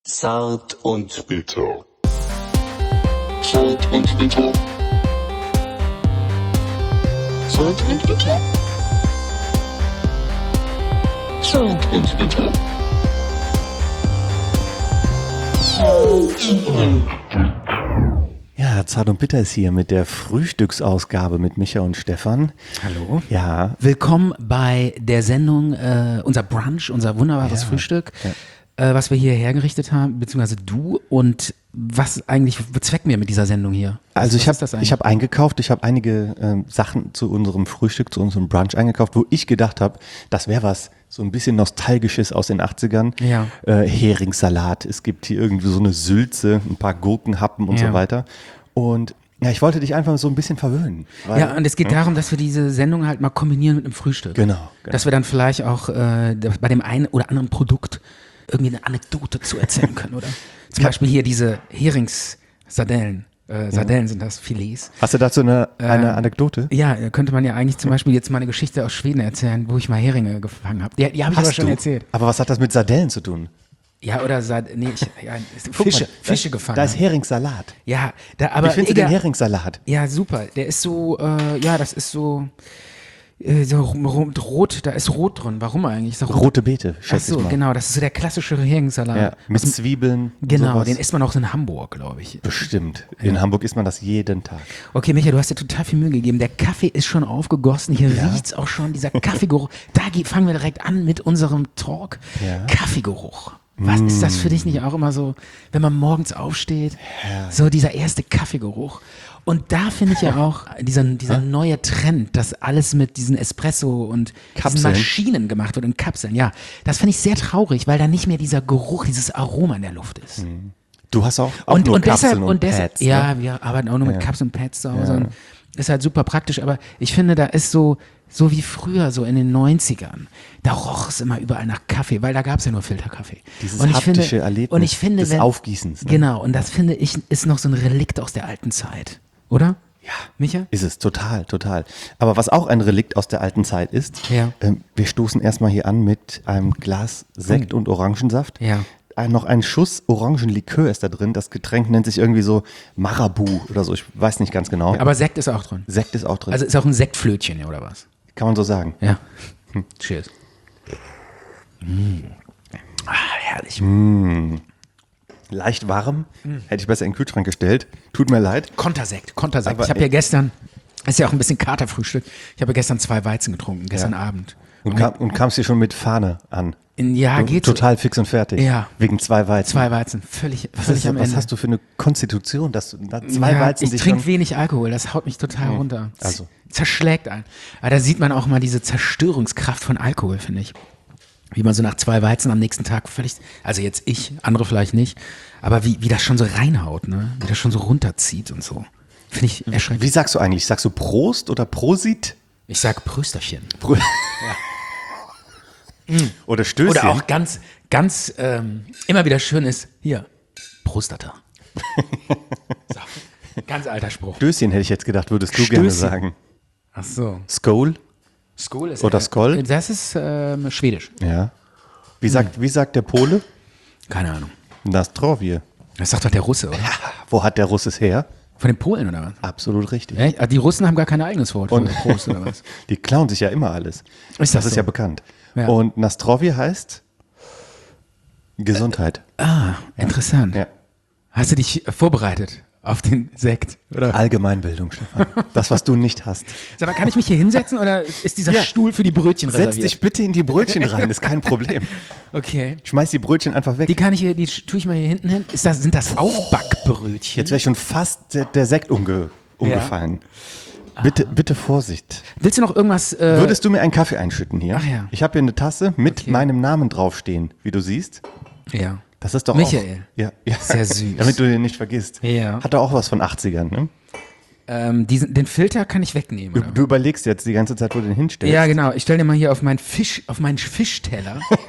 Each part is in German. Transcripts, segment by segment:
Zart und bitter. Zart und bitter. Zart und bitter. Zart und bitter. Ja, Zart und Bitter ist hier mit der Frühstücksausgabe mit Micha und Stefan. Hallo. Ja. Willkommen bei der Sendung, unser Brunch, unser wunderbares Frühstück, was wir hier hergerichtet haben, beziehungsweise du. Und was eigentlich bezwecken wir mit dieser Sendung hier? Also ich Was ist das eigentlich? habe eingekauft, ich habe einige Sachen zu unserem Frühstück, zu unserem Brunch eingekauft, wo ich gedacht habe, das wäre was so ein bisschen Nostalgisches aus den 80ern. Ja. Heringssalat, es gibt hier irgendwie so eine Sülze, ein paar Gurkenhappen und so weiter. Und ja, ich wollte dich einfach so ein bisschen verwöhnen. Weil, Ja, und es geht darum, dass wir diese Sendung halt mal kombinieren mit einem Frühstück. Genau. Dass wir dann vielleicht auch bei dem einen oder anderen Produkt irgendwie eine Anekdote zu erzählen können, oder? Zum Beispiel hier diese Heringssardellen. Sardellen sind das, Filets. Hast du dazu eine Anekdote? Ja, könnte man ja eigentlich zum Beispiel jetzt mal eine Geschichte aus Schweden erzählen, wo ich mal Heringe gefangen habe. Die habe ich aber schon erzählt. Aber was hat das mit Sardellen zu tun? Ja, oder Fische gefangen. Da ist haben. Heringssalat. Ja, aber Wie findest du den Heringssalat? Ja, super. Der ist so, das ist so rot, da ist Rot drin. Warum eigentlich? Ist Rote Beete, Ach schätze so, ich mal. genau, das ist so der klassische Heringssalat. Ja, mit Zwiebeln. Genau, sowas. den isst man auch in Hamburg, glaube ich. Bestimmt. In Hamburg isst man das jeden Tag. Okay, Micha, du hast dir total viel Mühe gegeben. Der Kaffee ist schon aufgegossen. Hier riecht's auch schon, dieser Kaffeegeruch. Fangen wir direkt an mit unserem Talk. Ja. Kaffeegeruch. Was ist das für dich nicht auch immer so, wenn man morgens aufsteht, so dieser erste Kaffeegeruch? Und da finde ich ja auch dieser neue Trend, dass alles mit diesen Espresso und diesen Kapseln. Maschinen gemacht wird in Kapseln. Ja, das finde ich sehr traurig, weil da nicht mehr dieser Geruch, dieses Aroma in der Luft ist. Du hast auch Und nur deshalb, Kapseln und Pads, ja, ne? wir arbeiten auch nur mit Kapseln und Pads zu Hause. Und ist halt super praktisch, aber ich finde, da ist so wie früher, so in den 90ern, da roch es immer überall nach Kaffee, weil da gab es ja nur Filterkaffee. Dieses Und ich haptische finde, Erlebnis und ich finde, des Aufgießens. Ne? Genau, und das finde ich, ist noch so ein Relikt aus der alten Zeit, oder? Ja, Micha? ist es, total, total. Aber was auch ein Relikt aus der alten Zeit ist, Ja. Wir stoßen erstmal hier an mit einem Glas Sekt und Orangensaft. Ja. Noch ein Schuss Orangenlikör ist da drin. Das Getränk nennt sich irgendwie so Marabu oder so. Ich weiß nicht ganz genau. Aber Sekt ist auch drin. Sekt ist auch drin. Also ist auch ein Sektflötchen, ja, oder was? Kann man so sagen. Ja. Cheers. Herrlich. Leicht warm. Hätte ich besser in den Kühlschrank gestellt. Tut mir leid. Kontersekt. Aber Ich habe ja gestern, ist ja auch ein bisschen Katerfrühstück, ich habe ja gestern 2 Weizen getrunken, gestern Abend. Und kamst dir schon mit Fahne an. Ja, geht so. Total fix und fertig. Ja. Wegen 2 Weizen. 2 Weizen, völlig am Was Ende. hast du für eine Konstitution, dass du da 2 Ja, Weizen ich dich trinke schon... wenig Alkohol, das haut mich total runter. Also. Zerschlägt einen. Aber da sieht man auch mal diese Zerstörungskraft von Alkohol, finde ich. Wie man so nach 2 Weizen am nächsten Tag völlig, also jetzt ich, andere vielleicht nicht, aber wie das schon so reinhaut, ne? Wie das schon so runterzieht und so. Finde ich erschreckend. Wie sagst du eigentlich? Sagst du Prost oder Prosit? Ich sag Prösterchen. Oder Stößchen? Oder auch ganz immer wieder schön ist, hier, Prostata. So, ganz alter Spruch. Stößchen hätte ich jetzt gedacht, würdest du gerne Stößchen. sagen. Ach so. Skål? Skål ist Oder Skål? Das ist schwedisch. Ja. Wie sagt der Pole? Keine Ahnung. Nastrovje. Das sagt doch der Russe, oder? Wo hat der Russ es her? Von den Polen, oder was? Absolut richtig. Echt? Ah, die Russen haben gar kein eigenes Wort für Prost, oder was? Die klauen sich ja immer alles. Ist Das das ist so? ja bekannt. Ja. Und Nastrovje heißt Gesundheit. Interessant. Ja. Hast du dich vorbereitet auf den Sekt, oder? Allgemeinbildung, Stefan. Das, was du nicht hast. Sag mal, kann ich mich hier hinsetzen, oder ist dieser Ja. Stuhl für die Brötchen Setz reserviert? dich bitte in die Brötchen rein, ist kein Problem. Okay. Schmeiß die Brötchen einfach weg. Die tue ich mal hier hinten hin. Sind das Aufbackbrötchen? Jetzt wäre schon fast der Sekt umgefallen. Bitte Vorsicht. Willst du noch irgendwas? Würdest du mir einen Kaffee einschütten hier? Ach ja. Ich habe hier eine Tasse mit meinem Namen draufstehen, wie du siehst. Ja. Das ist doch Michael. auch... Ja. Sehr süß. Damit du den nicht vergisst. Ja. Hat doch auch was von 80ern, ne? Den Filter kann ich wegnehmen. oder? Du überlegst jetzt die ganze Zeit, wo du den hinstellst. Ja, genau. Ich stelle dir mal hier auf meinen Fischteller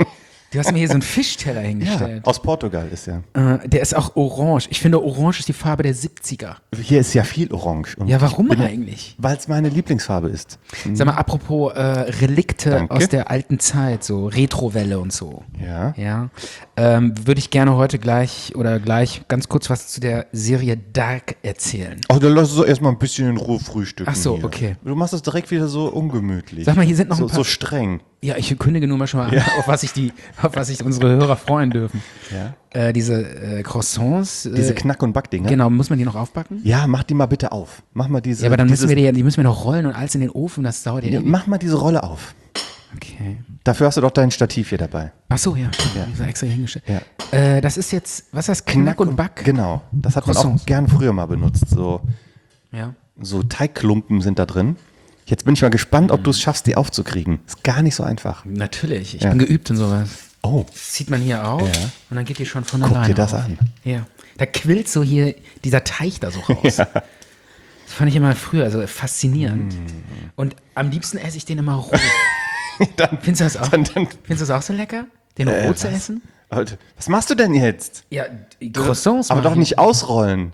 Du hast mir hier so einen Fischteller Ja, hingestellt. aus Portugal ist er. Der ist auch orange. Ich finde, orange ist die Farbe der 70er. Hier ist ja viel Orange. Und Ja, warum ich bin eigentlich? Weil es meine Lieblingsfarbe ist. Sag mal, apropos Relikte Danke. aus der alten Zeit, so Retrowelle und so. Ja. Ja, würde ich gerne heute gleich ganz kurz was zu der Serie Dark erzählen. Ach, dann lass uns doch erstmal ein bisschen in Ruhe frühstücken. Ach so, hier. okay. Du machst es direkt wieder so ungemütlich. Sag mal, hier sind noch so, ein paar- so streng. Ja, ich kündige nur mal schon mal an, auf was sich unsere Hörer freuen dürfen. Ja. Diese Croissants. Diese Knack- und Backdinger. Genau, muss man die noch aufbacken? Ja, mach die mal bitte auf. Mach mal diese. Ja, aber dann dieses, die müssen wir noch rollen und alles in den Ofen, das dauert ja ja, ewig. mach mal diese Rolle auf. Okay. Dafür hast du doch dein Stativ hier dabei. Ach so, ja. Ich habe extra hier hingestellt. Ja. Das ist jetzt, was heißt Knack und Back? Genau. Das hat man Croissants. auch gern früher mal benutzt. Ja. So Teigklumpen sind da drin. Jetzt bin ich mal gespannt, ob du es schaffst, die aufzukriegen. Ist gar nicht so einfach. Natürlich, ich bin geübt in sowas. Oh, Das zieht man hier auf Ja. und dann geht die schon von Guck alleine dir das auf. an. Ja. Da quillt so hier dieser Teig da so raus. Das fand ich immer früher so faszinierend. Und am liebsten esse ich den immer roh. Findest du das auch? Findest du das auch so lecker? Den roh zu was? essen? Alter, was machst du denn jetzt? Ja, die Croissants Aber mach doch ich. nicht ausrollen.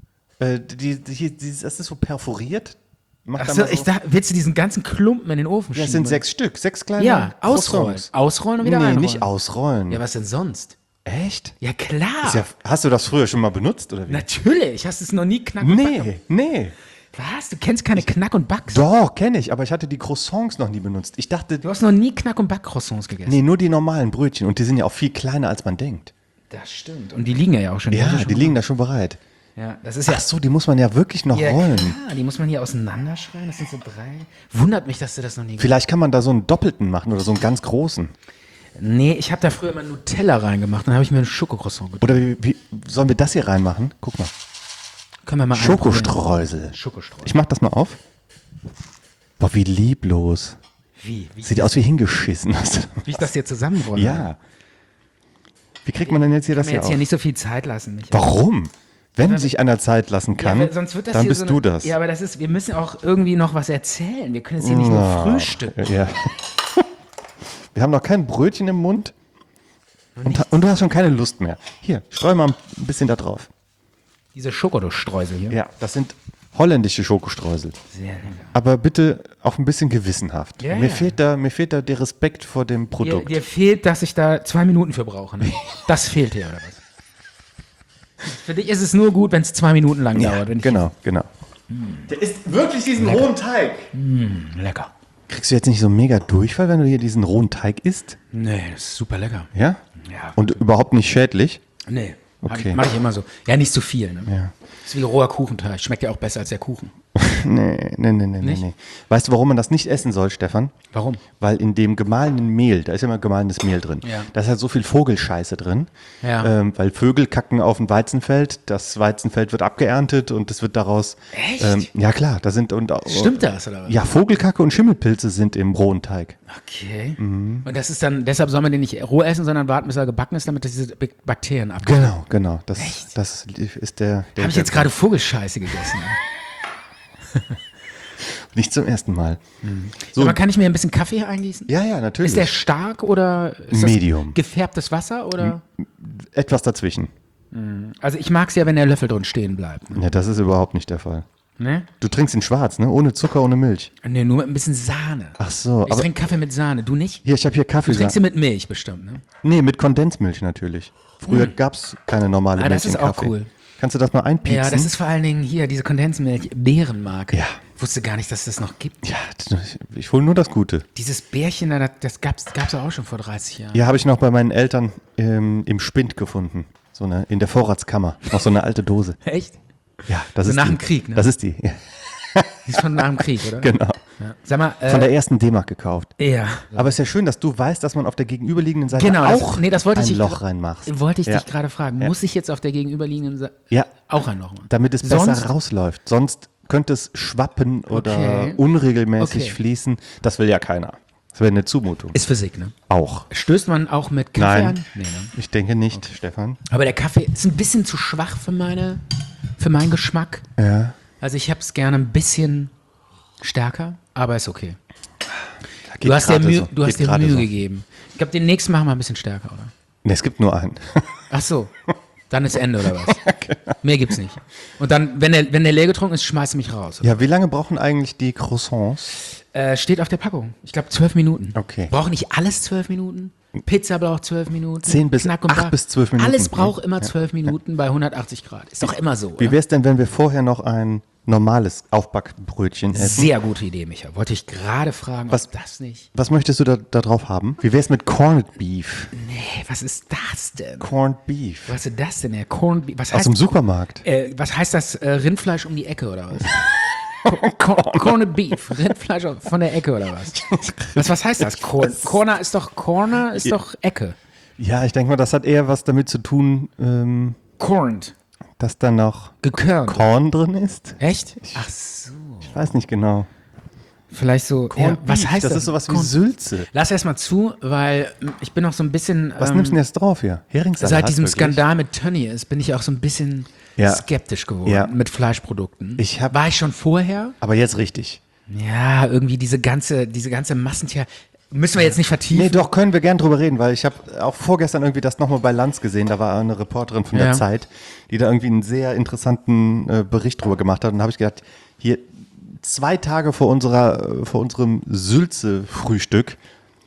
Das ist so perforiert. Mach da Achso, mal so. ich dachte, willst du diesen ganzen Klumpen in den Ofen Ja, schieben? es sind 6 Stück, 6 kleine Ja, ausrollen. Croissants. Ausrollen und wieder Nee, einrollen. nicht ausrollen. Ja, was denn sonst? Echt? Ja, klar. Hast du das früher schon mal benutzt, oder wie? Natürlich. Hast du es noch nie Knack und Back? Nee. Was? Du kennst keine Knack- und Back? Doch, kenne ich, aber ich hatte die Croissants noch nie benutzt. Ich dachte, Du hast noch nie Knack- und Back-Croissants gegessen? nee, nur die normalen Brötchen. Und die sind ja auch viel kleiner, als man denkt. Das stimmt. Und die liegen ja auch schon. Ja, haben sie die schon liegen da schon bereit. Ja, das ist ja. Ach so, die muss man ja wirklich noch Ja, rollen. klar, die muss man hier auseinanderschreien. Das sind so 3. Wundert mich, dass du das noch nie Vielleicht kann man da so einen doppelten machen oder so einen ganz großen. Nee, ich habe da früher immer Nutella reingemacht. Dann habe ich mir einen Schokocroissant getan. Oder wie sollen wir das hier reinmachen? Guck mal. Können wir mal einprobieren. Schokostreusel. Schokostreusel. Ich mach das mal auf. Boah, wie lieblos. Wie Sieht aus wie hingeschissen. ich das hier zusammenrolle? Ja. Wie kriegt man denn jetzt hier Ich das kann mir hier jetzt auf? hier nicht so viel Zeit lassen. Michael. Warum? Wenn sich einer Zeit lassen kann, weil sonst wird das dann hier bist so du eine, das. Ja, aber wir müssen auch irgendwie noch was erzählen. Wir können jetzt hier nicht nur frühstücken. Ja. Wir haben noch kein Brötchen im Mund. Und du hast schon keine Lust mehr. Hier, streu mal ein bisschen da drauf. Diese Schokostreusel hier. Ja, das sind holländische Schokostreusel. Sehr lecker. Aber bitte auch ein bisschen gewissenhaft. Ja, mir, ja. Fehlt da der Respekt vor dem Produkt. Dir fehlt, dass ich da 2 Minuten für brauche. Ne? Das fehlt dir, oder was? Für dich ist es nur gut, wenn es 2 Minuten lang Ja, dauert. Wenn ich genau. Der ist wirklich diesen rohen Teig. Lecker. Kriegst du jetzt nicht so mega Durchfall, wenn du hier diesen rohen Teig isst? Nee, das ist super lecker. Ja? Ja. Und überhaupt nicht schädlich? Nee. Okay. Mach ich immer so. Ja, nicht zu viel. Ne? Ja. Das ist wie roher Kuchenteig. Schmeckt ja auch besser als der Kuchen. Nee. Weißt du, warum man das nicht essen soll, Stefan? Warum? Weil in dem gemahlenen Mehl, da ist ja immer gemahlenes Mehl drin, Ja. da ist halt so viel Vogelscheiße drin, Ja. weil Vögel kacken auf ein Weizenfeld, das Weizenfeld wird abgeerntet und es wird daraus... Echt? Ja klar, da sind... Stimmt das, oder was? Ja, Vogelkacke und Schimmelpilze sind im rohen Teig. Okay. Mhm. Und das ist dann, deshalb soll man den nicht roh essen, sondern warten, bis er gebacken ist, damit diese Bakterien abgehen. Genau. Das ist der Habe ich jetzt gerade Vogelscheiße gegessen? nicht zum ersten Mal. So. Aber kann ich mir ein bisschen Kaffee eingießen? Ja, natürlich. Ist der stark oder ist das Medium. gefärbtes Wasser? Oder? Etwas dazwischen. Also ich mag es ja, wenn der Löffel drin stehen bleibt. Ne? Ja, das ist überhaupt nicht der Fall. Ne? Du trinkst ihn schwarz, ne? Ohne Zucker, ohne Milch. Nee, nur mit ein bisschen Sahne. Ach so, Ich aber trinke Kaffee mit Sahne. Du nicht? hier, ich habe hier Kaffee. Du trinkst ihn mit Milch bestimmt, ne? Nee, mit Kondensmilch natürlich. Früher gab's keine normale Ah, Milch das ist in auch Kaffee. cool. Kannst du das mal einpieksen? Ja, das ist vor allen Dingen hier, diese Kondensmilch, Bärenmarke. Ja. Wusste gar nicht, dass es das noch gibt. Ja, ich hole nur das Gute. Dieses Bärchen da, das gab's auch schon vor 30 Jahren. Hier habe ich noch bei meinen Eltern im Spind gefunden. In der Vorratskammer. Noch so eine alte Dose. Echt? Ja, das So ist nach die. dem Krieg, ne? Das ist die. Ja, Die ist von nach dem Krieg, oder? genau. Ja. Sag mal, Von der ersten D-Mark gekauft. ja. Aber es ist ja schön, dass du weißt, dass man auf der gegenüberliegenden Seite Genau, auch das wollte ein ich Loch reinmachst. Wollte ich Ja. dich gerade fragen. Muss ich jetzt auf der gegenüberliegenden Seite Ja, auch ein Loch machen? damit es Sonst? besser rausläuft. Sonst könnte es schwappen oder Okay. unregelmäßig Okay. fließen. Das will ja keiner. Das wäre eine Zumutung. Ist Physik, ne? Auch. Stößt man auch mit Kaffee Nein. an? Nee, ne? Ich denke nicht, Stefan. Aber der Kaffee ist ein bisschen zu schwach für meinen Geschmack. Ja. Also ich habe es gerne ein bisschen stärker, aber ist okay. Geht Du hast dir gerade Mühe, so. du hast Geht dir gerade Mühe so. gegeben. Ich glaube, den nächsten machen wir ein bisschen stärker, oder? Ne, es gibt nur einen. Ach so. Dann ist Ende, oder was? Mehr gibt's nicht. Und dann, wenn der leer getrunken ist, schmeißt du mich raus. Ja, wie lange brauchen eigentlich die Croissants? Steht auf der Packung. Ich glaube 12 Minuten. Okay. Braucht nicht alles 12 Minuten? Pizza braucht 12 Minuten. 10 bis Knack und 8 Back. bis 12 Minuten. Alles braucht immer 12 Minuten bei 180 Grad. Ist doch immer so, Wie oder? wäre es denn, wenn wir vorher noch ein normales Aufbackbrötchen essen? Sehr gute Idee, Micha. Wollte ich gerade fragen, Was- ob das nicht... Was möchtest du da drauf haben? Wie wäre es mit Corned Beef? Nee, was ist das denn? Corned Beef. Was ist das denn, der Corned Beef? Was Aus heißt, dem Supermarkt. was heißt das? Rindfleisch um die Ecke, oder was? Corned Beef, Rindfleisch von der Ecke, oder was? Was heißt das? Corner ist doch Ecke. Ja, ich denke mal, das hat eher was damit zu tun, Corned, dass da noch gekörnt. Korn drin ist. Echt? Ach so. Ich weiß nicht genau. Vielleicht so, ja, was Beef, heißt das? Das ist sowas wie Corn- Sülze. Lass erstmal zu, weil ich bin noch so ein bisschen, Was nimmst du denn jetzt drauf hier? Heringssalat? seit diesem wirklich? Skandal mit Tönnies bin ich auch so ein bisschen Ja. skeptisch geworden Ja. mit Fleischprodukten. Ich War ich schon vorher? Aber jetzt richtig. Ja, irgendwie diese ganze Massentier, müssen wir jetzt nicht vertiefen. Nee, doch, können wir gern drüber reden, weil ich habe auch vorgestern irgendwie das nochmal bei Lanz gesehen. Da war eine Reporterin von der Ja. Zeit, die da irgendwie einen sehr interessanten Bericht drüber gemacht hat. Und da habe ich gedacht, hier 2 Tage vor unserem Sülze-Frühstück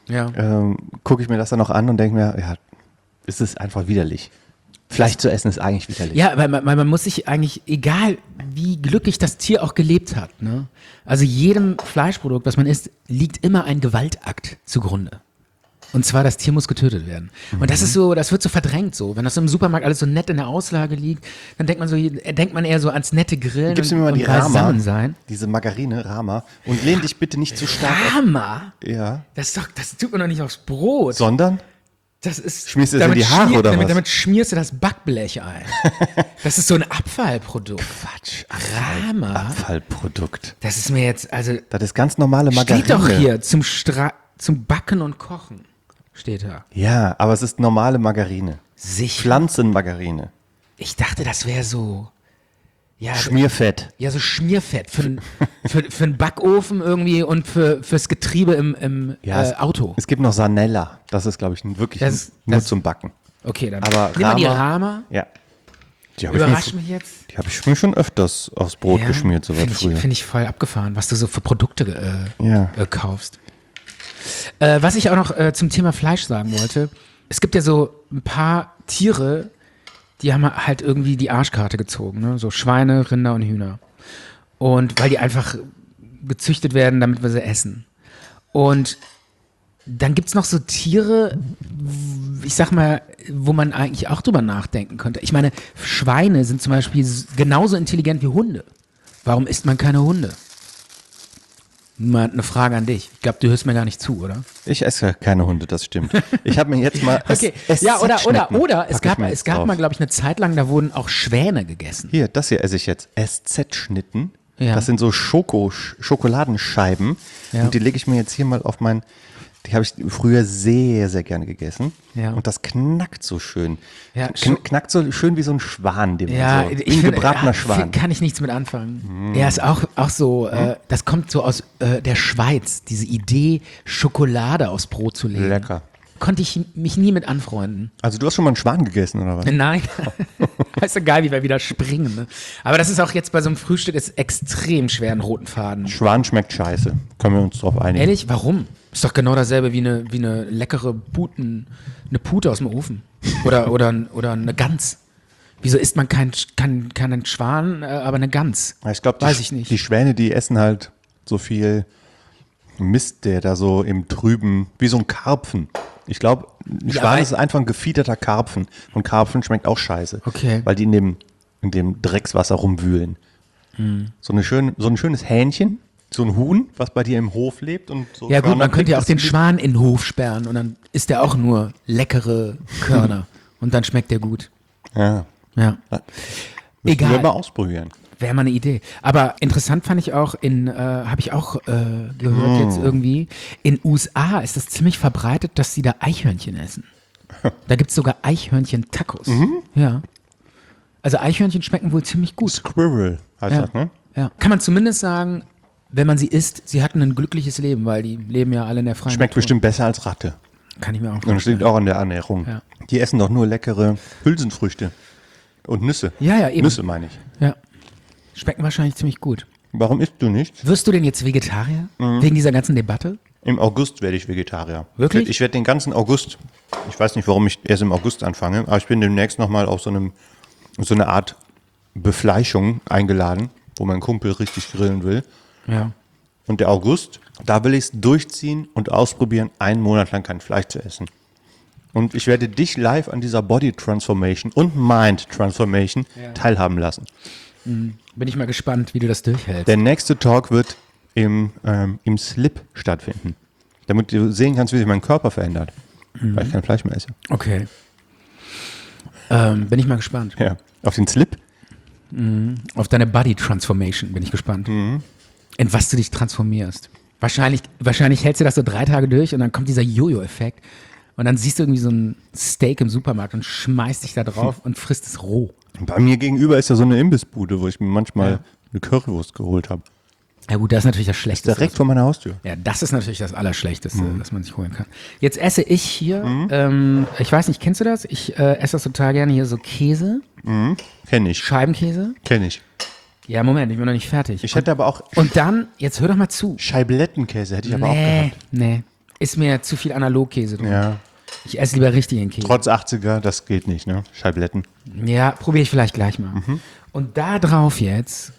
Ja. gucke ich mir das dann noch an und denke mir, ja, es ist einfach widerlich. Fleisch zu essen ist eigentlich widerlich. Ja, weil man muss sich eigentlich, egal wie glücklich das Tier auch gelebt hat, ne? Also jedem Fleischprodukt, was man isst, liegt immer ein Gewaltakt zugrunde. Und zwar, das Tier muss getötet werden. Und das ist so, das wird so verdrängt so. Wenn das im Supermarkt alles so nett in der Auslage liegt, dann denkt man eher so ans nette Grillen Gibst du mir mal die beisammen Rama, sein. diese Margarine, Rama, und lehn dich bitte nicht zu stark auf. Rama? Ja. Das tut man doch nicht aufs Brot. Sondern? Das ist, Schmierst du das in die Haare oder was? Damit schmierst du das Backblech ein. Das ist so ein Abfallprodukt. Quatsch. Rama? Abfallprodukt. Das ist mir jetzt, also Das ist ganz normale Margarine. steht doch hier zum Backen und Kochen. Steht da. Ja, aber es ist normale Margarine. Sicher. Pflanzenmargarine. Ich dachte, das wäre so. Ja, Schmierfett. ja, so Schmierfett für einen Backofen irgendwie und fürs Getriebe im Auto. Es gibt noch Sanella. Das ist, glaube ich, wirklich nur zum Backen. Okay, dann Aber nimm mal die Rama- Rama. Ja. Die Überrasch mich jetzt. Die habe ich mir schon öfters aufs Brot geschmiert, so weit Finde früher. ich, find ich voll abgefahren, was du so für Produkte Ja. kaufst. Was ich auch noch zum Thema Fleisch sagen wollte, es gibt ja so ein paar Tiere, die haben halt irgendwie die Arschkarte gezogen, ne? So Schweine, Rinder und Hühner. Und weil die einfach gezüchtet werden, damit wir sie essen. Und dann gibt es noch so Tiere, ich sag mal, wo man eigentlich auch drüber nachdenken könnte. Ich meine, Schweine sind zum Beispiel genauso intelligent wie Hunde. Warum isst man keine Hunde? Mal eine Frage an dich. Ich glaube, du hörst mir gar nicht zu, oder? Ich esse keine Hunde, das stimmt. Ich habe mir jetzt mal Okay, SZ ja, oder es pack ich gab, mir es jetzt gab drauf. mal, glaube ich, eine Zeit lang, da wurden auch Schwäne gegessen. Hier, das hier esse ich jetzt. SZ-Schnitten. Ja. Das sind so Schokoladenscheiben. Ja. Und die lege ich mir jetzt hier mal auf mein. Die habe ich früher sehr, sehr gerne gegessen. Ja. Und das knackt so schön. Ja, Knackt so schön wie so ein Schwan, den Ja, man so. ich Wie ein finde, gebratener Schwan. kann ich nichts mit anfangen. Ja, ist auch so, das kommt so aus der Schweiz, diese Idee, Schokolade aufs Brot zu legen. Lecker. Konnte ich mich nie mit anfreunden. Also du hast schon mal einen Schwan gegessen, oder was? Nein. Ist so geil, wie wir wieder springen. Ne? Aber das ist auch jetzt bei so einem Frühstück ist extrem schwer, einen roten Faden. Schwan schmeckt scheiße. Können wir uns drauf einigen. Ehrlich? Warum? Ist doch genau dasselbe wie eine leckere eine Pute aus dem Ofen. Oder eine Gans. Wieso isst man keinen Schwan, aber eine Gans? Ich glaube, Weiß ich nicht. Die Schwäne, die essen halt so viel Mist, der da so im Trüben, wie so ein Karpfen. Ich glaube, ein Schwan aber- ist einfach ein gefiederter Karpfen. Und Karpfen schmeckt auch scheiße. Okay. Weil die in dem Dreckswasser rumwühlen. Hm. So ein schönes Hähnchen, so ein Huhn, was bei dir im Hof lebt. Und so Ja gut, Körner man könnte ja auch kriegt, den Schwan in den Hof sperren und dann isst der auch nur leckere Körner. Und dann schmeckt der gut. Ja. Ja. Müssen Egal. wir mal ausprobieren. Wäre mal eine Idee. Aber interessant fand ich auch habe ich auch gehört jetzt irgendwie, in USA ist es ziemlich verbreitet, dass sie da Eichhörnchen essen. Da gibt es sogar Eichhörnchen-Tacos. Ja. Also Eichhörnchen schmecken wohl ziemlich gut. Squirrel heißt Ja. das, ne? Ja. Kann man zumindest sagen, wenn man sie isst, sie hatten ein glückliches Leben, weil die leben ja alle in der freien Schmeckt Natur. bestimmt besser als Ratte. Kann ich mir auch Und das liegt auch an der Ernährung. Ja. Die essen doch nur leckere Hülsenfrüchte und Nüsse. Ja, eben. Nüsse meine ich. Ja. Schmecken wahrscheinlich ziemlich gut. Warum isst du nicht? Wirst du denn jetzt Vegetarier? Wegen dieser ganzen Debatte? Im August werde ich Vegetarier. Wirklich? Ich werde den ganzen August, ich weiß nicht, warum ich erst im August anfange, aber ich bin demnächst nochmal auf so eine Art Befleischung eingeladen, wo mein Kumpel richtig grillen will. Ja. Und der August, da will ich es durchziehen und ausprobieren, einen Monat lang kein Fleisch zu essen. Und ich werde dich live an dieser Body Transformation und Mind Transformation teilhaben lassen. Bin ich mal gespannt, wie du das durchhältst. Der nächste Talk wird im Slip stattfinden. Damit du sehen kannst, wie sich mein Körper verändert. Weil ich kein Fleisch mehr esse. Okay. Bin ich mal gespannt. Ja. Auf den Slip? Auf deine Body Transformation bin ich gespannt. In was du dich transformierst. Wahrscheinlich hältst du das so 3 Tage durch und dann kommt dieser Jojo-Effekt. Und dann siehst du irgendwie so ein Steak im Supermarkt und schmeißt dich da drauf und frisst es roh. Bei mir gegenüber ist ja so eine Imbissbude, wo ich mir manchmal eine Currywurst geholt habe. Ja gut, das ist natürlich das Schlechteste. Direkt vor meiner Haustür. Ja, das ist natürlich das Allerschlechteste, was man sich holen kann. Jetzt esse ich hier, ich weiß nicht, kennst du das? Ich esse das total gerne hier so Käse, Kenn ich. Scheibenkäse. Kenn ich. Ja, Moment, ich bin noch nicht fertig. Ich hätte aber auch Und dann, jetzt hör doch mal zu. Scheiblettenkäse, hätte ich aber auch gehabt. Nee, ist mir zu viel Analogkäse drin. Ja. Ich esse lieber richtigen Käse. Trotz 80er, das geht nicht, ne? Scheibletten. Ja, probiere ich vielleicht gleich mal. Und da drauf jetzt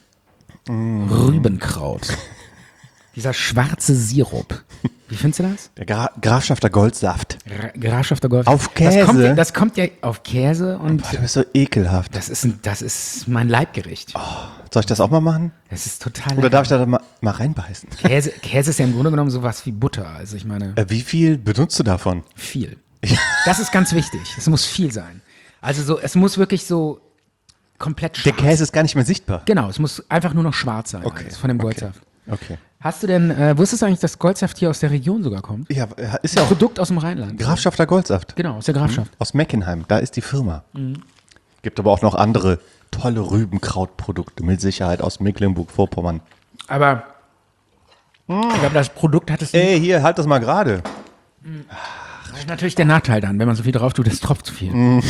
Rübenkraut. Dieser schwarze Sirup. Wie findest du das? Der Grafschafter Goldsaft. Grafschafter Golf. Auf Käse? Das kommt ja auf Käse und Boah, du bist so ekelhaft. das ist mein Leibgericht. Soll ich das auch mal machen? Das ist total Oder lecker. darf ich da mal reinbeißen? Käse ist ja im Grunde genommen sowas wie Butter. Also ich meine, Wie viel benutzt du davon? viel. Das ist ganz wichtig. Es muss viel sein. Also so, es muss wirklich so komplett schwarz. Der Käse ist gar nicht mehr sichtbar. Genau, es muss einfach nur noch schwarz sein. Okay, alles von dem Goldsaft. Okay. Hast du denn, wusstest du eigentlich, dass Goldsaft hier aus der Region sogar kommt? Ja, ist ja auch Produkt aus dem Rheinland. Grafschafter Goldsaft. Genau, aus der Grafschaft. Aus Meckenheim, da ist die Firma. Gibt aber auch noch andere tolle Rübenkrautprodukte, mit Sicherheit aus Mecklenburg-Vorpommern. Aber ich glaube, das Produkt hat es Ey, hier, halt das mal gerade. Das ist natürlich der Nachteil dann, wenn man so viel drauf tut, es tropft zu viel.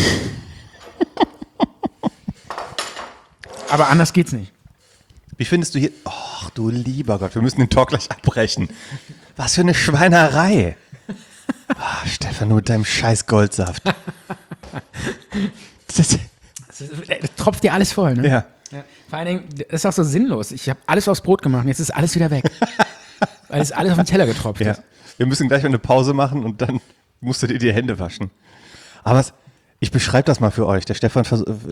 Aber anders geht's nicht. Wie findest du hier? Och, du lieber Gott, wir müssen den Talk gleich abbrechen. Was für eine Schweinerei. Stefan, nur mit deinem scheiß Goldsaft. Das tropft dir alles voll, ne? Ja. Ja. Vor allen Dingen, das ist auch so sinnlos. Ich habe alles aufs Brot gemacht und jetzt ist alles wieder weg. Weil es alles auf den Teller getropft Ja. ist. Wir müssen gleich mal eine Pause machen und dann musst du dir die Hände waschen. Aber ich beschreibe das mal für euch. Der Stefan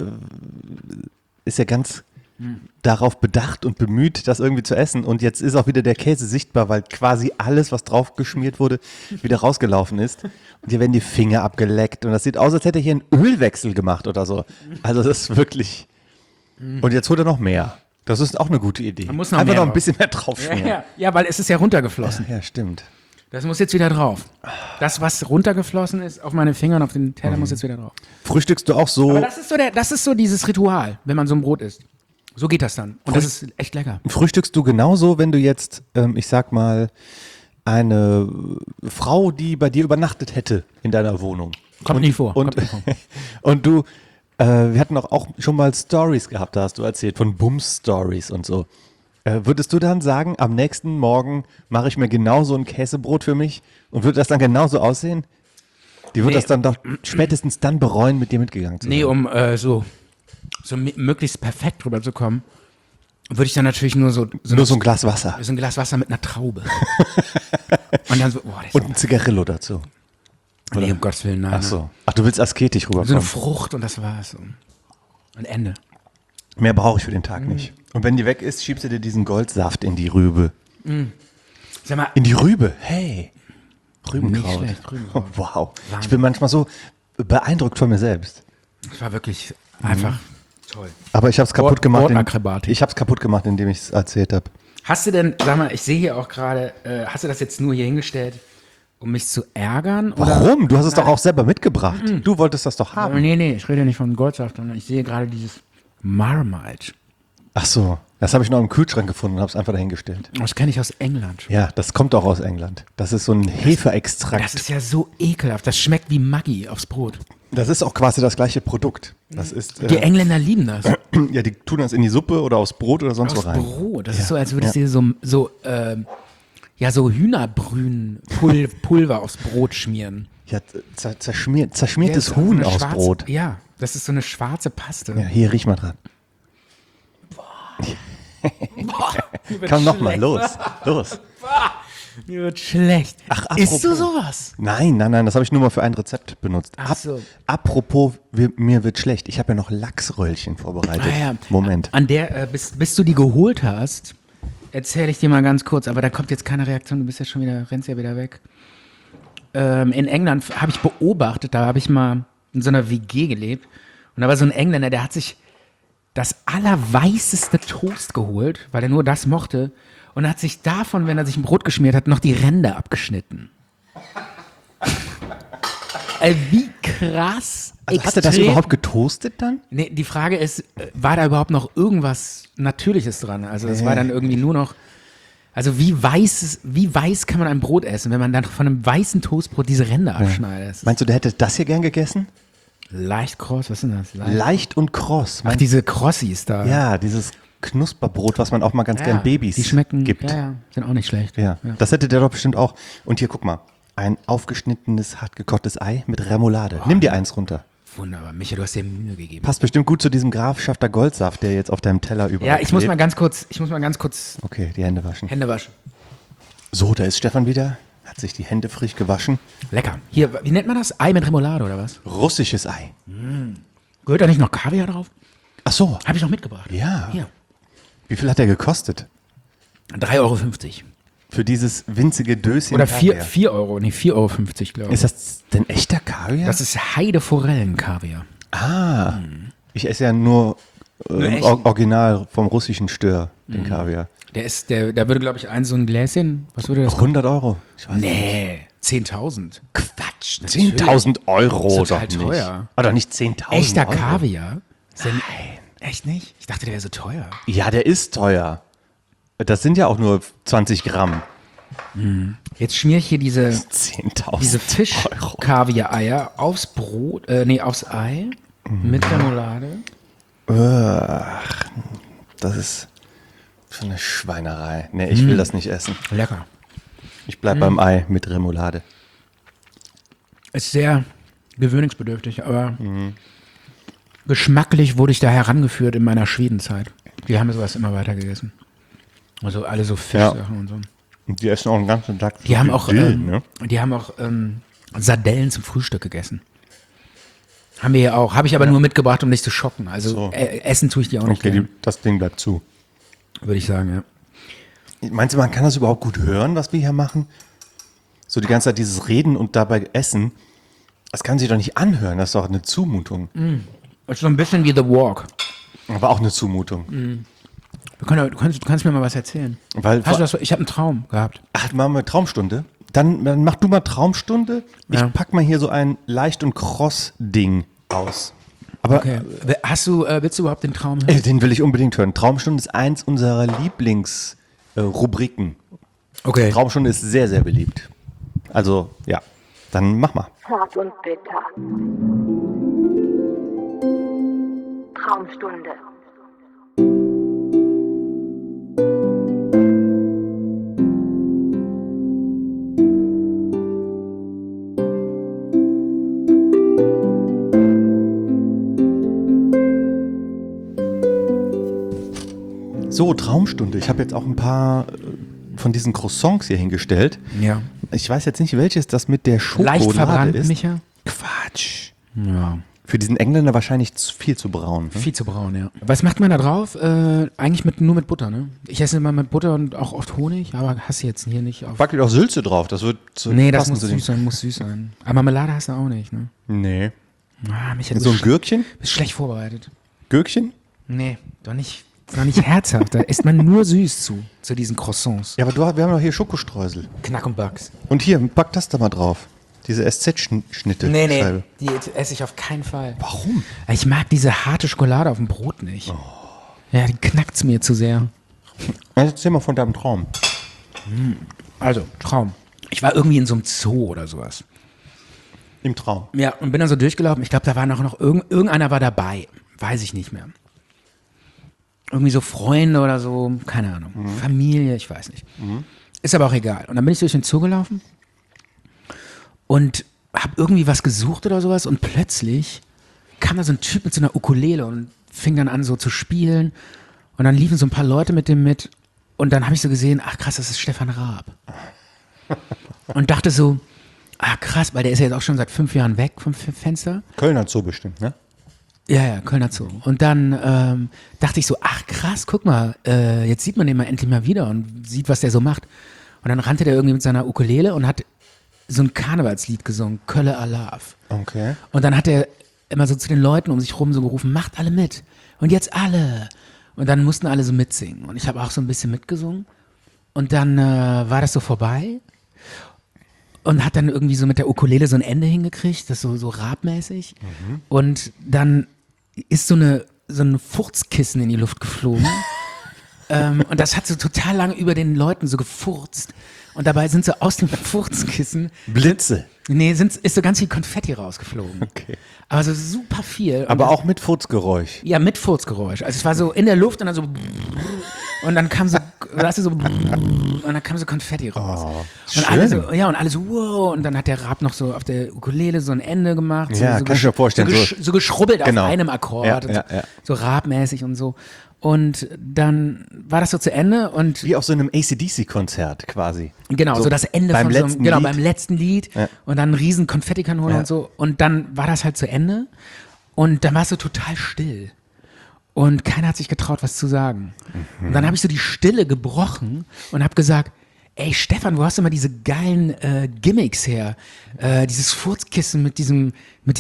ist ja ganz darauf bedacht und bemüht, das irgendwie zu essen. Und jetzt ist auch wieder der Käse sichtbar, weil quasi alles, was drauf geschmiert wurde, wieder rausgelaufen ist. Und hier werden die Finger abgeleckt. Und das sieht aus, als hätte er hier einen Ölwechsel gemacht oder so. Also das ist wirklich... Und jetzt holt er noch mehr. Das ist auch eine gute Idee. Man muss noch Einfach mehr noch ein drauf. bisschen mehr drauf schmieren. Ja, weil es ist ja runtergeflossen. Ja, stimmt. Das muss jetzt wieder drauf. Das, was runtergeflossen ist auf meine Finger und auf den Teller, muss jetzt wieder drauf. Frühstückst du auch so... Aber das ist so dieses Ritual, wenn man so ein Brot isst. So geht das dann. Und das ist echt lecker. Frühstückst du genauso, wenn du jetzt, ich sag mal, eine Frau, die bei dir übernachtet hätte in deiner Wohnung? Kommt nie vor. Und, Kommt nie vor. und du, wir hatten auch schon mal Stories gehabt, da hast du erzählt, von Bums-Stories und so. Würdest du dann sagen, am nächsten Morgen mache ich mir genauso ein Käsebrot für mich und würde das dann genauso aussehen? Die wird Nee. das dann doch spätestens dann bereuen, mit dir mitgegangen zu sein. Nee, um so möglichst perfekt rüberzukommen, würde ich dann natürlich nur so Nur so ein Glas Wasser ein Glas Wasser mit einer Traube. Und dann so, boah, das und ein Zigarillo dazu. nee, um Gottes Willen, nein. Ach so. Ach, du willst asketisch So eine rüberkommen. Frucht und das war's. Und Ende. Mehr brauche ich für den Tag nicht. Und wenn die weg ist, schiebst du dir diesen Goldsaft in die Rübe. Sag mal, In die Rübe? Hey. Rübenkraut. Nicht schlecht, Rübenkraut. Oh, wow. Ich bin manchmal so beeindruckt von mir selbst. das war wirklich einfach toll. Aber ich habe es kaputt gemacht. Wortakrobatik. Ich habe es kaputt gemacht, indem ich es erzählt habe. Hast du denn, sag mal, ich sehe hier auch gerade, hast du das jetzt nur hier hingestellt, um mich zu ärgern? Oder? Warum? Du hast es doch auch selber mitgebracht. Du wolltest das doch haben. Nee, ich rede nicht von Goldsaft, sondern ich sehe gerade dieses Marmite. Ach so, das habe ich noch im Kühlschrank gefunden und habe es einfach dahingestellt. Das kenne ich aus England. Ja, das kommt auch aus England. Das ist so ein Hefeextrakt. Das ist ja so ekelhaft. Das schmeckt wie Maggi aufs Brot. Das ist auch quasi das gleiche Produkt. Das ist, Die Engländer lieben das. ja, die tun das in die Suppe oder aufs Brot oder sonst wo Aus rein. Brot. Das ist so, als würdest du so Hühnerbrühen-Pulver aufs Brot schmieren. Ja, zerschmiertes Ja, das ist Huhn so eine aus schwarze, Brot. Ja, das ist so eine schwarze Paste. Ja, hier, riech mal dran. Komm nochmal, los. Mir wird schlecht. Ach, Isst du apropos. sowas? Nein, das habe ich nur mal für ein Rezept benutzt. Ach so. Apropos, mir wird schlecht. Ich habe ja noch Lachsröllchen vorbereitet. Ah, ja. Moment. An der, bis du die geholt hast, erzähle ich dir mal ganz kurz, aber da kommt jetzt keine Reaktion, du bist ja schon wieder, rennst ja wieder weg. In England habe ich beobachtet, da habe ich mal in so einer WG gelebt und da war so ein Engländer, der hat sich das allerweißeste Toast geholt, weil er nur das mochte und hat sich davon, wenn er sich ein Brot geschmiert hat, noch die Ränder abgeschnitten. Wie krass. Also hast du das extrem. überhaupt getoastet dann? Nee, die Frage ist, war da überhaupt noch irgendwas Natürliches dran? Also es war dann irgendwie nur noch, also wie weiß kann man ein Brot essen, wenn man dann von einem weißen Toastbrot diese Ränder abschneidet? Das ist Meinst du, der hätte das hier gern gegessen? leicht kross, was ist denn das? Leicht und kross. Ach, diese Crossis da. Ja, dieses Knusperbrot, was man auch mal ganz gern Babys die schmecken, gibt. ja, sind auch nicht schlecht. Ja, das hätte der doch bestimmt auch. Und hier, guck mal, ein aufgeschnittenes, hartgekochtes Ei mit Remoulade. Nimm dir eins runter. Wunderbar, Micha, du hast dir Mühe gegeben. Passt bestimmt gut zu diesem Grafschafter Goldsaft, der jetzt auf deinem Teller überall Ja, ich muss klebt. mal ganz kurz Okay, die Hände waschen. Hände waschen. So, da ist Stefan wieder. Hat sich die Hände frisch gewaschen. Lecker. Hier, wie nennt man das? Ei mit Remoulade oder was? Russisches Ei. Gehört da nicht noch Kaviar drauf? Ach so. Habe ich noch mitgebracht. Ja. Hier. Wie viel hat der gekostet? 3,50 Euro. Für dieses winzige Döschen Oder Kaviar. 4 Euro, nee, 4,50 Euro, glaube ich. Ist das denn echter Kaviar? Das ist Heideforellen-Kaviar. Ich esse ja nur echt? original vom russischen Stör, den Kaviar. Da würde, glaube ich, so ein Gläschen, was würde das kosten? 100 Euro. Ich weiß nicht. Nee, 10.000. Quatsch. natürlich. 10.000 Euro Das ist doch total nicht. teuer. Oder nicht 10.000 Echter Euro. Kaviar? Nein. Echt nicht? Ich dachte, der wäre so teuer. Ja, der ist teuer. Das sind ja auch nur 20 Gramm. Jetzt schmier ich hier diese 10.000 diese Euro. Fisch-Kaviar-Eier aufs Brot, aufs Ei mit Remoulade. Das ist so eine Schweinerei. Nee, ich will das nicht essen. Lecker. Ich bleib beim Ei mit Remoulade. Ist sehr gewöhnungsbedürftig, aber geschmacklich wurde ich da herangeführt in meiner Schwedenzeit. Die haben sowas immer weiter gegessen. Also alle so Fischsachen und so. Und die essen auch den ganzen Tag. Die haben auch, ne? Sardellen zum Frühstück gegessen. Haben wir ja auch. Habe ich aber nur mitgebracht, um dich zu schocken. Also So. essen tue ich die auch nicht. Okay, gern, das Ding bleibt zu. würde ich sagen, ja. Meinst du, man kann das überhaupt gut hören, was wir hier machen? So die ganze Zeit dieses Reden und dabei Essen. Das kann sich doch nicht anhören. Das ist doch eine Zumutung. Das ist so ein bisschen wie The Walk. Aber auch eine Zumutung. Du kannst mir mal was erzählen. Weil Hast du das, ich habe einen Traum gehabt. Ach, machen wir Traumstunde? Dann mach du mal Traumstunde. Ja. Ich pack mal hier so ein leicht und kross Ding aus. Aber Okay. Willst du überhaupt den Traum hören? den will ich unbedingt hören. Traumstunde ist eins unserer Lieblingsrubriken. Okay. Traumstunde ist sehr, sehr beliebt. Also, ja, dann mach mal. Zart und bitter. Traumstunde. So, Traumstunde. Ich habe jetzt auch ein paar von diesen Croissants hier hingestellt. Ja. Ich weiß jetzt nicht, welches das mit der Schokolade Leicht verbrannt, ist. Micha? Quatsch. Ja. Für diesen Engländer wahrscheinlich viel zu braun. Ne? Viel zu braun, ja. Was macht man da drauf? Eigentlich nur mit Butter, ne? Ich esse immer mit Butter und auch oft Honig, aber hast du jetzt hier nicht auf. Pack dir doch Sülze drauf, das wird so Nee, das passen muss zu dem- süß sein, Aber Marmelade hast du auch nicht, ne? Nee. Ah, Micha, du So ein bist, Gürkchen? bist schlecht vorbereitet. Gürkchen? Nee, doch nicht herzhaft. Da isst man nur süß zu diesen Croissants. Ja, aber wir haben doch hier Schokostreusel. Knack und Bugs. Und hier, pack das da mal drauf. Diese SZ-Schnitte. Scheibe. Die esse ich auf keinen Fall. Warum? Ich mag diese harte Schokolade auf dem Brot nicht. Ja, die knackt's mir zu sehr. Erzähl mal von deinem Traum. Also, Traum. Ich war irgendwie in so einem Zoo oder sowas. Im Traum. Ja, und bin dann so durchgelaufen. Ich glaube, da war noch irgendeiner war dabei. Weiß ich nicht mehr. Irgendwie so Freunde oder so, keine Ahnung. Familie, ich weiß nicht. Ist aber auch egal. Und dann bin ich durch den Zoo gelaufen und habe irgendwie was gesucht oder sowas und plötzlich kam da so ein Typ mit so einer Ukulele und fing dann an so zu spielen und dann liefen so ein paar Leute mit dem mit und dann habe ich so gesehen, ach krass, das ist Stefan Raab. Und dachte so, ah krass, weil der ist ja jetzt auch schon seit 5 Jahren weg vom Fenster. Kölner Zoo bestimmt, ne? Ja, Kölner Zoo. Und dann dachte ich so, ach krass, guck mal, jetzt sieht man den mal endlich mal wieder und sieht, was der so macht. Und dann rannte der irgendwie mit seiner Ukulele und hat so ein Karnevalslied gesungen, Kölle Alav. Okay. Und dann hat er immer so zu den Leuten um sich rum so gerufen, macht alle mit. Und jetzt alle. Und dann mussten alle so mitsingen. Und ich habe auch so ein bisschen mitgesungen. Und dann war das so vorbei. Und hat dann irgendwie so mit der Ukulele so ein Ende hingekriegt, das so Raab-mäßig. Und dann ist so ein Furzkissen in die Luft geflogen. Und das hat so total lang über den Leuten so gefurzt. Und dabei sind so aus dem Furzkissen Blitze. Nee, ist so ganz viel Konfetti rausgeflogen. Okay. Aber so super viel. Und Aber auch mit Furzgeräusch. ja, mit Furzgeräusch. Also es war so in der Luft und dann so und dann kam so, weißt du, so und dann kam so Konfetti raus. schön. Und alle so, ja, und alle so, wow. Und dann hat der Raab noch so auf der Ukulele so ein Ende gemacht. Ja, so kann ich mir vorstellen. So geschrubbelt Genau. auf einem Akkord. Ja, und ja, ja. So Raab-mäßig und so. Und dann war das so zu Ende und Wie auf so einem AC/DC-Konzert quasi. genau, so das Ende beim von so einem, letzten genau, Lied. beim letzten Lied Ja. und dann ein riesen Konfettikanone Ja. und so und dann war das halt zu Ende und dann war es so total still und keiner hat sich getraut, was zu sagen. Und dann habe ich so die Stille gebrochen und habe gesagt, ey Stefan, wo hast du immer diese geilen Gimmicks her? Dieses Furzkissen mit diesem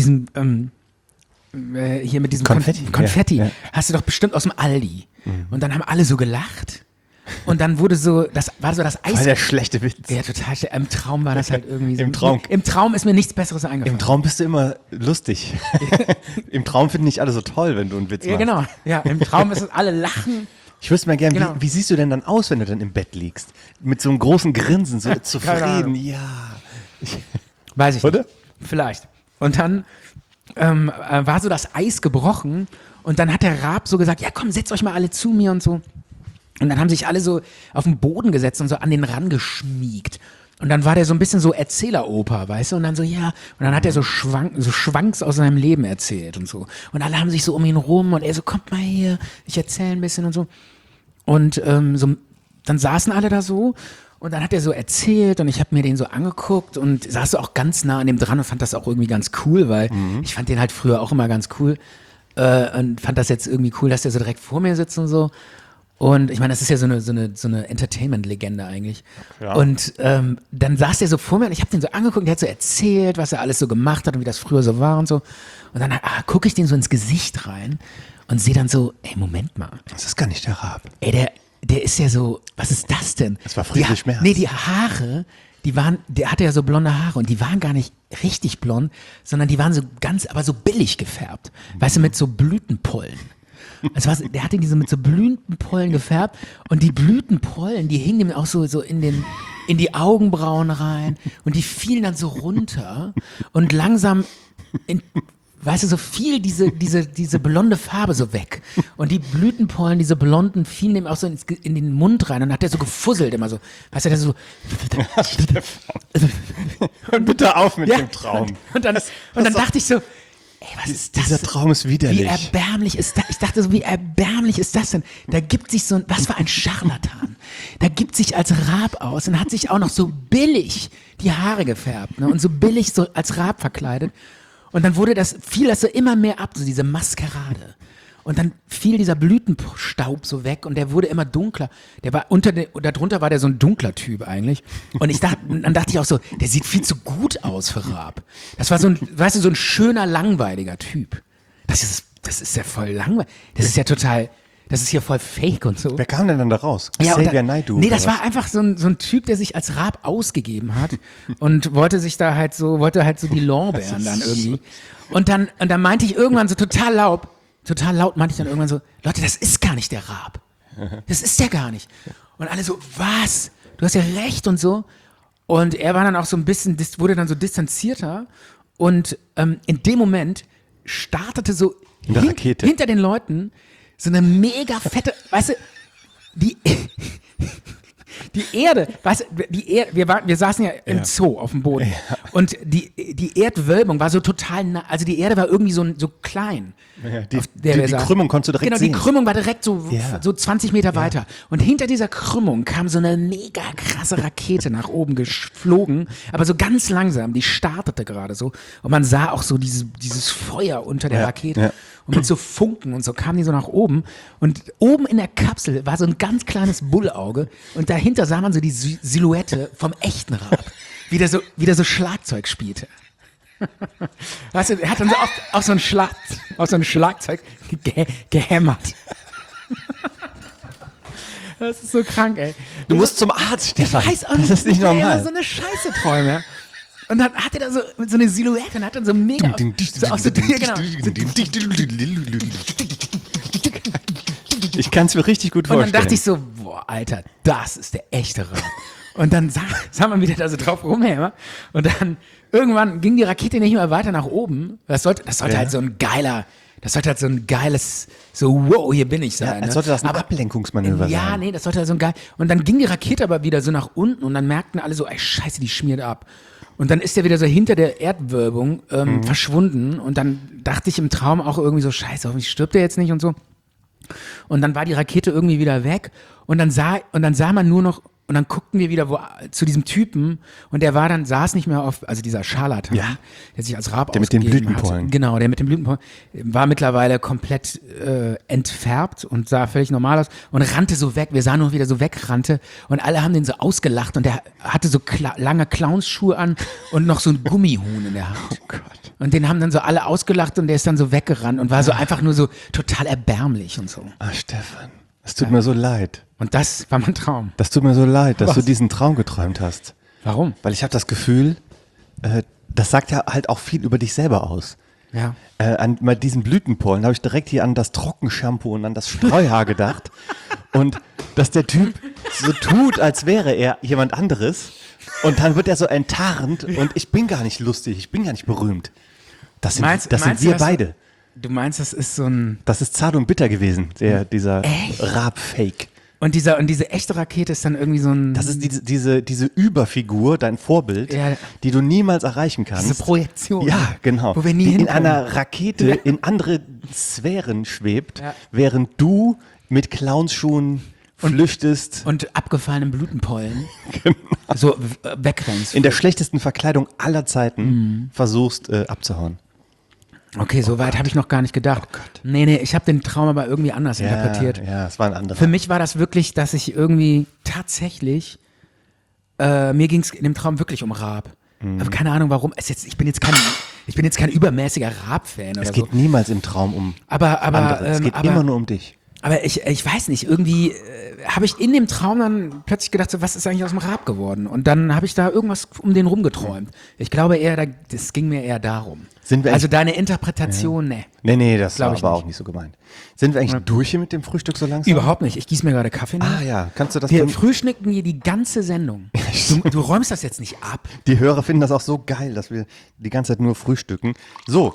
hier mit diesem Konfetti, ja. hast du doch bestimmt aus dem Aldi. Und dann haben alle so gelacht. Und dann wurde so, das war so das Eis. War der schlechte Witz. Ja, total. Im Traum war das halt irgendwie so. Im Traum. Im Traum ist mir nichts Besseres eingefallen. Im Traum bist du immer lustig. Im Traum finden nicht alle so toll, wenn du einen Witz Ja, machst. genau. Ja, im Traum ist es alle lachen. Ich wüsste mal gerne, Genau. wie siehst du denn dann aus, wenn du dann im Bett liegst? Mit so einem großen Grinsen, so Keine zufrieden. Ahnung. Ja. Weiß ich Oder? nicht. Vielleicht. Und dann war so das Eis gebrochen und dann hat der Raab so gesagt, ja komm, setzt euch mal alle zu mir und so. Und dann haben sich alle so auf den Boden gesetzt und so an den Rand geschmiegt. Und dann war der so ein bisschen so Erzähleroper, weißt du? Und dann so, ja. Und dann hat er so Schwanks aus seinem Leben erzählt und so. Und alle haben sich so um ihn rum und er so, kommt mal hier, ich erzähle ein bisschen und so. Und so, dann saßen alle da so und dann hat er so erzählt und ich habe mir den so angeguckt und saß so auch ganz nah an dem dran und fand das auch irgendwie ganz cool, weil ich fand den halt früher auch immer ganz cool und fand das jetzt irgendwie cool, dass der so direkt vor mir sitzt und so. Und ich meine, das ist ja so eine Entertainment-Legende eigentlich. Ja. Und dann saß der so vor mir und ich habe den so angeguckt, der hat so erzählt, was er alles so gemacht hat und wie das früher so war und so. Und dann gucke ich den so ins Gesicht rein und sehe dann so, ey, Moment mal. Das ist gar nicht der Raab. Ey, der ist ja so, was ist das denn? Das war Friedrich Merz. Nee, die Haare, der hatte ja so blonde Haare und die waren gar nicht richtig blond, sondern die waren so aber so billig gefärbt. Weißt du, mit so Blütenpollen. Der hatte diese mit so Blütenpollen gefärbt und die Blütenpollen, die hingen ihm auch so in die Augenbrauen rein und die fielen dann so runter und langsam weißt du, so fiel diese blonde Farbe so weg. Und die Blütenpollen, diese blonden, fielen ihm auch so in den Mund rein und dann hat der so gefusselt immer so. Weißt du, der so. Hör bitte auf mit Ja, dem Traum. Und dann dachte ich so, ey, was ist das? Dieser Traum ist widerlich. Wie erbärmlich ist das? Ich dachte so, wie erbärmlich ist das denn? Da gibt sich was für ein Scharlatan. Da gibt sich als Raab aus und hat sich auch noch so billig die Haare gefärbt, ne? Und so billig so als Raab verkleidet. Und dann fiel das so immer mehr ab, so diese Maskerade. Und dann fiel dieser Blütenstaub so weg und der wurde immer dunkler. Darunter war der so ein dunkler Typ eigentlich. Und dann dachte ich auch so, der sieht viel zu gut aus für Raab. Das war so ein schöner, langweiliger Typ. Das ist ja voll langweilig. Das ist ja voll fake und so. Wer kam denn dann da raus? Ja, und Xavier Naidoo? Nee, oder das was? war einfach so ein Typ, der sich als Raab ausgegeben hat und wollte halt so die Lorbeeren dann irgendwie. Und dann meinte ich irgendwann so total total laut meinte ich dann irgendwann so, Leute, das ist gar nicht der Raab. Das ist der gar nicht. Und alle so, was? Du hast ja recht und so. Und er war dann auch so ein bisschen, wurde dann so distanzierter. Und in dem Moment startete so Eine Rakete. hinter den Leuten so eine mega fette, weißt du, die Erde, weißt du, wir saßen ja im Zoo auf dem Boden. Ja. Und die Erdwölbung war so total, also die Erde war irgendwie so klein. Ja, auf der wir die saßen. Krümmung konntest du direkt sehen. Genau, die Krümmung war direkt so, Ja. so 20 Meter weiter. Und hinter dieser Krümmung kam so eine mega krasse Rakete nach oben geflogen, aber so ganz langsam, die startete gerade so. Und man sah auch so dieses Feuer unter der Rakete. Ja. Und mit so Funken und so kamen die so nach oben. Und oben in der Kapsel war so ein ganz kleines Bullauge. Und dahinter sah man so die Silhouette vom echten Raab. Wie der so Schlagzeug spielte. Weißt du, er hat dann so auf so ein Schlagzeug gehämmert. Das ist so krank, ey. Du musst zum Arzt, Stefan. Ich weiß auch das ist nicht der normal. immer so eine Scheiße Träume. Und dann hat er da so eine Silhouette und hat dann so mega Ich kann es mir richtig gut Und vorstellen. dann dachte ich so, boah, Alter, das ist der echte Raab. Und dann sah man wieder da so drauf rumhämmern. Und dann irgendwann ging die Rakete nicht mehr weiter nach oben. Das sollte halt so ein geiles, so wow, hier bin ich sein. als ne? sollte das ein Aber- Ablenkungsmanöver sein. Ja, nee, das sollte halt so ein geil. Und dann ging die Rakete aber wieder so nach unten und dann merkten alle so, ey, scheiße, die schmiert ab. Und dann ist der wieder so hinter der Erdwölbung verschwunden. Und dann dachte ich im Traum auch irgendwie so, scheiße, hoffentlich stirbt der jetzt nicht und so. Und dann war die Rakete irgendwie wieder weg und dann sah man nur noch, und dann guckten wir wieder zu diesem Typen und der saß nicht mehr also dieser Scharlatan, der sich als Raab Der mit den ausgegeben Blütenpollen. hat. Genau, der mit den Blütenpollen war mittlerweile komplett entfärbt und sah völlig normal aus und rannte so weg. Wir sahen nur, wie der so wegrannte und alle haben den so ausgelacht und der hatte so lange Clownsschuhe an und noch so ein Gummihuhn in der Hand. Oh Gott. Und den haben dann so alle ausgelacht und der ist dann so weggerannt und war so einfach nur so total erbärmlich und so. Ah, Stefan, es tut mir so leid. Und das war mein Traum. Das tut mir so leid, dass Was? du diesen Traum geträumt hast. Warum? Weil ich habe das Gefühl, das sagt ja halt auch viel über dich selber aus. Ja. Bei diesen Blütenpollen habe ich direkt hier an das Trockenshampoo und an das Streuhaar gedacht. Und dass der Typ so tut, als wäre er jemand anderes. Und dann wird er so enttarnt und ich bin gar nicht lustig, ich bin gar nicht berühmt. Das sind Meinst wir du, beide. Du meinst, das ist so ein... Das ist zart und bitter gewesen, dieser Echt? Raab-Fake. Und diese echte Rakete ist dann irgendwie so ein... Das ist diese Überfigur, dein Vorbild, Ja. die du niemals erreichen kannst. diese Projektion. Ja, genau. Wo wir nie die in hinkommen. einer Rakete in andere Sphären schwebt, Ja. während du mit Clownsschuhen flüchtest, Und abgefallenen Blütenpollen so wegrennst. in der schlechtesten Verkleidung aller Zeiten versuchst abzuhauen. Okay, so weit habe ich noch gar nicht gedacht. Nee, ich habe den Traum aber irgendwie anders interpretiert. Ja, es war ein anderer. Für mich war das wirklich, dass ich irgendwie tatsächlich, mir ging es in dem Traum wirklich um Raab. Aber keine Ahnung warum. Ich bin jetzt kein übermäßiger Raab-Fan oder Es so. geht niemals im Traum um Aber andere. Es geht immer nur um dich. Aber ich weiß nicht, irgendwie habe ich in dem Traum dann plötzlich gedacht, so, was ist eigentlich aus dem Raab geworden? Und dann habe ich da irgendwas um den rumgeträumt. Ich glaube eher, das ging mir eher darum. Sind wir also echt- deine Interpretation, ne. Nee, das Glaub war ich aber nicht. auch nicht so gemeint. Sind wir eigentlich durch hier mit dem Frühstück so langsam? Überhaupt nicht. Ich gieße mir gerade Kaffee nach. Ah ja, kannst du das Wir für frühstücken hier die ganze Sendung. Du räumst das jetzt nicht ab. Die Hörer finden das auch so geil, dass wir die ganze Zeit nur frühstücken. So,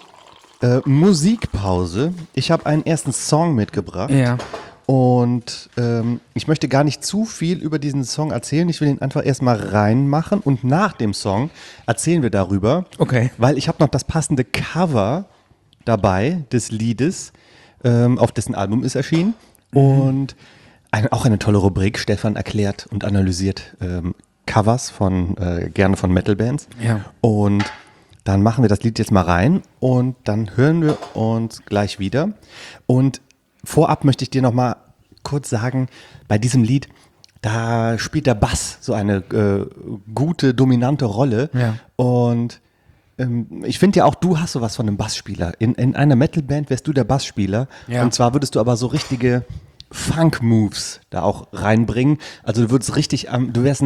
Musikpause. Ich habe einen ersten Song mitgebracht. Ja. Und ich möchte gar nicht zu viel über diesen Song erzählen. Ich will ihn einfach erstmal reinmachen und nach dem Song erzählen wir darüber. Okay. Weil ich habe noch das passende Cover dabei des Liedes, auf dessen Album ist erschienen. Und auch eine tolle Rubrik. Stefan erklärt und analysiert Covers gerne von Metal-Bands. Ja. Und dann machen wir das Lied jetzt mal rein und dann hören wir uns gleich wieder. Und vorab möchte ich dir noch mal kurz sagen, bei diesem Lied, da spielt der Bass so eine gute, dominante Rolle. Ja. Und ich finde ja auch, du hast sowas von einem Bassspieler. In einer Metalband wärst du der Bassspieler. Ja. Und zwar würdest du aber so richtige Funk-Moves da auch reinbringen. Also du würdest du wärst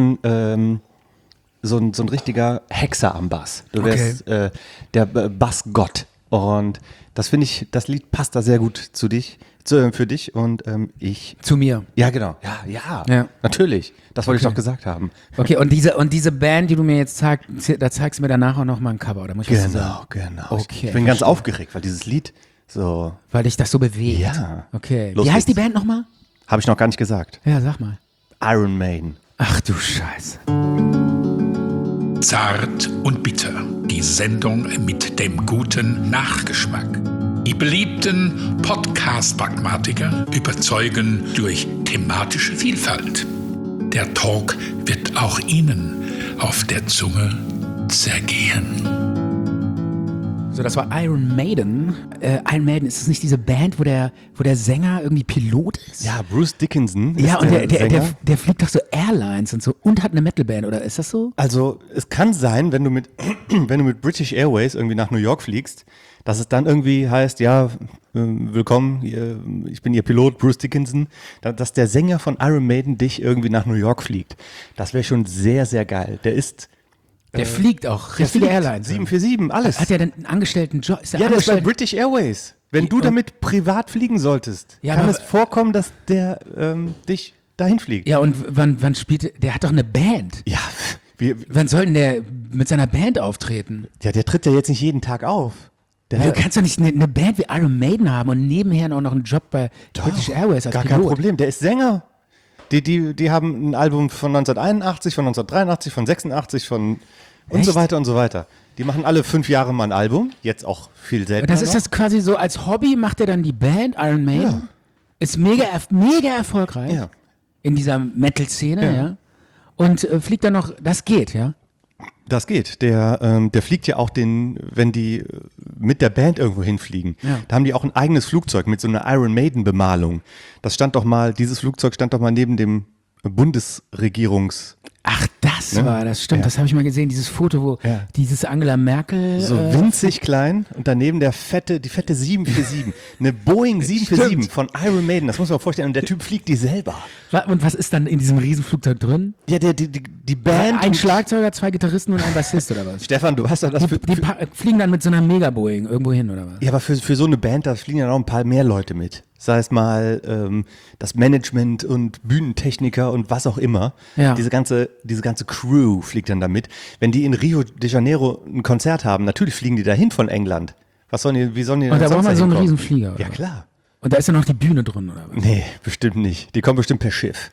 so ein richtiger Hexer am Bass. Du wärst der Bassgott. Und das finde ich, das Lied passt da sehr gut für dich und ich. Zu mir. Ja, genau. Ja. Natürlich. Das wollte ich doch gesagt haben. Okay, und diese Band, die du mir jetzt zeigst, da zeigst du mir danach auch noch mal ein Cover, oder muss ich was zu sagen? Genau. Okay, Ich bin ganz verstehe. aufgeregt, weil dieses Lied so, Weil dich das so bewegt. Ja. Okay. Los Wie heißt die geht's. Band nochmal? habe ich noch gar nicht gesagt. Ja, sag mal. Iron Maiden. Ach du Scheiße. Zart und bitter. Die Sendung mit dem guten Nachgeschmack. Die beliebten Podcast-Pragmatiker überzeugen durch thematische Vielfalt. Der Talk wird auch Ihnen auf der Zunge zergehen. So, das war Iron Maiden. Iron Maiden, ist das nicht diese Band, wo der Sänger irgendwie Pilot ist? Ja, Bruce Dickinson ist Ja, und der Sänger. der fliegt doch so Airlines und so und hat eine Metalband, oder ist das so? Also es kann sein, wenn du mit British Airways irgendwie nach New York fliegst, dass es dann irgendwie heißt, ja, willkommen, ich bin Ihr Pilot, Bruce Dickinson, dass der Sänger von Iron Maiden dich irgendwie nach New York fliegt. Das wäre schon sehr, sehr geil. Der fliegt auch, Der richtige fliegt. Airlines. 747, alles. Hat er denn einen Angestelltenjob? Ist der Ja, der ist bei angestellt? British Airways. Wenn du damit privat fliegen solltest, Ja, kann aber- es vorkommen, dass der dich dahin fliegt. Ja, und wann spielt der hat doch eine Band. Ja, Wann soll denn der mit seiner Band auftreten? der tritt ja jetzt nicht jeden Tag auf. Du kannst doch nicht eine Band wie Iron Maiden haben und nebenher auch noch einen Job bei British Airways als Gar Pilot. kein Problem, der ist Sänger. Die haben ein Album von 1981, von 1983, von 86, und Echt? so weiter und so weiter. Die machen alle 5 Jahre mal ein Album, jetzt auch viel seltener. Und das ist noch. das quasi so, als Hobby macht er dann die Band Iron Maiden. Ja. Ist mega erfolgreich Ja. in dieser Metal-Szene, ja. Und fliegt dann noch, das geht, ja. Das geht. Der fliegt ja auch wenn die mit der Band irgendwo hinfliegen, Ja. da haben die auch ein eigenes Flugzeug mit so einer Iron Maiden Bemalung. Dieses Flugzeug stand doch mal neben dem Bundesregierungs... Ach, das Ne? war das, stimmt, Ja. das habe ich mal gesehen, dieses Foto, wo Ja. dieses Angela Merkel. So winzig klein und daneben die fette 747. Eine Boeing 747 von Iron Maiden, das muss man sich vorstellen. Und der Typ fliegt die selber. Und was ist dann in diesem Riesenflugzeug drin? Ja, die Band. Ein Schlagzeuger, 2 Gitarristen und ein Bassist oder was? Stefan, du weißt doch, das Die fliegen dann mit so einer Mega-Boeing irgendwo hin oder was? ja, aber für so eine Band, da fliegen ja noch ein paar mehr Leute mit. Sei es mal das Management und Bühnentechniker und was auch immer. Ja. Diese ganze Crew fliegt dann damit. Wenn die in Rio de Janeiro ein Konzert haben, natürlich fliegen die dahin von England. Wie sollen die Und denn da braucht sonst man so einen dahin kommen? Riesenflieger, oder? Ja, was? klar. Und da ist ja noch die Bühne drin, oder was? Nee, bestimmt nicht. Die kommen bestimmt per Schiff.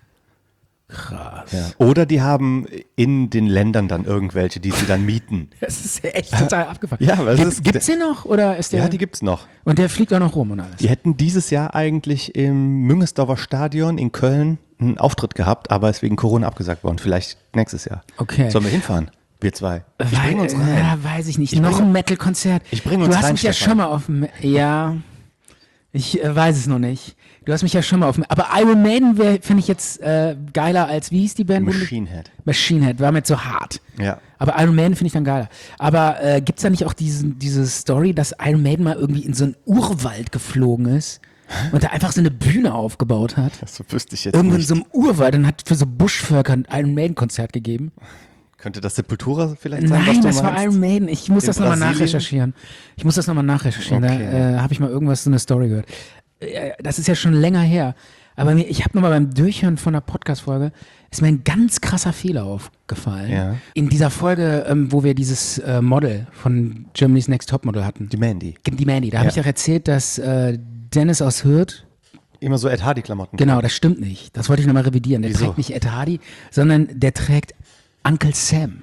Krass. Ja. Oder die haben in den Ländern dann irgendwelche, die sie dann mieten. Das ist ja echt total abgefahren. Ja, aber es Gibt's den noch? Oder ist der? Ja, die gibt's noch. Und der fliegt auch noch rum und alles. Die hätten dieses Jahr eigentlich im Müngersdorfer Stadion in Köln einen Auftritt gehabt, aber ist wegen Corona abgesagt worden. Vielleicht nächstes Jahr. Okay. Sollen wir hinfahren? Wir zwei. Ich bring uns rein. Ja, weiß ich nicht. Noch ein Metal-Konzert. Ich bring uns Du hast rein, mich ja Stefan. schon mal auf dem. Ja. Ich weiß es noch nicht. Du hast mich ja schon mal auf dem. Aber Iron Maiden finde ich jetzt geiler als, wie hieß die Band? Machine Head. Machine Head, war mir zu hart. Ja. Aber Iron Maiden finde ich dann geiler. Aber gibt's da nicht auch diese Story, dass Iron Maiden mal irgendwie in so einen Urwald geflogen ist und da einfach so eine Bühne aufgebaut hat? Das wüsste ich jetzt Irgendwo in nicht. so einem Urwald und hat für so Buschvölker ein Iron Maiden-Konzert gegeben. Könnte das Sepultura vielleicht sein, was Nein, du das war meinst? Iron Maiden. Ich muss In das nochmal Brasilien? nachrecherchieren. Okay. Da habe ich mal irgendwas, so eine Story gehört. Das ist ja schon länger her. Aber ich habe nochmal beim Durchhören von der Podcast-Folge, ist mir ein ganz krasser Fehler aufgefallen. Ja. In dieser Folge, wo wir dieses Model von Germany's Next Topmodel hatten. Die Mandy. Die Mandy. Da habe Ja. ich ja erzählt, dass Dennis aus Hürth, Immer so Ed Hardy-Klamotten. genau, das stimmt nicht. Das wollte ich nochmal revidieren. Der Wieso? trägt nicht Ed Hardy, sondern der trägt Uncle Sam.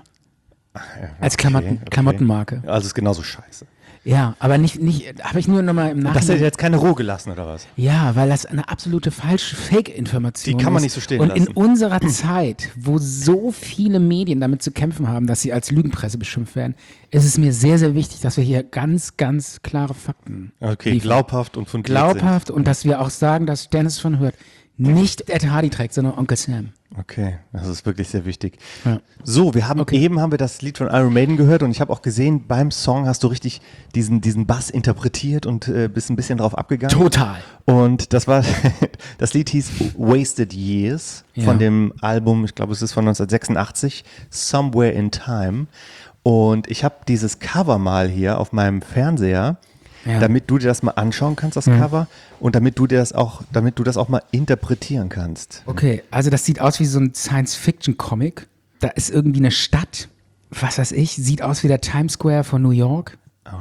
Als Klamottenmarke. Also ist genauso scheiße. Ja, aber nicht habe ich nur nochmal im Das hätte Nachhinein. jetzt keine Roh gelassen, oder was? Ja, weil das eine absolute falsche Fake-Information ist. Die kann man nicht so stehen Und lassen. in unserer Zeit, wo so viele Medien damit zu kämpfen haben, dass sie als Lügenpresse beschimpft werden, ist es mir sehr, sehr wichtig, dass wir hier ganz, ganz klare Fakten Okay, liefern. glaubhaft und fundiert Glaubhaft und dass wir auch sagen, dass Dennis von Hürth nicht Ed Hardy trägt, sondern Onkel Sam. sind. Okay, das ist wirklich sehr wichtig. Ja. So, eben haben wir das Lied von Iron Maiden gehört und ich habe auch gesehen, beim Song hast du richtig diesen Bass interpretiert und bist ein bisschen drauf abgegangen. Total. Und das Lied hieß Wasted Years Ja. von dem Album, ich glaube es ist von 1986, Somewhere in Time. Und ich habe dieses Cover mal hier auf meinem Fernseher Ja. damit du dir das mal anschauen kannst, das Cover, und damit du das auch mal interpretieren kannst. Okay, also das sieht aus wie so ein Science-Fiction-Comic. Da ist irgendwie eine Stadt, was weiß ich, sieht aus wie der Times Square von New York.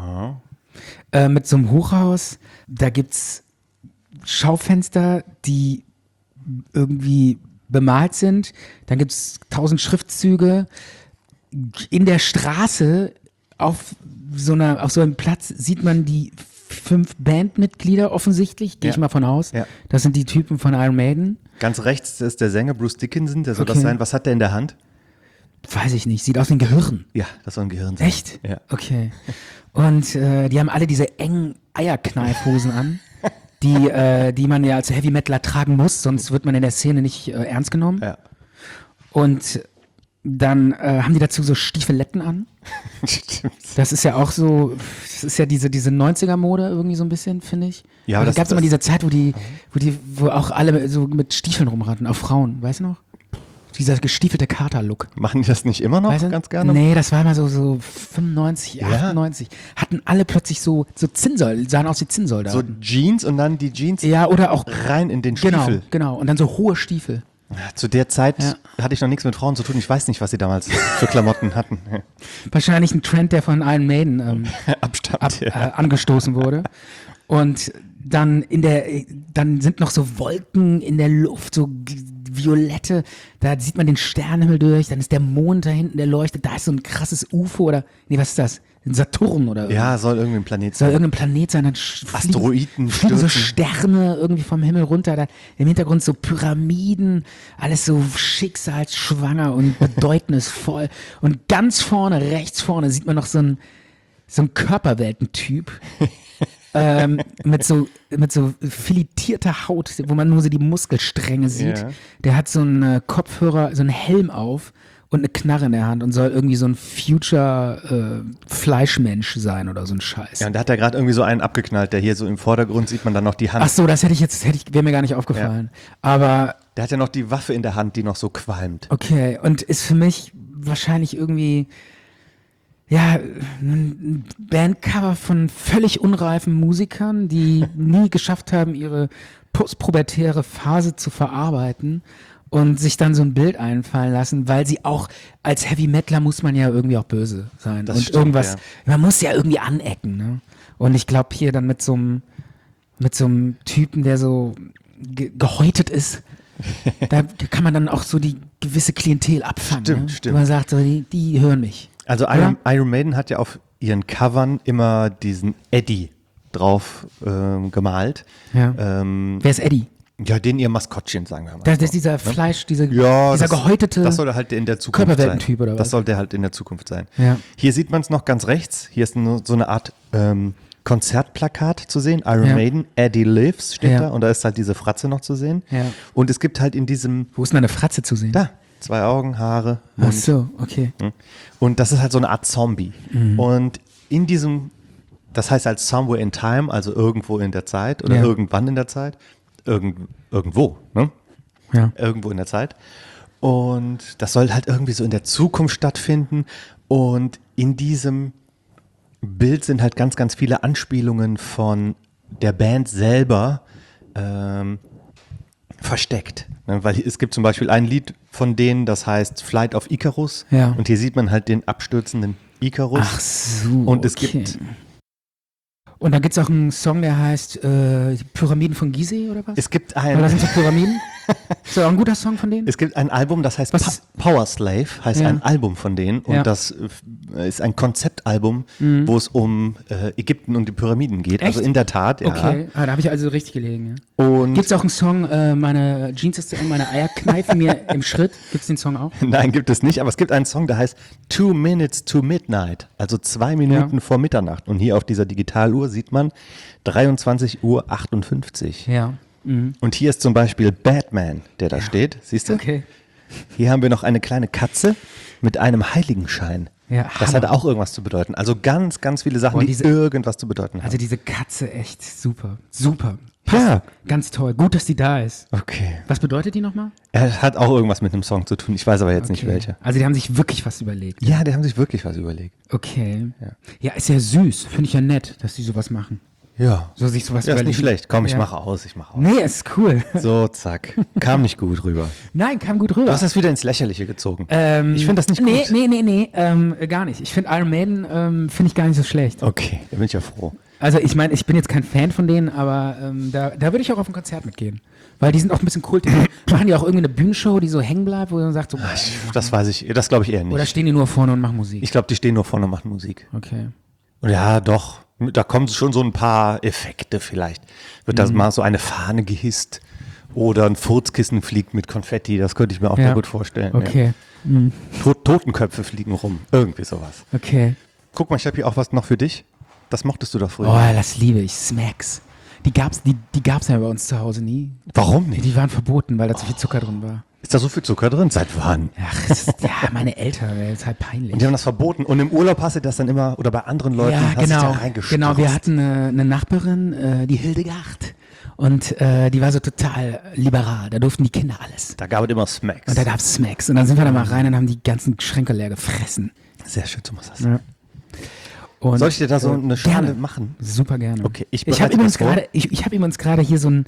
Mit so einem Hochhaus. Da gibt's Schaufenster, die irgendwie bemalt sind. Dann gibt's 1000 Schriftzüge. In der Straße auf so einem Platz sieht man die 5 Bandmitglieder offensichtlich, gehe ich mal von aus. Ja. Das sind die Typen von Iron Maiden. Ganz rechts ist der Sänger Bruce Dickinson, der soll Okay. das sein. Was hat der in der Hand? Weiß ich nicht, sieht aus wie ein Gehirn. Ja, das soll ein Gehirn sein. Echt? Ja. Okay. Und die haben alle diese engen Eierkneifhosen an, die man ja als Heavy Metaler tragen muss, sonst wird man in der Szene nicht ernst genommen. Ja. Und dann haben die dazu so Stiefeletten an. Stimmt. Das ist ja auch so, das ist ja diese 90er-Mode irgendwie so ein bisschen, finde ich. Ja, aber da das- gab es immer das- diese Zeit, wo auch alle so mit Stiefeln rumrannten, auch Frauen, weißt du noch? Dieser gestiefelte Kater-Look. Machen die das nicht immer noch Weißt du? ganz gerne? Nee, das war immer so 95, 98. Hatten alle plötzlich so Zinnsoldaten, sahen aus wie So Zinnsoldaten. Jeans und dann die Jeans Ja, oder auch, rein in den Stiefel. genau. Und dann so hohe Stiefel. Zu der Zeit Ja. hatte ich noch nichts mit Frauen zu tun. Ich weiß nicht, was sie damals für Klamotten hatten. Wahrscheinlich ein Trend, der von Iron Maiden Abstand. angestoßen wurde. Und dann dann sind noch so Wolken in der Luft, so violette, da sieht man den Sternenhimmel durch, dann ist der Mond da hinten, der leuchtet, da ist so ein krasses UFO oder, nee, was ist das? Ein Saturn oder Ja, soll irgendwie ein Planet soll sein. irgendein Planet sein, dann Asteroiden fliegen so stürzen. Sterne irgendwie vom Himmel runter, da im Hintergrund so Pyramiden, alles so schicksalsschwanger und bedeutnisvoll. Und ganz vorne, rechts vorne, sieht man noch so ein Körperweltentyp mit so filetierter Haut, wo man nur so die Muskelstränge sieht. Ja. Der hat so einen Kopfhörer, so einen Helm auf und eine Knarre in der Hand und soll irgendwie so ein Future Fleischmensch sein oder so ein Scheiß. Ja, und da hat er gerade irgendwie so einen abgeknallt, der hier so im Vordergrund sieht man dann noch die Hand. Ach so, das wäre mir gar nicht aufgefallen. Aber Der hat ja noch die Waffe in der Hand, die noch so qualmt. okay, und ist für mich wahrscheinlich irgendwie ja, ein Bandcover von völlig unreifen Musikern, die nie geschafft haben, ihre postpubertäre Phase zu verarbeiten und sich dann so ein Bild einfallen lassen, weil sie auch als Heavy Metaler muss man ja irgendwie auch böse sein. Das und stimmt, irgendwas, ja. man muss ja irgendwie anecken, ne? Und ich glaube hier dann mit so einem Typen, der so gehäutet ist, da kann man dann auch so die gewisse Klientel abfangen. Stimmt, ne? stimmt. Wo man sagt, so, die hören mich. Also Iron Maiden hat ja auf ihren Covern immer diesen Eddie drauf gemalt. Ja. Wer ist Eddie? Ja, den ihr Maskottchen, sagen wir mal. Das ist dieser Fleisch, dieser das, gehäutete das soll halt in der Zukunft sein. Körperweltentyp oder was? Das sollte halt in der Zukunft sein. Ja. Hier sieht man es noch ganz rechts. Hier ist nur so eine Art Konzertplakat zu sehen. Iron Ja. Maiden, Eddie Lives steht Ja. da. Und da ist halt diese Fratze noch zu sehen. Ja. Und es gibt halt in diesem, Wo ist denn eine Fratze zu sehen? da, 2 Augen, Haare, Ach Mund. so, okay. Und das ist halt so eine Art Zombie. Mhm. Und in diesem, das heißt halt Somewhere in Time, also irgendwo in der Zeit oder Ja. irgendwann in der Zeit. Irgendwo, ne? Ja. Irgendwo in der Zeit. Und das soll halt irgendwie so in der Zukunft stattfinden. Und in diesem Bild sind halt ganz, ganz viele Anspielungen von der Band selber versteckt. Ne? Weil es gibt zum Beispiel ein Lied von denen, das heißt Flight of Icarus. Ja. Und hier sieht man halt den abstürzenden Icarus. Ach so. Und es okay. gibt, Und dann gibt es auch einen Song, der heißt die Pyramiden von Gizeh oder was? es gibt Oder ein, sind das Pyramiden? Ist das auch ein guter Song von denen? es gibt ein Album, das heißt Was- Power Slave, heißt Ja. ein Album von denen. Und Ja. das ist ein Konzeptalbum, wo es um Ägypten und die Pyramiden geht. Also Echt? in der Tat, ja. Okay, da habe ich also richtig gelegen. Ja. Und Gibt es auch einen Song, meine Jeans ist zu eng, meine Eier kneifen mir im Schritt? Gibt es den Song auch? nein, gibt es nicht, aber es gibt einen Song, der heißt 2 Minutes to Midnight, also 2 Minuten vor Mitternacht. Und hier auf dieser Digitaluhr sieht man 23:58 Uhr. Ja. Und hier ist zum Beispiel Batman, der da steht. Siehst du? Okay. Hier haben wir noch eine kleine Katze mit einem Heiligenschein. Ja, das Hammer. hat auch irgendwas zu bedeuten. Also ganz, ganz viele Sachen, Und die diese- irgendwas zu bedeuten haben. Also diese Katze, echt super. Super. Ja. Ganz toll. Gut, dass die da ist. Okay. Was bedeutet die nochmal? Er hat auch irgendwas mit einem Song zu tun. Ich weiß aber jetzt nicht welche. Also die haben sich wirklich was überlegt. Ja, die haben sich wirklich was überlegt. Okay. Ja, ist ja süß. Finde ich ja nett, dass die sowas machen. Ja. So sich sowas Ja, ist nicht überlegen. schlecht. Komm, ich Ja. mache aus. Nee, ist cool. So, zack. Kam nicht gut rüber. Nein, kam gut rüber. Du hast das wieder ins Lächerliche gezogen. Ich finde das nicht Nee, gut. nee, gar nicht. Ich finde Iron Maiden finde ich gar nicht so schlecht. Okay, da bin ich ja froh. Also ich meine, ich bin jetzt kein Fan von denen, aber da würde ich auch auf ein Konzert mitgehen. Weil die sind auch ein bisschen kultig. Machen die auch irgendwie eine Bühnenshow, die so hängen bleibt, wo man sagt so, Das weiß ich, das glaube ich eher nicht. oder stehen die nur vorne und machen Musik? Ich glaube, die stehen nur vorne und machen Musik. Okay. Und ja, doch. Da kommen schon so ein paar Effekte vielleicht. Wird Mhm. da mal so eine Fahne gehisst oder ein Furzkissen fliegt mit Konfetti. Das könnte ich mir auch Ja. mal gut vorstellen. Okay. Ja. Totenköpfe fliegen rum. Irgendwie sowas. Okay. Guck mal, ich habe hier auch was noch für dich. Das mochtest du doch früher. Oh, das liebe ich. Smacks. Die gab's ja bei uns zu Hause nie. Warum nicht? Die waren verboten, weil da zu viel Zucker drin war. Ist da so viel Zucker drin? Seit wann? Ach, ja, meine Eltern, das ist halt peinlich. Und die haben das verboten. Und im Urlaub hast du das dann immer, oder bei anderen Leuten, Ja, hast du genau. da reingestürzt. Genau, wir hatten eine Nachbarin, die Hildegard. Und die war so total liberal. Da durften die Kinder alles. Da gab es immer Smacks. Und da gab's Smacks. Und dann sind wir da mal rein und haben die ganzen Schränke leer gefressen. Sehr schön, so muss das. Ja. Und, Soll ich dir da so eine Schale gerne. machen? Super gerne. Okay, ich habe bereite übrigens das vor. gerade, ich habe übrigens gerade hier so ein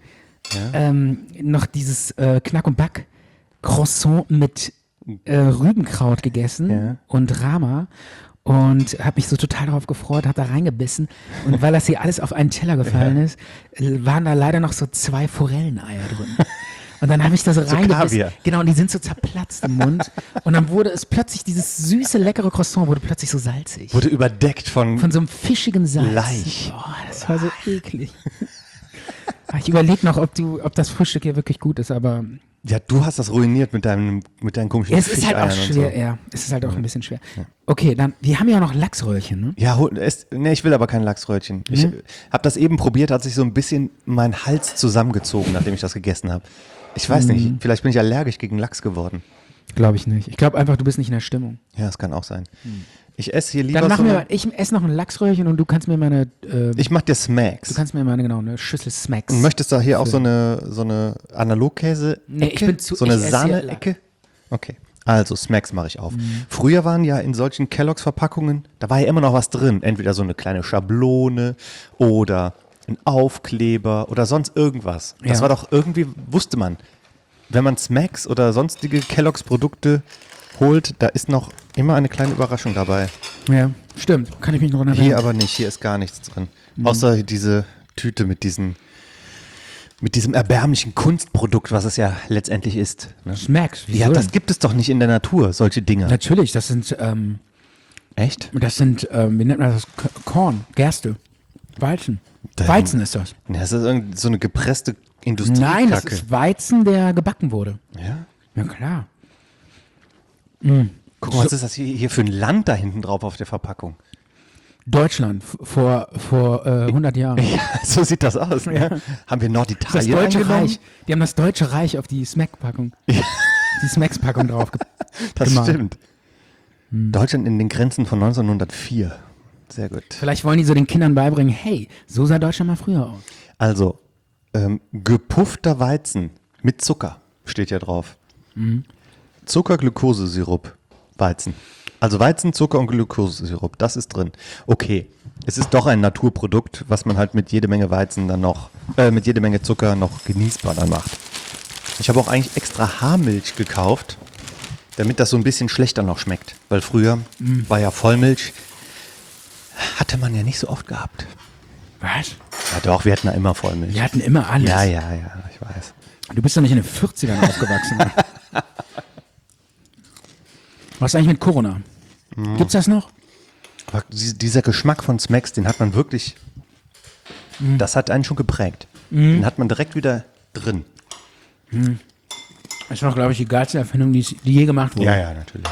noch dieses Knack und Back Croissant mit Rübenkraut gegessen Ja. und Rama und habe mich so total darauf gefreut, habe da reingebissen und weil das hier alles auf einen Teller gefallen ist, waren da leider noch so 2 Forelleneier drin. Und dann habe ich das reingebissen. Kaviar. Genau, und die sind so zerplatzt im Mund. Und dann wurde es plötzlich, dieses süße, leckere Croissant wurde plötzlich so salzig. Wurde überdeckt von Von so einem fischigen Salz. Laich. Oh, das war so eklig. Ich überlege noch, ob das Frühstück hier wirklich gut ist, aber Ja, du hast das ruiniert mit deinen komischen es ist halt auch Fischeiern und schwer, so. ja. Es ist halt auch ein bisschen schwer. Okay, dann, wir haben ja auch noch Lachsröllchen, ne? Ja, ich will aber kein Lachsröllchen. Ich habe das eben probiert, hat sich so ein bisschen mein Hals zusammengezogen, nachdem ich das gegessen habe. Ich weiß nicht, vielleicht bin ich allergisch gegen Lachs geworden. Glaube ich nicht. Ich glaube einfach, du bist nicht in der Stimmung. Ja, das kann auch sein. Ich esse hier lieber Dann machen so wir, ich esse noch ein Lachsröllchen und du kannst mir mal ich mach dir Smacks. eine Schüssel Smacks. Und möchtest du hier auch so eine Analogkäse? Nee, ich bin zu- So eine ich esse Sahne-Ecke? Okay. Also Smacks mache ich auf. Früher waren ja in solchen Kelloggs-Verpackungen, da war ja immer noch was drin. Entweder so eine kleine Schablone oder ein Aufkleber oder sonst irgendwas. Das Ja. war doch irgendwie, wusste man, wenn man Smacks oder sonstige Kelloggs-Produkte holt, da ist noch immer eine kleine Überraschung dabei. Ja, stimmt. Kann ich mich noch erinnern. Hier aber nicht, hier ist gar nichts drin. Außer diese Tüte mit diesem erbärmlichen Kunstprodukt, was es ja letztendlich ist. Ne? Smacks. Ja, das gibt es doch nicht in der Natur, solche Dinger. Natürlich, das sind, Echt? wie nennt man das? Korn, Gerste, Weizen. Da- Weizen ist das. Ja, das ist irgendwie so eine gepresste Industriekacke. Nein, das ist Weizen, der gebacken wurde. Ja? Ja, klar. Guck mal, was ist das hier für ein Land da hinten drauf auf der Verpackung? Deutschland vor 100 Jahren. Ja, so sieht das aus. Ne? Haben wir Das Norditalien Deutsche eingenommen? Reich. Die haben das Deutsche Reich auf die Smack-Packung. Die Smacks-Packung drauf. Das gemacht. stimmt. Deutschland in den Grenzen von 1904. Sehr gut. Vielleicht wollen die so den Kindern beibringen, hey, so sah Deutschland mal früher aus. Also, gepuffter Weizen mit Zucker steht ja drauf. Zucker-Glukosesirup, Weizen. Also Weizen, Zucker und Glukosesirup, das ist drin. Okay, es ist doch ein Naturprodukt, was man halt mit jede Menge Weizen dann noch, mit jede Menge Zucker noch genießbar dann macht. Ich habe auch eigentlich extra Haarmilch gekauft, damit das so ein bisschen schlechter noch schmeckt. Weil früher war ja Vollmilch, hatte man ja nicht so oft gehabt. Was? Ja doch, wir hatten ja immer Vollmilch. Wir hatten immer alles. Ja, ich weiß. Du bist doch nicht in den 40ern aufgewachsen. Was ist eigentlich mit Corona? Gibt's das noch? Aber dieser Geschmack von Smacks, den hat man wirklich, das hat einen schon geprägt. Den hat man direkt wieder drin. Das ist noch, glaube ich, die geilste Erfindung, die je gemacht wurde. Ja, natürlich.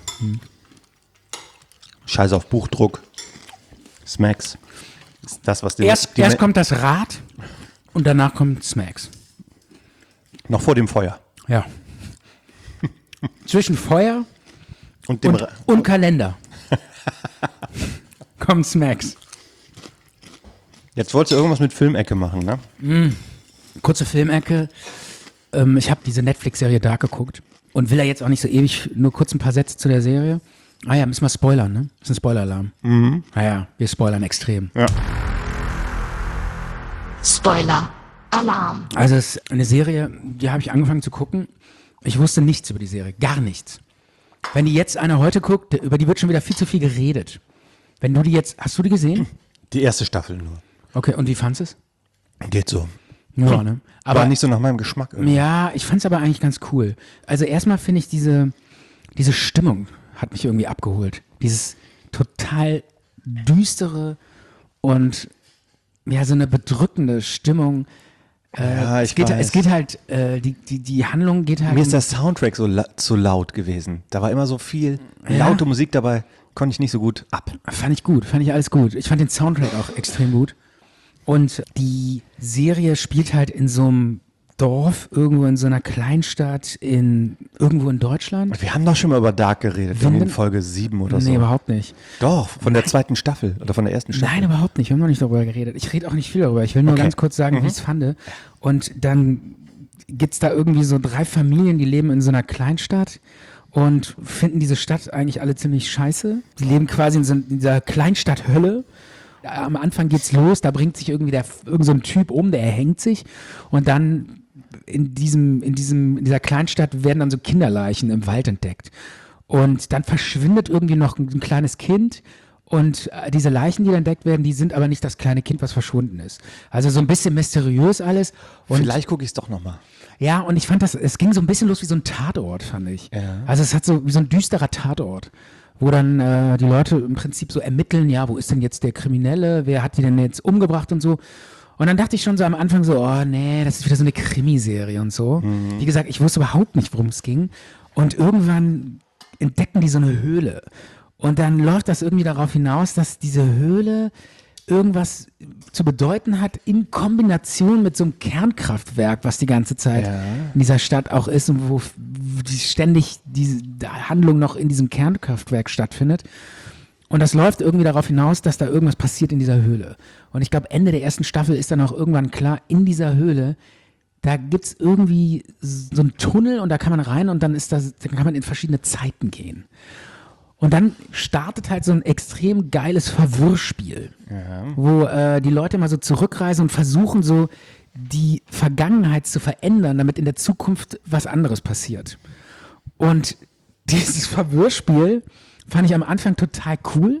Scheiß auf Buchdruck. Smacks. Ist das, was Erst kommt das Rad und danach kommt Smacks. noch vor dem Feuer. Ja. Zwischen Feuer Und dem und Kalender. kommt Smacks. Jetzt wolltest du irgendwas mit Filmecke machen, ne? Kurze Filmecke. Ich habe diese Netflix-Serie Dark geguckt und will da jetzt auch nicht so ewig, nur kurz ein paar Sätze zu der Serie. Ah ja, müssen wir spoilern, ne? Das ist ein Spoiler-Alarm. Naja, wir spoilern extrem. Ja. Spoiler. Alarm. Also es ist eine Serie, die habe ich angefangen zu gucken. Ich wusste nichts über die Serie, gar nichts. Wenn die jetzt einer heute guckt, über die wird schon wieder viel zu viel geredet. Wenn du die jetzt, hast du die gesehen? Die erste Staffel nur. Okay, und wie fandst du es? Geht so. Ja, ne? Aber Aber nicht so nach meinem Geschmack. Irgendwie. ja, ich fand es aber eigentlich ganz cool. Also erstmal finde ich diese Stimmung hat mich irgendwie abgeholt. Dieses total düstere und ja, so eine bedrückende Stimmung. Ja, ich Es weiß. geht halt, die Handlung geht halt. Mir ist der Soundtrack so laut gewesen. Da war immer so viel laute Musik dabei, konnte ich nicht so gut ab. Fand ich gut, fand ich alles gut. Ich fand den Soundtrack auch extrem gut. Und die Serie spielt halt in so einem Dorf, irgendwo in so einer Kleinstadt, irgendwo in Deutschland. Wir haben doch schon mal über Dark geredet, Winden- in Folge 7 oder so. Nee, überhaupt nicht. Doch, von der zweiten Staffel oder von der ersten Staffel. Nein, überhaupt nicht. Wir haben noch nicht darüber geredet. Ich rede auch nicht viel darüber. Ich will nur Okay. ganz kurz sagen, wie ich es fand. Und dann gibt's da irgendwie so 3 Familien, die leben in so einer Kleinstadt und finden diese Stadt eigentlich alle ziemlich scheiße. Die leben quasi in dieser Kleinstadt-Hölle. Am Anfang geht's los, da bringt sich irgendwie irgend so ein Typ um, der erhängt sich. Und dann in dieser Kleinstadt werden dann so Kinderleichen im Wald entdeckt. Und dann verschwindet irgendwie noch ein kleines Kind. Und diese Leichen, die dann entdeckt werden, die sind aber nicht das kleine Kind, was verschwunden ist. Also so ein bisschen mysteriös alles. Und Vielleicht gucke ich es doch nochmal. ja, und ich fand es ging so ein bisschen los wie so ein Tatort, fand ich. Ja. Also es hat so wie so ein düsterer Tatort, wo dann die Leute im Prinzip so ermitteln, ja, wo ist denn jetzt der Kriminelle, wer hat die denn jetzt umgebracht und so. Und dann dachte ich schon so am Anfang so, oh nee, das ist wieder so eine Krimiserie und so. Wie gesagt, ich wusste überhaupt nicht, worum es ging. Und irgendwann entdecken die so eine Höhle. Und dann läuft das irgendwie darauf hinaus, dass diese Höhle irgendwas zu bedeuten hat in Kombination mit so einem Kernkraftwerk, was die ganze Zeit in dieser Stadt auch ist und wo ständig diese Handlung noch in diesem Kernkraftwerk stattfindet. Und das läuft irgendwie darauf hinaus, dass da irgendwas passiert in dieser Höhle. Und ich glaube, Ende der ersten Staffel ist dann auch irgendwann klar, in dieser Höhle, da gibt's irgendwie so einen Tunnel und da kann man rein und dann kann man in verschiedene Zeiten gehen. Und dann startet halt so ein extrem geiles Verwirrspiel, wo die Leute mal so zurückreisen und versuchen so die Vergangenheit zu verändern, damit in der Zukunft was anderes passiert. Und dieses Verwirrspiel fand ich am Anfang total cool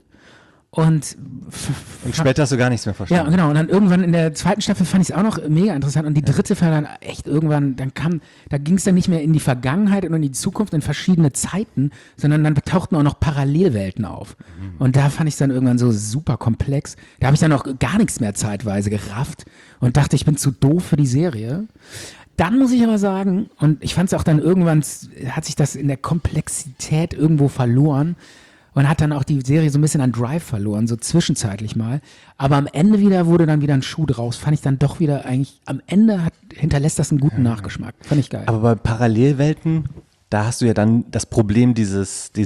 und später hast du gar nichts mehr ja, verstanden. genau. Und dann irgendwann in der zweiten Staffel fand ich es auch noch mega interessant. Und die dritte war dann echt irgendwann, da ging es dann nicht mehr in die Vergangenheit und in die Zukunft in verschiedene Zeiten, sondern dann tauchten auch noch Parallelwelten auf. Und da fand ich es dann irgendwann so super komplex. Da habe ich dann auch gar nichts mehr zeitweise gerafft und dachte, ich bin zu doof für die Serie. Dann muss ich aber sagen, und ich fand es auch dann irgendwann, hat sich das in der Komplexität irgendwo verloren. Und hat dann auch die Serie so ein bisschen an Drive verloren, so zwischenzeitlich mal. Aber am Ende wurde dann wieder ein Schuh draus. Fand ich dann doch wieder eigentlich, am Ende hinterlässt das einen guten Nachgeschmack. Fand ich geil. Aber bei Parallelwelten, da hast du ja dann das Problem dieser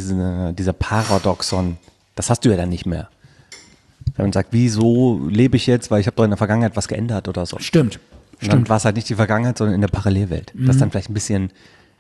Paradoxon. Das hast du ja dann nicht mehr. Wenn man sagt, wieso lebe ich jetzt, weil ich habe doch in der Vergangenheit was geändert oder so. Stimmt. Und dann war es halt nicht die Vergangenheit, sondern in der Parallelwelt. Das ist dann vielleicht ein bisschen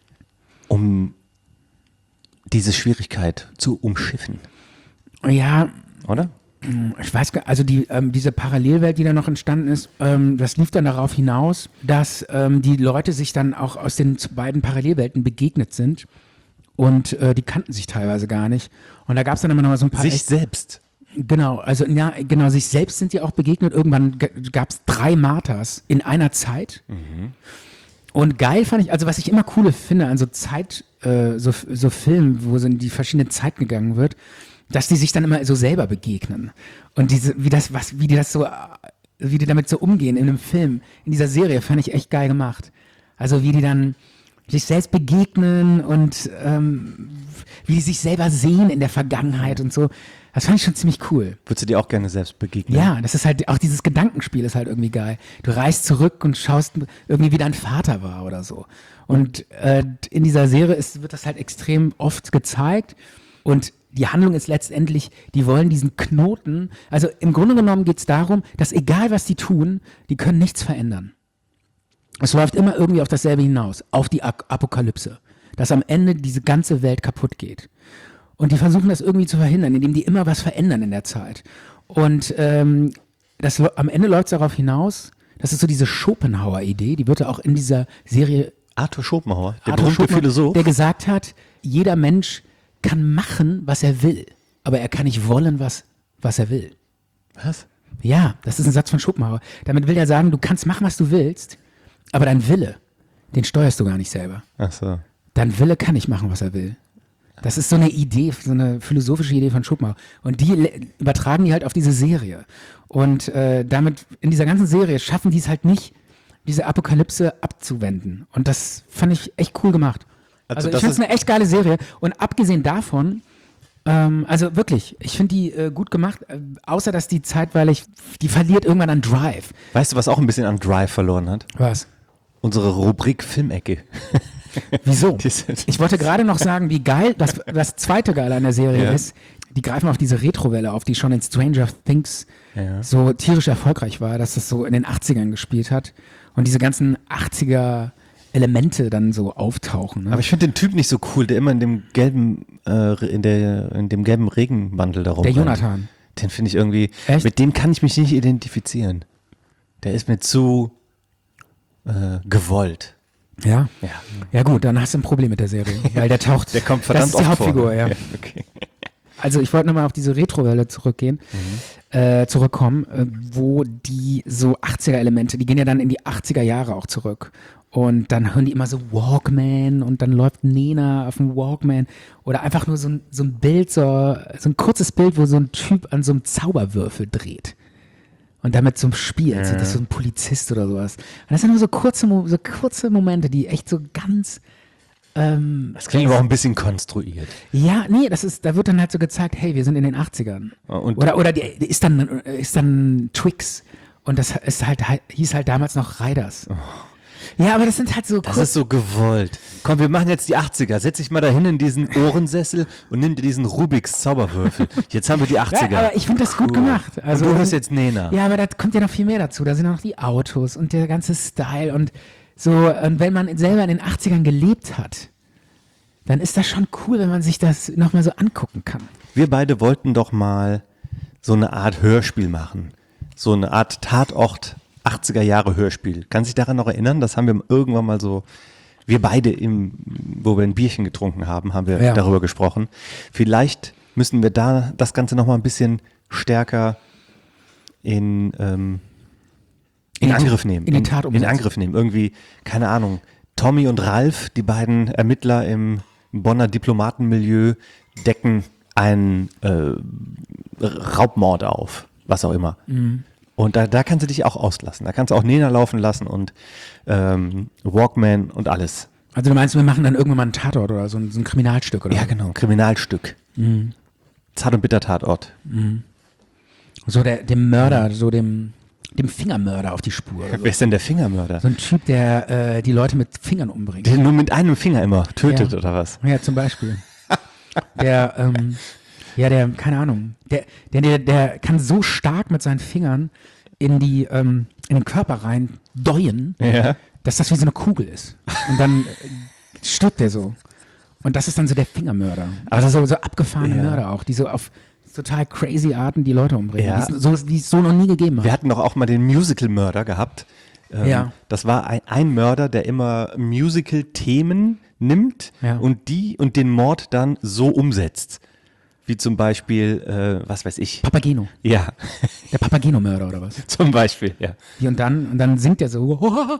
um diese Schwierigkeit zu umschiffen, Ja, oder? ich weiß gar also diese Parallelwelt, die da noch entstanden ist, das lief dann darauf hinaus, dass die Leute sich dann auch aus den beiden Parallelwelten begegnet sind und die kannten sich teilweise gar nicht. Und da gab es dann immer noch mal so ein paar Sich selbst. Genau, also ja, genau, sich selbst sind die auch begegnet. Irgendwann gab es 3 Marthas in einer Zeit. Und geil fand ich, also was ich immer cool finde an so so Filmen, wo so in die verschiedenen Zeiten gegangen wird, dass die sich dann immer so selber begegnen. Und wie die damit so umgehen in einem Film, in dieser Serie, fand ich echt geil gemacht. Also wie die dann sich selbst begegnen und wie die sich selber sehen in der Vergangenheit und so. Das fand ich schon ziemlich cool. Würdest du dir auch gerne selbst begegnen? Ja, das ist halt, auch dieses Gedankenspiel ist halt irgendwie geil. Du reist zurück und schaust irgendwie, wie dein Vater war oder so. Und in dieser Serie wird das halt extrem oft gezeigt. Und die Handlung ist letztendlich, die wollen diesen Knoten, also im Grunde genommen geht es darum, dass egal was die tun, die können nichts verändern. Es läuft immer irgendwie auf dasselbe hinaus, auf die Apokalypse. Dass am Ende diese ganze Welt kaputt geht. Und die versuchen das irgendwie zu verhindern, indem die immer was verändern in der Zeit. Und am Ende läuft es darauf hinaus, Das ist so diese Schopenhauer-Idee, die wird ja auch in dieser Serie Arthur Schopenhauer, der Arthur berühmte Schopenhauer, Philosoph. der gesagt hat, jeder Mensch kann machen, was er will, aber er kann nicht wollen, was er will. Was? Ja, das ist ein Satz von Schopenhauer. Damit will er sagen, du kannst machen, was du willst, aber dein Wille, den steuerst du gar nicht selber. Ach so. Dein Wille kann nicht machen, was er will. Das ist so eine Idee, so eine philosophische Idee von Schopenhauer. Und die übertragen die halt auf diese Serie. Und damit, in dieser ganzen Serie schaffen die es halt nicht, diese Apokalypse abzuwenden. Und das fand ich echt cool gemacht. Also ich das finde es ist- eine echt geile Serie. Und abgesehen davon, also wirklich, ich finde die gut gemacht, außer dass die zeitweilig, die verliert irgendwann an Drive. Weißt du, was auch ein bisschen an Drive verloren hat? Was? Unsere Rubrik Filmecke. Wieso? Die sind- Ich wollte gerade noch sagen, wie geil, das zweite Geile an der Serie Ja. ist, die greifen auf diese Retrowelle auf, die schon in Stranger Things Ja. so tierisch erfolgreich war, dass das so in den 80ern gespielt hat und diese ganzen 80er Elemente dann so auftauchen. Ne? Aber ich finde den Typ nicht so cool, der immer in dem gelben, in dem gelben Regenmantel da rumrennt. Jonathan. Den finde ich irgendwie, Echt? mit dem kann ich mich nicht identifizieren. Der ist mir zu gewollt. Ja? Ja. Ja gut, dann hast du ein Problem mit der Serie, weil der taucht, Der kommt verdammt das ist die oft vor. Hauptfigur, ja. Okay. Also ich wollte nochmal auf diese Retrowelle zurückkommen, wo die so 80er-Elemente, die gehen ja dann in die 80er Jahre auch zurück. Und dann hören die immer so Walkman und dann läuft Nena auf dem Walkman oder einfach nur so ein Bild, so ein kurzes Bild, wo so ein Typ an so einem Zauberwürfel dreht. Und damit zum Spiel, das ist so ein Polizist oder sowas. Und das sind nur so kurze Momente, die echt so ganz Das klingt aber auch ein bisschen konstruiert. ja, nee, da wird dann halt so gezeigt, hey, wir sind in den 80ern. Und- oder die ist dann Twix. Und das ist hieß halt damals noch Riders. Ja, aber das sind halt so Das ist so gewollt. Komm, wir machen jetzt die 80er. Setz dich mal dahin in diesen Ohrensessel und nimm dir diesen Rubiks Zauberwürfel. Jetzt haben wir die 80er. Ja, aber ich finde das gut gemacht. Also, und du hörst jetzt Nena. Ja, aber da kommt ja noch viel mehr dazu. Da sind auch noch die Autos und der ganze Style und so. Und wenn man selber in den 80ern gelebt hat, dann ist das schon cool, wenn man sich das nochmal so angucken kann. Wir beide wollten doch mal so eine Art Hörspiel machen. So eine Art Tatort 80er Jahre Hörspiel. Kannst du dich daran noch erinnern? Das haben wir irgendwann mal so, wir beide, wo wir ein Bierchen getrunken haben, haben wir Ja. darüber gesprochen. Vielleicht müssen wir da das Ganze noch mal ein bisschen stärker in Angriff nehmen. in die Tat in umsetzen. Angriff nehmen. Irgendwie, keine Ahnung, Tommy und Ralf, die beiden Ermittler im Bonner Diplomatenmilieu, decken einen Raubmord auf, was auch immer. Mhm. Und da kannst du dich auch auslassen. Da kannst du auch Nena laufen lassen und Walkman und alles. Also du meinst, wir machen dann irgendwann mal einen Tatort oder so ein Kriminalstück oder Ja, so? genau. Kriminalstück. Zart und bitter Tatort. So dem Mörder, so dem Fingermörder auf die Spur. Oder so. Wer ist denn der Fingermörder? So ein Typ, der die Leute mit Fingern umbringt. Der nur mit einem Finger immer tötet Ja. oder was? Ja, zum Beispiel. Der, keine Ahnung, der kann so stark mit seinen Fingern in den Körper rein deuen, Ja. dass das wie so eine Kugel ist. Und dann stirbt der so. Und das ist dann so der Fingermörder. Also so abgefahrene Ja. Mörder auch, die so auf total crazy Arten die Leute umbringen, Ja. die es so noch nie gegeben hat. Wir hatten doch auch mal den Musical-Mörder gehabt. Ja. Das war ein Mörder, der immer Musical-Themen nimmt Ja. und den Mord dann so umsetzt. Wie zum Beispiel, was weiß ich. Papageno. Ja, Der Papageno-Mörder oder was? zum Beispiel, ja. Und dann singt er so.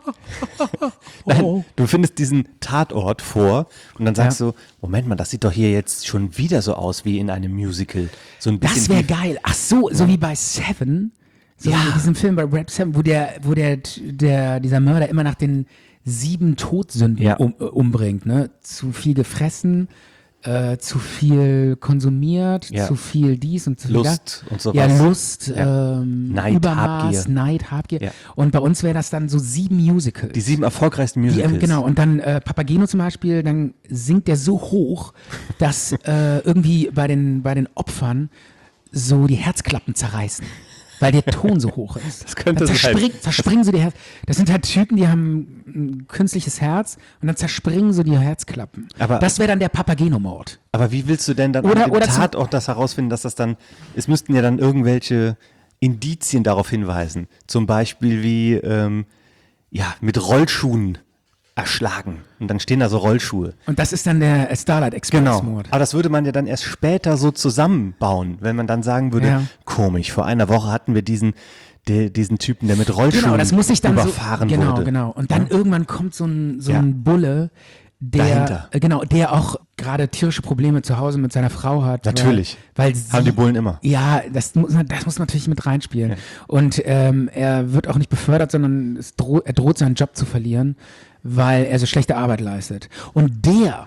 Nein, du findest diesen Tatort vor und dann sagst du, Moment mal, das sieht doch hier jetzt schon wieder so aus wie in einem Musical. So ein bisschen Das wäre wie- geil. Ach so, so wie bei Seven. So Ja. wie in diesem Film bei Rap Seven, wo dieser Mörder immer nach den 7 Todsünden Ja. umbringt. Ne? Zu viel gefressen, zu viel konsumiert, Ja. zu viel dies und zu viel Lust das. und sowas. Ja, Lust, Neid, Übermaß, Habgier. Neid, Habgier. Ja. Und bei uns wäre das dann so 7 Musicals. Die 7 erfolgreichsten Die, Musicals. genau, und dann Papageno zum Beispiel, dann singt der so hoch, dass irgendwie bei den Opfern so die Herzklappen zerreißen. Weil der Ton so hoch ist. Das könnte dann sein. zerspringen so die Herz. Das sind halt Typen, die haben ein künstliches Herz und dann zerspringen so die Herzklappen. Aber- das wäre dann der Papageno-Mord. Aber wie willst du denn dann Oder- an dem oder zum- Tatort das herausfinden, dass das dann, es müssten ja dann irgendwelche Indizien darauf hinweisen. Zum Beispiel wie mit Rollschuhen erschlagen. Und dann stehen da so Rollschuhe. Und das ist dann der Starlight Express-Mord. Aber das würde man ja dann erst später so zusammenbauen, wenn man dann sagen würde, komisch, vor einer Woche hatten wir diesen Typen, der mit Rollschuhen Genau, das muss sich dann überfahren so, wurde. Genau. Und dann irgendwann kommt so ein Bulle, Dahinter. Der auch gerade tierische Probleme zu Hause mit seiner Frau hat. Natürlich. Weil Haben die Bullen immer. Ja, das muss natürlich mit reinspielen. Ja. Und er wird auch nicht befördert, sondern er droht seinen Job zu verlieren, weil er so schlechte Arbeit leistet. Und der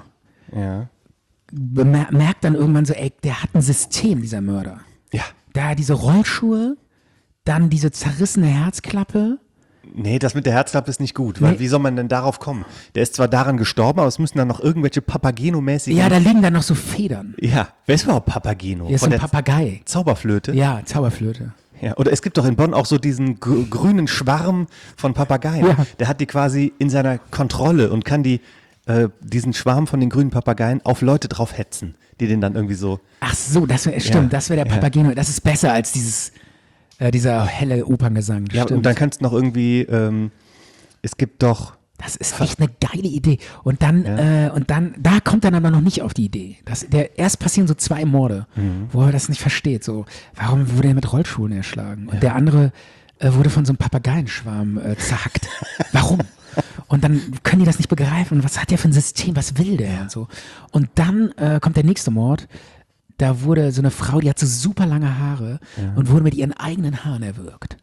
merkt dann irgendwann so, der hat ein System, dieser Mörder. Ja. Da diese Rollschuhe, dann diese zerrissene Herzklappe. Nee, das mit der Herzklappe ist nicht gut, weil wie soll man denn darauf kommen? Der ist zwar daran gestorben, aber es müssen dann noch irgendwelche Papageno-mäßigen... Ja, da liegen dann noch so Federn. Ja, wer ist überhaupt Papageno? Der ist so ein Papagei. Zauberflöte? Ja, Zauberflöte. Ja, oder es gibt doch in Bonn auch so diesen grünen Schwarm von Papageien. Ja. Der hat die quasi in seiner Kontrolle und kann diesen Schwarm von den grünen Papageien auf Leute drauf hetzen, die den dann irgendwie so... Ach so, das wäre das wäre der Papageno. Das ist besser als dieser helle Operngesang. Ja, stimmt. und dann kannst du noch irgendwie, es gibt doch... Das ist echt eine geile Idee. Und dann, da kommt er dann aber noch nicht auf die Idee. Erst passieren so 2 Morde, wo er das nicht versteht. So, warum wurde er mit Rollschuhen erschlagen? Und der andere wurde von so einem Papageienschwarm zerhackt. Warum? Und dann können die das nicht begreifen. Und was hat der für ein System? Was will der? Und so. Und dann kommt der nächste Mord. Da wurde so eine Frau, die hat so super lange Haare und wurde mit ihren eigenen Haaren erwürgt.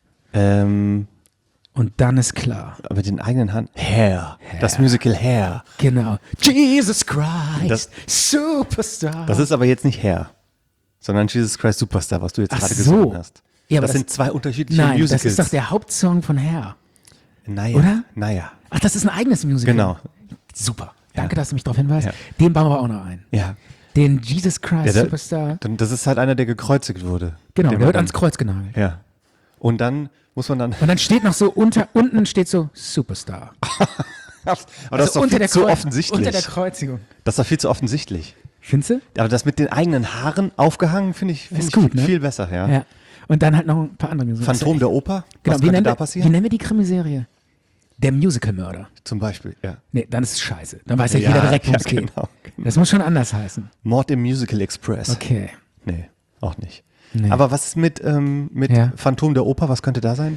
Und dann ist klar. Mit den eigenen Haaren? Hair. Das Musical Hair. Genau. Jesus Christ, Superstar. Das ist aber jetzt nicht Hair, sondern Jesus Christ Superstar, was du jetzt Ach gerade so. gesungen hast. Ja, das aber sind 2 unterschiedliche Nein, Musicals. das ist doch der Hauptsong von Hair. Naja. Oder? Naja. Ach, das ist ein eigenes Musical. Genau. Super. Danke, dass du mich darauf hinweist. Ja. Den bauen wir auch noch ein. Ja. Den Jesus Christ Superstar. Das ist halt einer, der gekreuzigt wurde. Genau, Den der wird man ans Kreuz genagelt. Ja. Und dann muss man dann... Und dann steht noch so, unten steht so Superstar. Aber das ist doch viel zu offensichtlich. Unter der Kreuzigung. Das ist doch viel zu offensichtlich. Findest du? Aber das mit den eigenen Haaren aufgehangen, finde ich gut, ne? viel besser, ja. Ja. Und dann halt noch ein paar andere Musicals. Phantom der Oper? Genau, Was wie könnte nennen da wir passieren? die Krimiserie? Der Musical-Mörder. Zum Beispiel, ja. Nee, dann ist es scheiße. Dann weiß ja jeder direkt, worum es geht. Genau. Das muss schon anders heißen. Mord im Musical Express. Okay. Nee, auch nicht. Nee. Aber was ist mit Phantom der Oper? Was könnte da sein?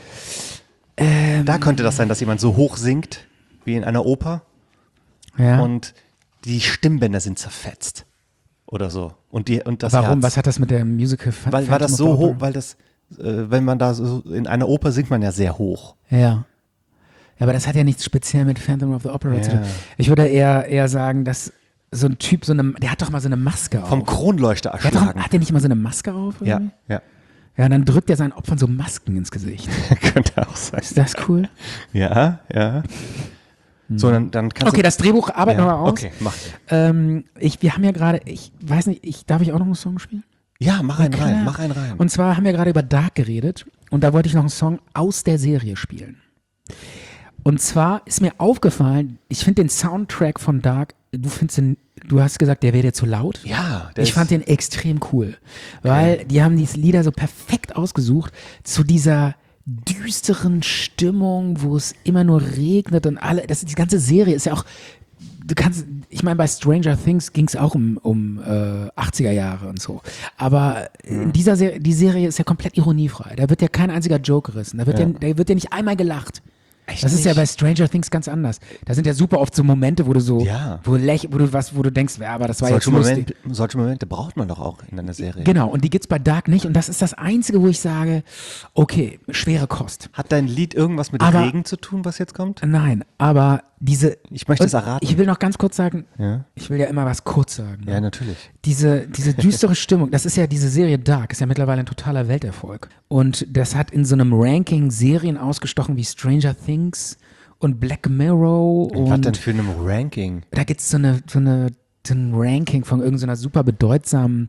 Da könnte das sein, dass jemand so hoch singt, wie in einer Oper, Ja. und die Stimmbänder sind zerfetzt. Oder so. Und das Warum? Herz. Was hat das mit der Musical Weil das so hoch, weil das, wenn man da so, in einer Oper singt man ja sehr hoch. Ja. Ja, aber das hat ja nichts speziell mit Phantom of the Opera zu tun. Ich würde eher sagen, dass so ein Typ, der hat doch mal so eine Maske auf. Vom Kronleuchter erschlagen. Hat der nicht mal so eine Maske auf? Ja, irgendwie? ja. Ja, und dann drückt er seinen Opfern so Masken ins Gesicht. Könnte auch sein. Ist das cool? Ja, ja. So, dann kannst Okay, das Drehbuch arbeiten wir mal aus. Okay, mach. Wir haben ja gerade, ich weiß nicht, darf ich auch noch einen Song spielen? Ja, mach einen Klar. rein, mach einen rein. Und zwar haben wir gerade über Dark geredet und da wollte ich noch einen Song aus der Serie spielen. Und zwar ist mir aufgefallen, ich finde den Soundtrack von Dark, du hast gesagt, der wäre dir zu laut. Ja, Ich fand den extrem cool, weil die haben diese Lieder so perfekt ausgesucht zu dieser düsteren Stimmung, wo es immer nur regnet und die ganze Serie ist ja auch, ich meine, bei Stranger Things ging es auch um 80er Jahre und so, aber in dieser Serie, die Serie ist ja komplett ironiefrei, da wird ja kein einziger Joke gerissen, da wird ja nicht einmal gelacht. Das ist ja bei Stranger Things ganz anders. Da sind ja super oft so Momente, wo du so, wo du denkst, ja, aber das war jetzt lustig. Solche Momente braucht man doch auch in einer Serie. Genau, und die gibt's bei Dark nicht und das ist das Einzige, wo ich sage, okay, schwere Kost. Hat dein Lied irgendwas mit Aber- Regen zu tun, was jetzt kommt? Nein, aber Ich möchte es erraten. Ich will noch ganz kurz sagen, Ja. ich will ja immer was kurz sagen. Ja, natürlich. Diese düstere Stimmung, das ist ja diese Serie Dark, ist ja mittlerweile ein totaler Welterfolg. Und das hat in so einem Ranking Serien ausgestochen wie Stranger Things und Black Mirror. Was denn Und für ein Ranking? da gibt es so ein Ranking von irgendeiner super bedeutsamen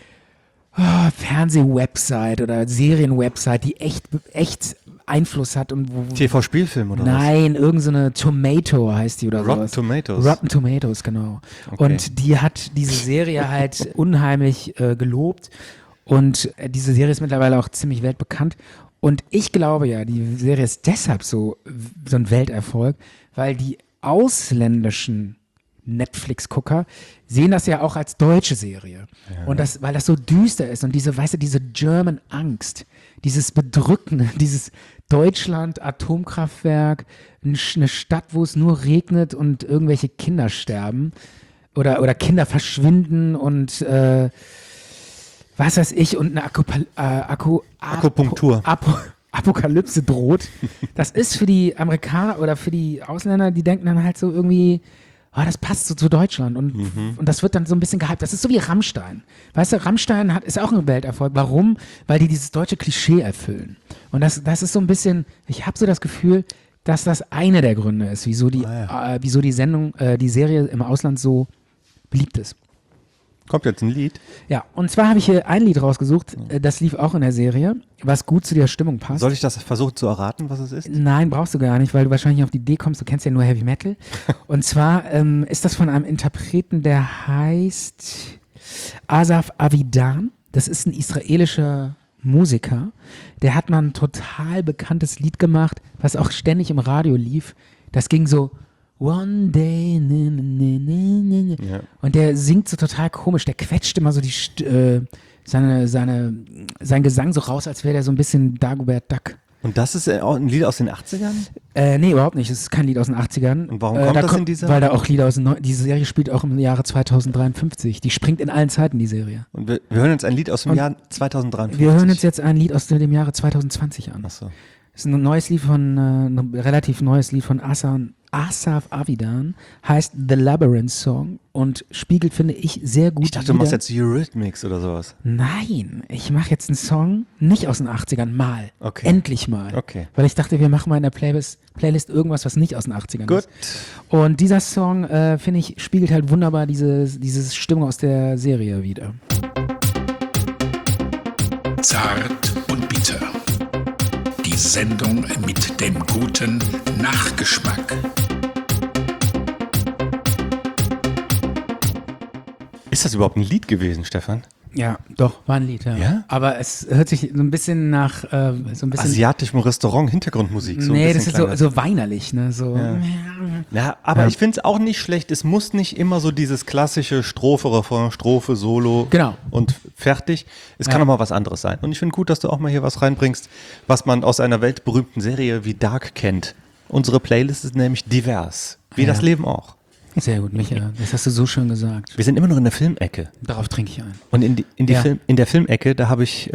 Fernseh-Website oder Serien-Website, die echt Einfluss hat und wo TV-Spielfilm oder was? Nein, irgendeine Tomato heißt die oder Rotten sowas. Tomatoes. Rotten Tomatoes, genau. Okay. Und die hat diese Serie halt unheimlich gelobt Und diese Serie ist mittlerweile auch ziemlich weltbekannt. Und ich glaube ja, die Serie ist deshalb so ein Welterfolg, weil die ausländischen Netflix-Gucker sehen das ja auch als deutsche Serie. Ja. Und weil das so düster ist und diese, weißt du, diese German Angst, dieses Bedrückende, dieses Deutschland, Atomkraftwerk, eine Stadt, wo es nur regnet und irgendwelche Kinder sterben oder Kinder verschwinden und was weiß ich, und eine Akupunktur. Apokalypse droht. Das ist für die Amerikaner oder für die Ausländer, die denken dann halt so irgendwie, das passt so zu Deutschland und das wird dann so ein bisschen gehypt. Das ist so wie Rammstein. Weißt du, Rammstein ist auch ein Welterfolg. Warum? Weil die dieses deutsche Klischee erfüllen. Und das ist so ein bisschen, ich habe so das Gefühl, dass das einer der Gründe ist, wieso die Serie im Ausland so beliebt ist. Kommt jetzt ein Lied? Ja, und zwar habe ich hier ein Lied rausgesucht, das lief auch in der Serie, was gut zu der Stimmung passt. Soll ich das versuchen zu erraten, was es ist? Nein, brauchst du gar nicht, weil du wahrscheinlich auf die Idee kommst, du kennst ja nur Heavy Metal. Und zwar ist das von einem Interpreten, der heißt Asaf Avidan. Das ist ein israelischer Musiker. Der hat mal ein total bekanntes Lied gemacht, was auch ständig im Radio lief. Das ging so One day, ja. Und der singt so total komisch, der quetscht immer so sein Gesang so raus, als wäre der so ein bisschen Dagobert Duck. Und das ist auch ein Lied aus den 80ern? Nee, überhaupt nicht, es ist kein Lied aus den 80ern. Und warum kommt das in dieser? Weil da auch Lieder aus den diese Serie spielt auch im Jahre 2053, die springt in allen Zeiten, die Serie. Und wir hören jetzt ein Lied aus dem Jahr 2053? Wir hören uns jetzt ein Lied aus dem Jahre 2020 an. Ach so. Das ist ein neues Lied ein relativ neues Lied von Asaf Avidan, heißt The Labyrinth Song und spiegelt, finde ich, sehr gut. Ich dachte, du machst jetzt Eurythmics oder sowas. Nein, ich mache jetzt einen Song nicht aus den 80ern, mal. Okay. Endlich mal. Okay. Weil ich dachte, wir machen mal in der Playlist irgendwas, was nicht aus den 80ern Gut. ist. Und dieser Song, finde ich, spiegelt halt wunderbar diese Stimmung aus der Serie wieder. Zart und bitter. Die Sendung mit dem guten Nachgeschmack. Ist das überhaupt ein Lied gewesen, Stefan? Ja, doch, war ein Lied, ja. Ja? Aber es hört sich so ein bisschen nach asiatischem Restaurant, Hintergrundmusik. So nee, das ist so weinerlich, ne? So. Ja, aber ich finde es auch nicht schlecht. Es muss nicht immer so dieses klassische Strophe, Refrain, Strophe, Solo und fertig. Es kann auch mal was anderes sein. Und ich finde gut, dass du auch mal hier was reinbringst, was man aus einer weltberühmten Serie wie Dark kennt. Unsere Playlist ist nämlich divers, wie das Leben auch. Sehr gut, Micha, das hast du so schön gesagt. Wir sind immer noch in der Filmecke. Darauf trinke ich ein. Und in der Filmecke, da habe ich,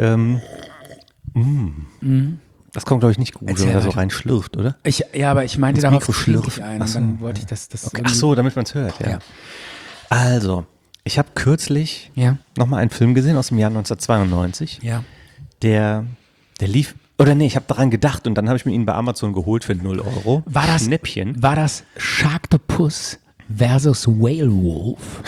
das kommt, glaube ich, nicht gut, wenn man da so reinschlürft, oder? Aber ich meinte, darauf trinke ich ein. Ach so. Und dann wollte ich das okay. Ach so, damit man es hört, ja. Also, ich habe kürzlich nochmal einen Film gesehen aus dem Jahr 1992. Ja. Der lief, oder nee, ich habe daran gedacht und dann habe ich mir ihn bei Amazon geholt für 0 Euro. Schnäppchen. War das Sharktopus versus Whale Wolf?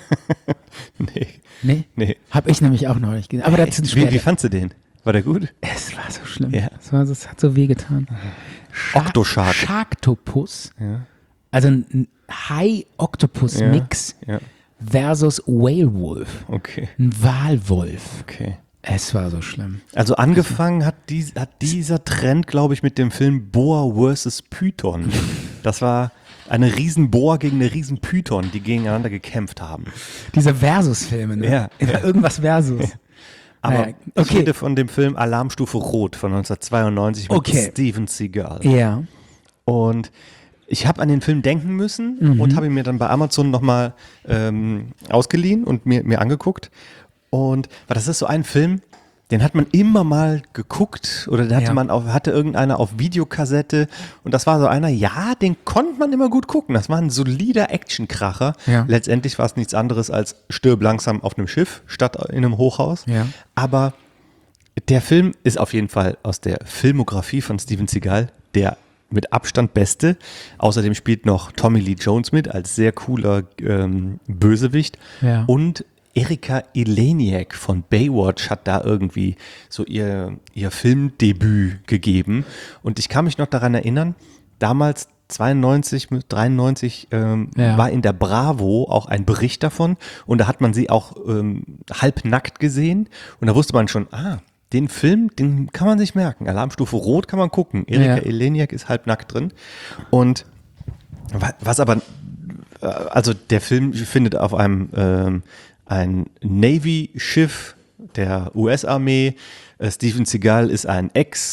Nee? Hab ich nämlich auch noch nicht gesehen. Aber dazu wie fandst du den? War der gut? Es war so schlimm. Ja. Es hat so wehgetan. Octoshark. Sharktopus. Ja. Also ein Hai-Octopus-Mix versus Whale Wolf. Okay. Ein Walwolf. Okay. Es war so schlimm. Also angefangen hat dieser Trend, glaube ich, mit dem Film Boa vs. Python. Das war eine Riesenboa gegen eine Riesenpython, die gegeneinander gekämpft haben. Diese Versus-Filme, ne? Ja. Irgendwas Versus. Aber ich rede von dem Film Alarmstufe Rot von 1992 mit Steven Seagal. Ja. Und ich habe an den Film denken müssen und habe ihn mir dann bei Amazon nochmal ausgeliehen und mir angeguckt. Und das ist so ein Film, den hat man immer mal geguckt oder den hatte irgendeiner auf Videokassette und das war so einer, den konnte man immer gut gucken. Das war ein solider Actionkracher. Ja. Letztendlich war es nichts anderes als stirb langsam auf einem Schiff statt in einem Hochhaus. Ja. Aber der Film ist auf jeden Fall aus der Filmografie von Steven Seagal der mit Abstand beste. Außerdem spielt noch Tommy Lee Jones mit als sehr cooler Bösewicht und Erika Eleniak von Baywatch hat da irgendwie so ihr Filmdebüt gegeben. Und ich kann mich noch daran erinnern, damals 92, 93 war in der Bravo auch ein Bericht davon und da hat man sie auch halbnackt gesehen und da wusste man schon, den Film, den kann man sich merken. Alarmstufe Rot kann man gucken. Erika Eleniak ist halbnackt drin und was aber, also der Film findet auf einem ein Navy-Schiff der US-Armee. Steven Seagal ist ein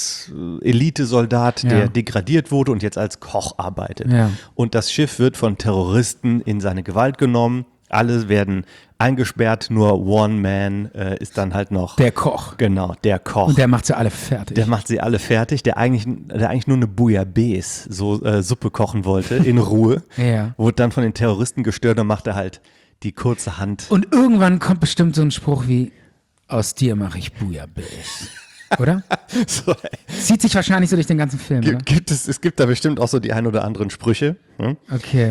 Ex-Elite-Soldat, der degradiert wurde und jetzt als Koch arbeitet. Ja. Und das Schiff wird von Terroristen in seine Gewalt genommen. Alle werden eingesperrt, nur One Man ist dann halt noch... Der Koch. Genau, der Koch. Und der macht sie alle fertig. Der macht sie alle fertig, der eigentlich nur eine Bouillabaisse, Suppe kochen wollte, in Ruhe. Wurde dann von den Terroristen gestört und machte halt die kurze Hand. Und irgendwann kommt bestimmt so ein Spruch wie, aus dir mache ich Bouillabaisse. Oder? So, zieht sich wahrscheinlich so durch den ganzen Film, oder? Es gibt da bestimmt auch so die ein oder anderen Sprüche. Okay.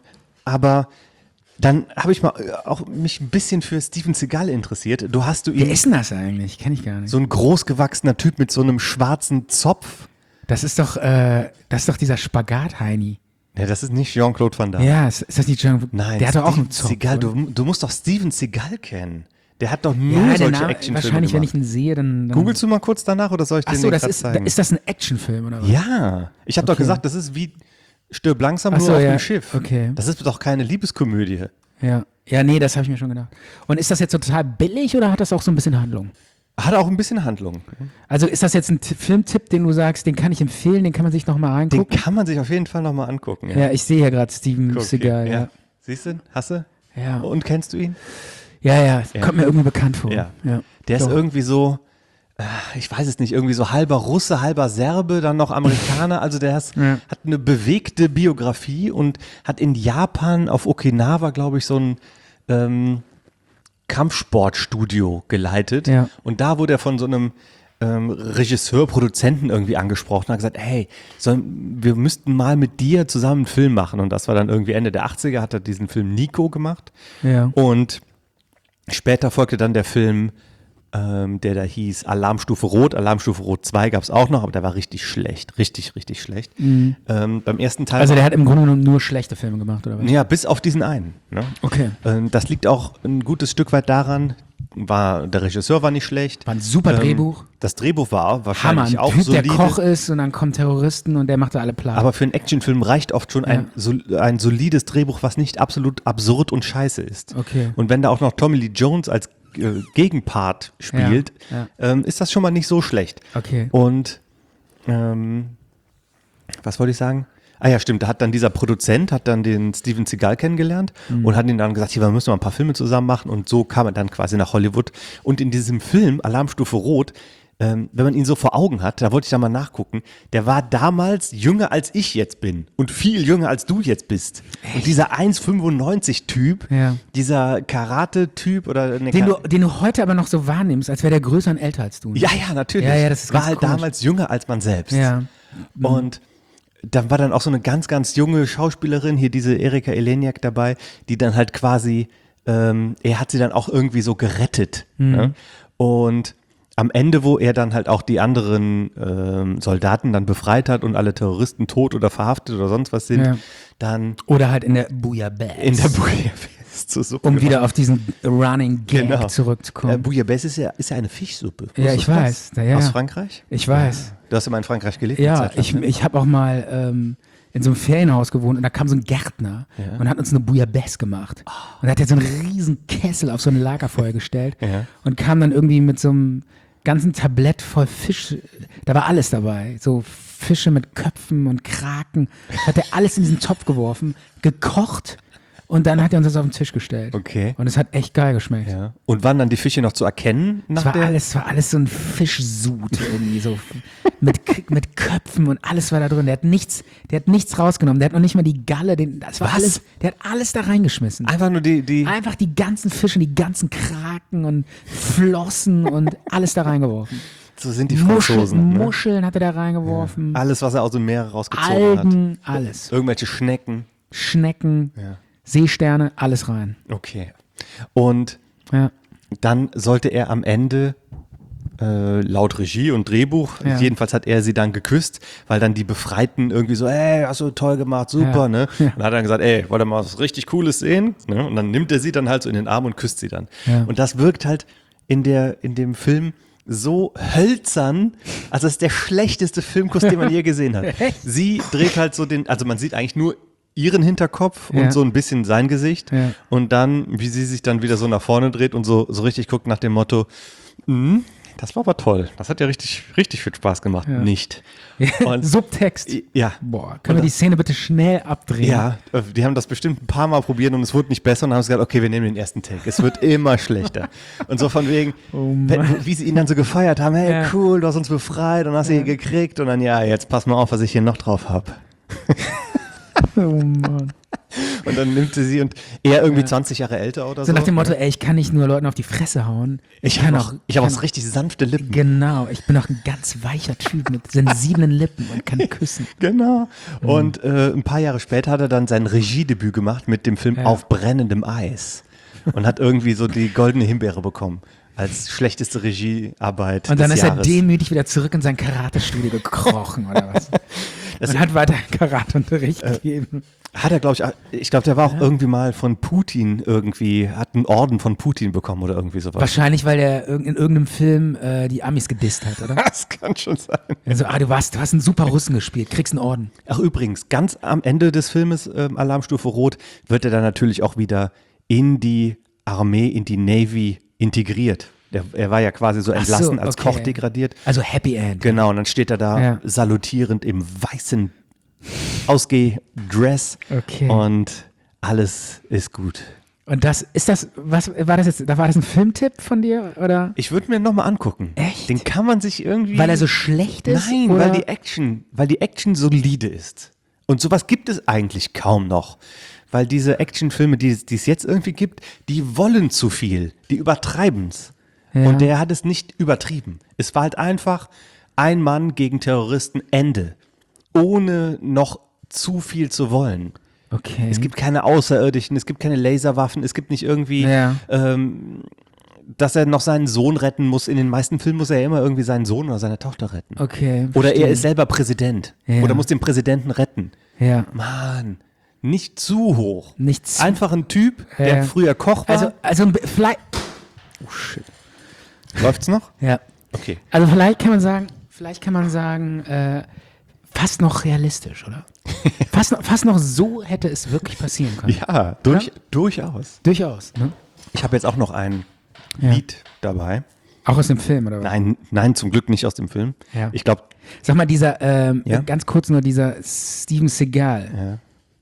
Aber dann habe ich mich ein bisschen für Steven Seagal interessiert. Wer ist denn das eigentlich? Kenn ich gar nicht. So ein großgewachsener Typ mit so einem schwarzen Zopf. Das ist doch dieser Spagat-Heini. Ja, das ist nicht Jean-Claude Van Damme. Ja, ist das nicht Jean-Claude? Nein, der hat doch auch einen Zopf. Seagal, du musst doch Steven Seagal kennen. Der hat doch nur solche Actionfilme wahrscheinlich, gemacht. wenn ich ihn sehe, dann... Googlest du mal kurz danach oder soll ich dir den gerade zeigen? Ist das ein Actionfilm oder was? Ja, ich habe doch gesagt, das ist wie Stirb langsam nur auf dem Schiff. Okay. Das ist doch keine Liebeskomödie. Ja, nee, das habe ich mir schon gedacht. Und ist das jetzt total billig oder hat das auch so ein bisschen Handlung? Hat auch ein bisschen Handlung. Also ist das jetzt ein Filmtipp, den du sagst, den kann ich empfehlen, den kann man sich nochmal angucken? Den kann man sich auf jeden Fall nochmal angucken. Ja, ich sehe ja gerade Steven Seagal. Ja. Siehst du? Hast du? Ja. Und kennst du ihn? Ja. Kommt mir irgendwie bekannt vor. Ja. Der ist irgendwie so, ich weiß es nicht, irgendwie so halber Russe, halber Serbe, dann noch Amerikaner. Also der hat eine bewegte Biografie und hat in Japan auf Okinawa, glaube ich, so ein Kampfsportstudio geleitet. Ja. Und da wurde er von so einem Regisseur, Produzenten irgendwie angesprochen und hat gesagt, hey, wir müssten mal mit dir zusammen einen Film machen. Und das war dann irgendwie Ende der 80er, hat er diesen Film Nico gemacht. Ja. Und später folgte dann der Film, der da hieß Alarmstufe Rot. Alarmstufe Rot 2 gab es auch noch, aber der war richtig schlecht. Richtig, richtig schlecht. Mhm. Beim ersten Teil... Also der hat im Grunde genommen nur schlechte Filme gemacht, oder was? Ja, bis auf diesen einen. Ne? Okay. Das liegt auch ein gutes Stück weit daran, der Regisseur war nicht schlecht. War ein super Drehbuch. Das Drehbuch war wahrscheinlich auch solide. Der Koch ist und dann kommen Terroristen und der macht da alle Plan. Aber für einen Actionfilm reicht oft schon ein solides Drehbuch, was nicht absolut absurd und scheiße ist. Okay. Und wenn da auch noch Tommy Lee Jones als Gegenpart spielt, ist das schon mal nicht so schlecht. Okay. Und was wollte ich sagen? Ah ja, stimmt, da hat dann dieser Produzent, hat dann den Steven Seagal kennengelernt und hat ihm dann gesagt, hier, wir müssen mal ein paar Filme zusammen machen und so kam er dann quasi nach Hollywood. Und in diesem Film, Alarmstufe Rot, wenn man ihn so vor Augen hat, da wollte ich da mal nachgucken, der war damals jünger als ich jetzt bin und viel jünger als du jetzt bist. Echt? Und dieser 1,95-Typ, dieser Karate-Typ oder... Den du heute aber noch so wahrnimmst, als wäre der größer und älter als du. Ne? Ja, natürlich. Ja, das ist war halt komisch. Damals jünger als man selbst. Ja. Und da war dann auch so eine ganz, ganz junge Schauspielerin, hier diese Erika Eleniak dabei, die dann halt quasi, er hat sie dann auch irgendwie so gerettet. Ne? Und am Ende, wo er dann halt auch die anderen Soldaten dann befreit hat und alle Terroristen tot oder verhaftet oder sonst was sind, dann... Oder halt in der Bouillabaisse. In der Bouillabaisse. Zur Suppe um wieder auf diesen Running Gag zurückzukommen. Bouillabaisse ist ja eine Fischsuppe. Ja, ich weiß. Aus Frankreich? Ich weiß. Du hast immer in Frankreich gelebt? Ja, ich habe auch mal in so einem Ferienhaus gewohnt und da kam so ein Gärtner und hat uns eine Bouillabaisse gemacht. Und er hat jetzt so einen riesen Kessel auf so ein Lagerfeuer gestellt und kam dann irgendwie mit so einem ganzen Tablett voll Fisch. Da war alles dabei. So Fische mit Köpfen und Kraken. Hat er alles in diesen Topf geworfen, gekocht. Und dann hat er uns das auf den Tisch gestellt. Okay. Und es hat echt geil geschmeckt. Ja. Und waren dann die Fische noch zu erkennen? Es war alles so ein Fischsud irgendwie so mit Köpfen und alles war da drin. Der hat nichts rausgenommen. Der hat noch nicht mal die Galle. Der hat alles da reingeschmissen. Einfach nur Einfach die ganzen Fische, die ganzen Kraken und Flossen und alles da reingeworfen. So sind die Franzosen. Muscheln hat er da reingeworfen. Ja. Alles, was er aus dem Meer rausgezogen Algen, alles. Irgendwelche Schnecken. Ja. Seesterne, alles rein. Okay. Und dann sollte er am Ende laut Regie und Drehbuch. Ja. Jedenfalls hat er sie dann geküsst, weil dann die Befreiten irgendwie so, ey, hast du toll gemacht, super, Ja. ne? Ja. Und dann hat er gesagt, ey, wollt ihr mal was richtig Cooles sehen? Ne? Und dann nimmt er sie dann halt so in den Arm und küsst sie dann. Ja. Und das wirkt halt in dem Film so hölzern, also das ist der schlechteste Filmkuss, den man je gesehen hat. Sie dreht halt so also man sieht eigentlich nur ihren Hinterkopf Ja. und so ein bisschen sein Gesicht Ja. und dann, wie sie sich dann wieder so nach vorne dreht und so richtig guckt nach dem Motto, das war aber toll, das hat ja richtig, richtig viel Spaß gemacht. Ja. Nicht. Und, Subtext. ja. Boah, können wir die Szene bitte schnell abdrehen? Ja, die haben das bestimmt ein paar Mal probiert und es wurde nicht besser und haben gesagt, okay, wir nehmen den ersten Take. Es wird immer schlechter. Und so von wegen, wie sie ihn dann so gefeiert haben, hey, Ja. cool, du hast uns befreit und hast sie gekriegt und dann, ja, jetzt pass mal auf, was ich hier noch drauf habe. Oh Mann. Und dann nimmt sie sie und er irgendwie 20 Jahre älter oder so. So nach dem Motto, ey, ich kann nicht nur Leuten auf die Fresse hauen. ich habe auch so richtig sanfte Lippen. Genau, ich bin auch ein ganz weicher Typ mit sensiblen Lippen und kann küssen. Genau. Und ein paar Jahre später hat er dann sein Regiedebüt gemacht mit dem Film Ja. Auf brennendem Eis und hat irgendwie so die goldene Himbeere bekommen als schlechteste Regiearbeit Und dann des ist Jahres. er demütig wieder zurück in sein Karatestudio gekrochen oder was? Und hat weiter Karateunterricht gegeben. Hat er, glaube ich glaube, der war auch irgendwie mal von Putin hat einen Orden von Putin bekommen oder irgendwie sowas. Wahrscheinlich, weil er in irgendeinem Film die Amis gedisst hat, oder? Das kann schon sein. Also, du hast einen super Russen gespielt, kriegst einen Orden. Ach übrigens, ganz am Ende des Filmes Alarmstufe Rot wird er dann natürlich auch wieder in die Armee, in die Navy integriert. Er war ja quasi so Ach so, entlassen, als okay. Koch degradiert. Also Happy End. Genau, und dann steht er da Ja. salutierend im weißen Ausgehdress Okay. und alles ist gut. Und was war das jetzt? War das ein Filmtipp von dir? Oder? Ich würde mir nochmal angucken. Echt? Den kann man sich irgendwie... Weil er so schlecht ist? Nein, oder? weil die Action solide ist. Und sowas gibt es eigentlich kaum noch. Weil diese Actionfilme, die es jetzt irgendwie gibt, die wollen zu viel. Die übertreiben's. Ja. Und der hat es nicht übertrieben. Es war halt einfach ein Mann gegen Terroristen, Ende. Ohne noch zu viel zu wollen. Okay. Es gibt keine Außerirdischen, es gibt keine Laserwaffen, es gibt nicht irgendwie, Ja. dass er noch seinen Sohn retten muss. In den meisten Filmen muss er ja immer irgendwie seinen Sohn oder seine Tochter retten. Okay. Oder verstehe. er ist selber Präsident. Ja. Oder muss den Präsidenten retten. Ja. Mann, nicht zu hoch. Nicht zu- Einfach ein Typ, der Ja. früher Koch war. Also vielleicht. Läuft's noch? Ja. Okay. Also vielleicht kann man sagen, fast noch realistisch, oder? fast noch so hätte es wirklich passieren können. Ja, durchaus. Durchaus. Ne? Ich habe jetzt auch noch ein Ja. Lied dabei. Auch aus dem Film, oder was? Nein, zum Glück nicht aus dem Film. Ja. Ich glaube, Sag mal, Ja? ganz kurz nur dieser Steven Seagal.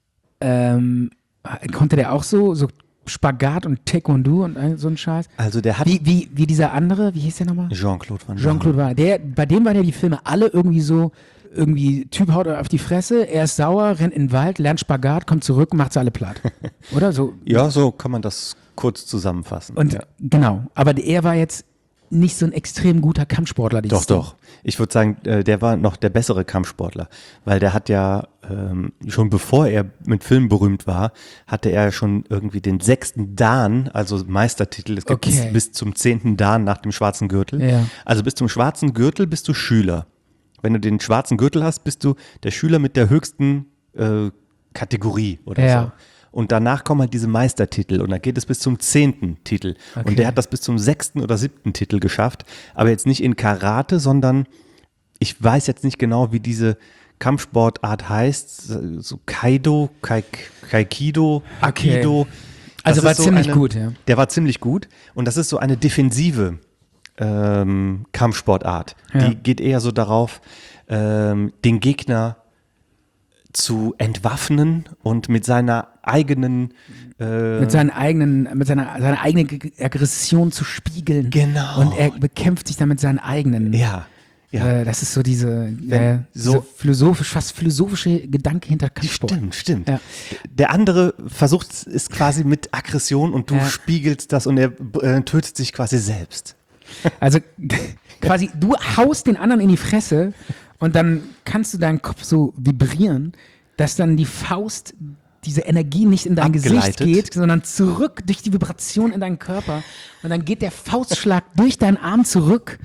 Konnte der auch so Spagat und Taekwondo und so ein Scheiß? also der hat Wie dieser andere, wie hieß der nochmal? Jean-Claude Van Damme. Jean-Claude war. Bei dem waren ja die Filme alle irgendwie Typ haut auf die Fresse, er ist sauer, rennt in den Wald, lernt Spagat, kommt zurück und macht sie alle platt. Oder so? Ja, so kann man das kurz zusammenfassen. Und ja. genau, aber er war jetzt nicht so ein extrem guter Kampfsportler. Doch. Ich würde sagen, der war noch der bessere Kampfsportler, weil der hat ja schon bevor er mit Filmen berühmt war, hatte er schon irgendwie den 6. Dan, also Meistertitel. Es gibt Okay. bis zum 10. Dan nach dem schwarzen Gürtel. Ja. Also bis zum schwarzen Gürtel bist du Schüler. Wenn du den schwarzen Gürtel hast, bist du der Schüler mit der höchsten Kategorie oder Ja. so. Und danach kommen halt diese Meistertitel und dann geht es bis zum 10. Titel. Okay. Und der hat das bis zum 6. oder 7. Titel geschafft, aber jetzt nicht in Karate, sondern ich weiß jetzt nicht genau, wie diese Kampfsportart heißt, so Kaido, Kaikido, Aikido. Also Das war ist so ziemlich gut, ja. Der war ziemlich gut und das ist so eine defensive Kampfsportart. Ja. Die geht eher so darauf, den Gegner zu entwaffnen und mit seiner eigenen seiner eigenen Aggression zu spiegeln. Genau. Und er bekämpft sich dann mit seinen eigenen. ja. Das ist so diese so- fast philosophische Gedanke hinter Kampfsport. Stimmt. Ja. Der andere versucht es quasi mit Aggression und du Ja. spiegelst das und er tötet sich quasi selbst. Also quasi, du haust den anderen in die Fresse und dann kannst du deinen Kopf so vibrieren, dass dann die Faust, diese Energie nicht in dein Gesicht Abgeleitet. geht, sondern zurück durch die Vibration in deinen Körper. Und dann geht der Faustschlag durch deinen Arm zurück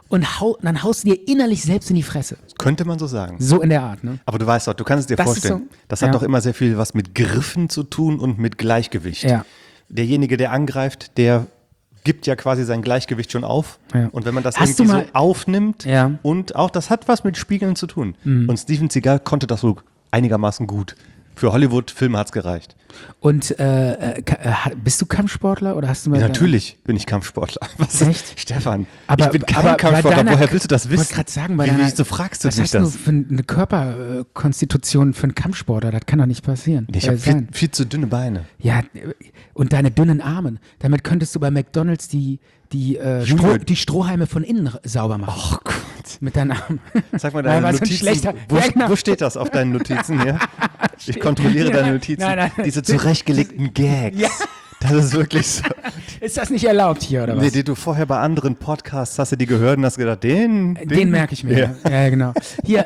und dann haust du dir innerlich selbst in die Fresse. Könnte man so sagen. So in der Art, ne? Aber du weißt doch, du kannst es dir Das ist vorstellen. so- Das hat ja. doch immer sehr viel was mit Griffen zu tun und mit Gleichgewicht. Ja. Derjenige, der angreift, der gibt ja quasi sein Gleichgewicht schon auf. Ja. Und wenn man das Hast du irgendwie so mal- aufnimmt Ja. Mhm. und auch das hat was mit Spiegeln zu tun. Und Steven Seagal konnte das so einigermaßen gut. Für Hollywood-Filme hat es gereicht. Und bist du Kampfsportler oder hast du mal... Ja, natürlich bin ich Kampfsportler. Was Echt? Stefan, Aber, ich bin kein aber bei Kampfsportler. deiner- Woher willst du das Ich wollte wissen? gerade sagen, bei deiner, Wieso fragst du was mich hast du das? für eine Körperkonstitution für einen Kampfsportler? Das kann doch nicht passieren. Ich habe sein. viel zu dünne Beine. Ja, und deine dünnen Arme. Damit könntest du bei McDonalds die Strohhalme von innen sauber machen. Oh Gott. Mit deinen Armen. Sag mal Nein, deine war so ein Notizen. schlechter- Wo, Ja, genau. wo steht das auf deinen Notizen hier? Ich kontrolliere deine Notizen. Nein. Diese zurechtgelegten Gags. Ja. Das ist wirklich so. Ist das nicht erlaubt hier, oder was? Nee, die du vorher bei anderen Podcasts hast du die gehört und hast gedacht, den Den merke ich mir. Ja, genau. Hier,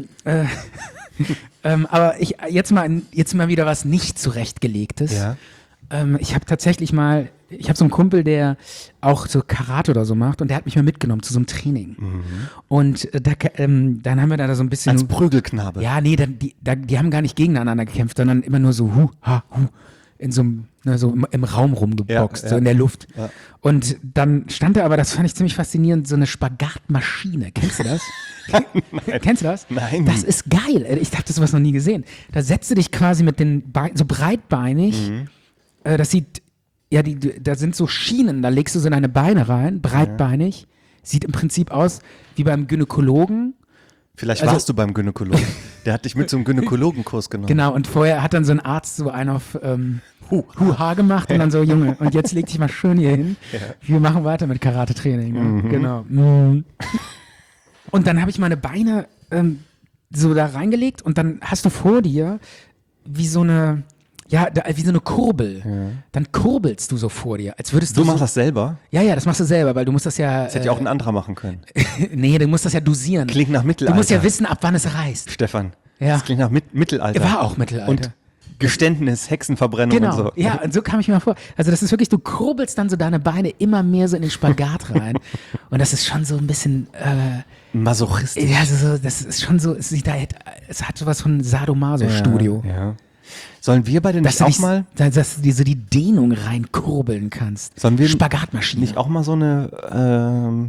aber jetzt mal wieder was nicht zurechtgelegtes. Ja. Ich habe tatsächlich mal, ich habe so einen Kumpel, der auch so Karate oder so macht und der hat mich mal mitgenommen zu so einem Training. Und dann haben wir da so ein bisschen... Als Prügelknabe. Ja, nee, die haben gar nicht gegeneinander gekämpft, sondern immer nur so in so einem, so im Raum rumgeboxt, Ja, so ja. in der Luft. Ja. Und dann stand da aber, das fand ich ziemlich faszinierend, so eine Spagatmaschine. Kennst du das? Kennst du das? Nein. Das ist geil. Ich dachte, sowas noch nie gesehen. Da setzt du dich quasi mit den Beinen, so breitbeinig, das sieht, ja, da sind so Schienen, da legst du so deine Beine rein, breitbeinig. Sieht im Prinzip aus wie beim Gynäkologen. Vielleicht Also- warst du beim Gynäkologen. Der hat dich mit zum Gynäkologenkurs genommen. Genau, und vorher hat dann so ein Arzt so einen auf Hu-Ha gemacht und dann so, Junge, und jetzt leg dich mal schön hier hin. Wir machen weiter mit Karate-Training. Ne? Genau. Und dann habe ich meine Beine so da reingelegt und dann hast du vor dir wie so eine, wie so eine Kurbel. Dann kurbelst du so vor dir, als würdest du Du so, machst das selber? Ja, das machst du selber, weil du musst das ja, Das hätte ja auch ein anderer machen können. nee, du musst das ja dosieren. Klingt nach Du Mittelalter. musst ja wissen, ab wann es reißt. Stefan, Ja. das klingt nach Mittelalter. War auch Mittelalter. Und Geständnis, Hexenverbrennung Genau, und so. ja, und so kam ich mir mal vor. Also das ist wirklich, du kurbelst dann so deine Beine immer mehr so in den Spagat rein. Und das ist schon so ein bisschen, Masochistisch. ja, so, das ist schon so, es hat sowas von Sadomaso-Studio. Ja. Sollen wir beide Dass nicht du auch mal, dass du dir so die Dehnung reinkurbeln kannst. Sollen wir Spagatmaschine. nicht auch mal so eine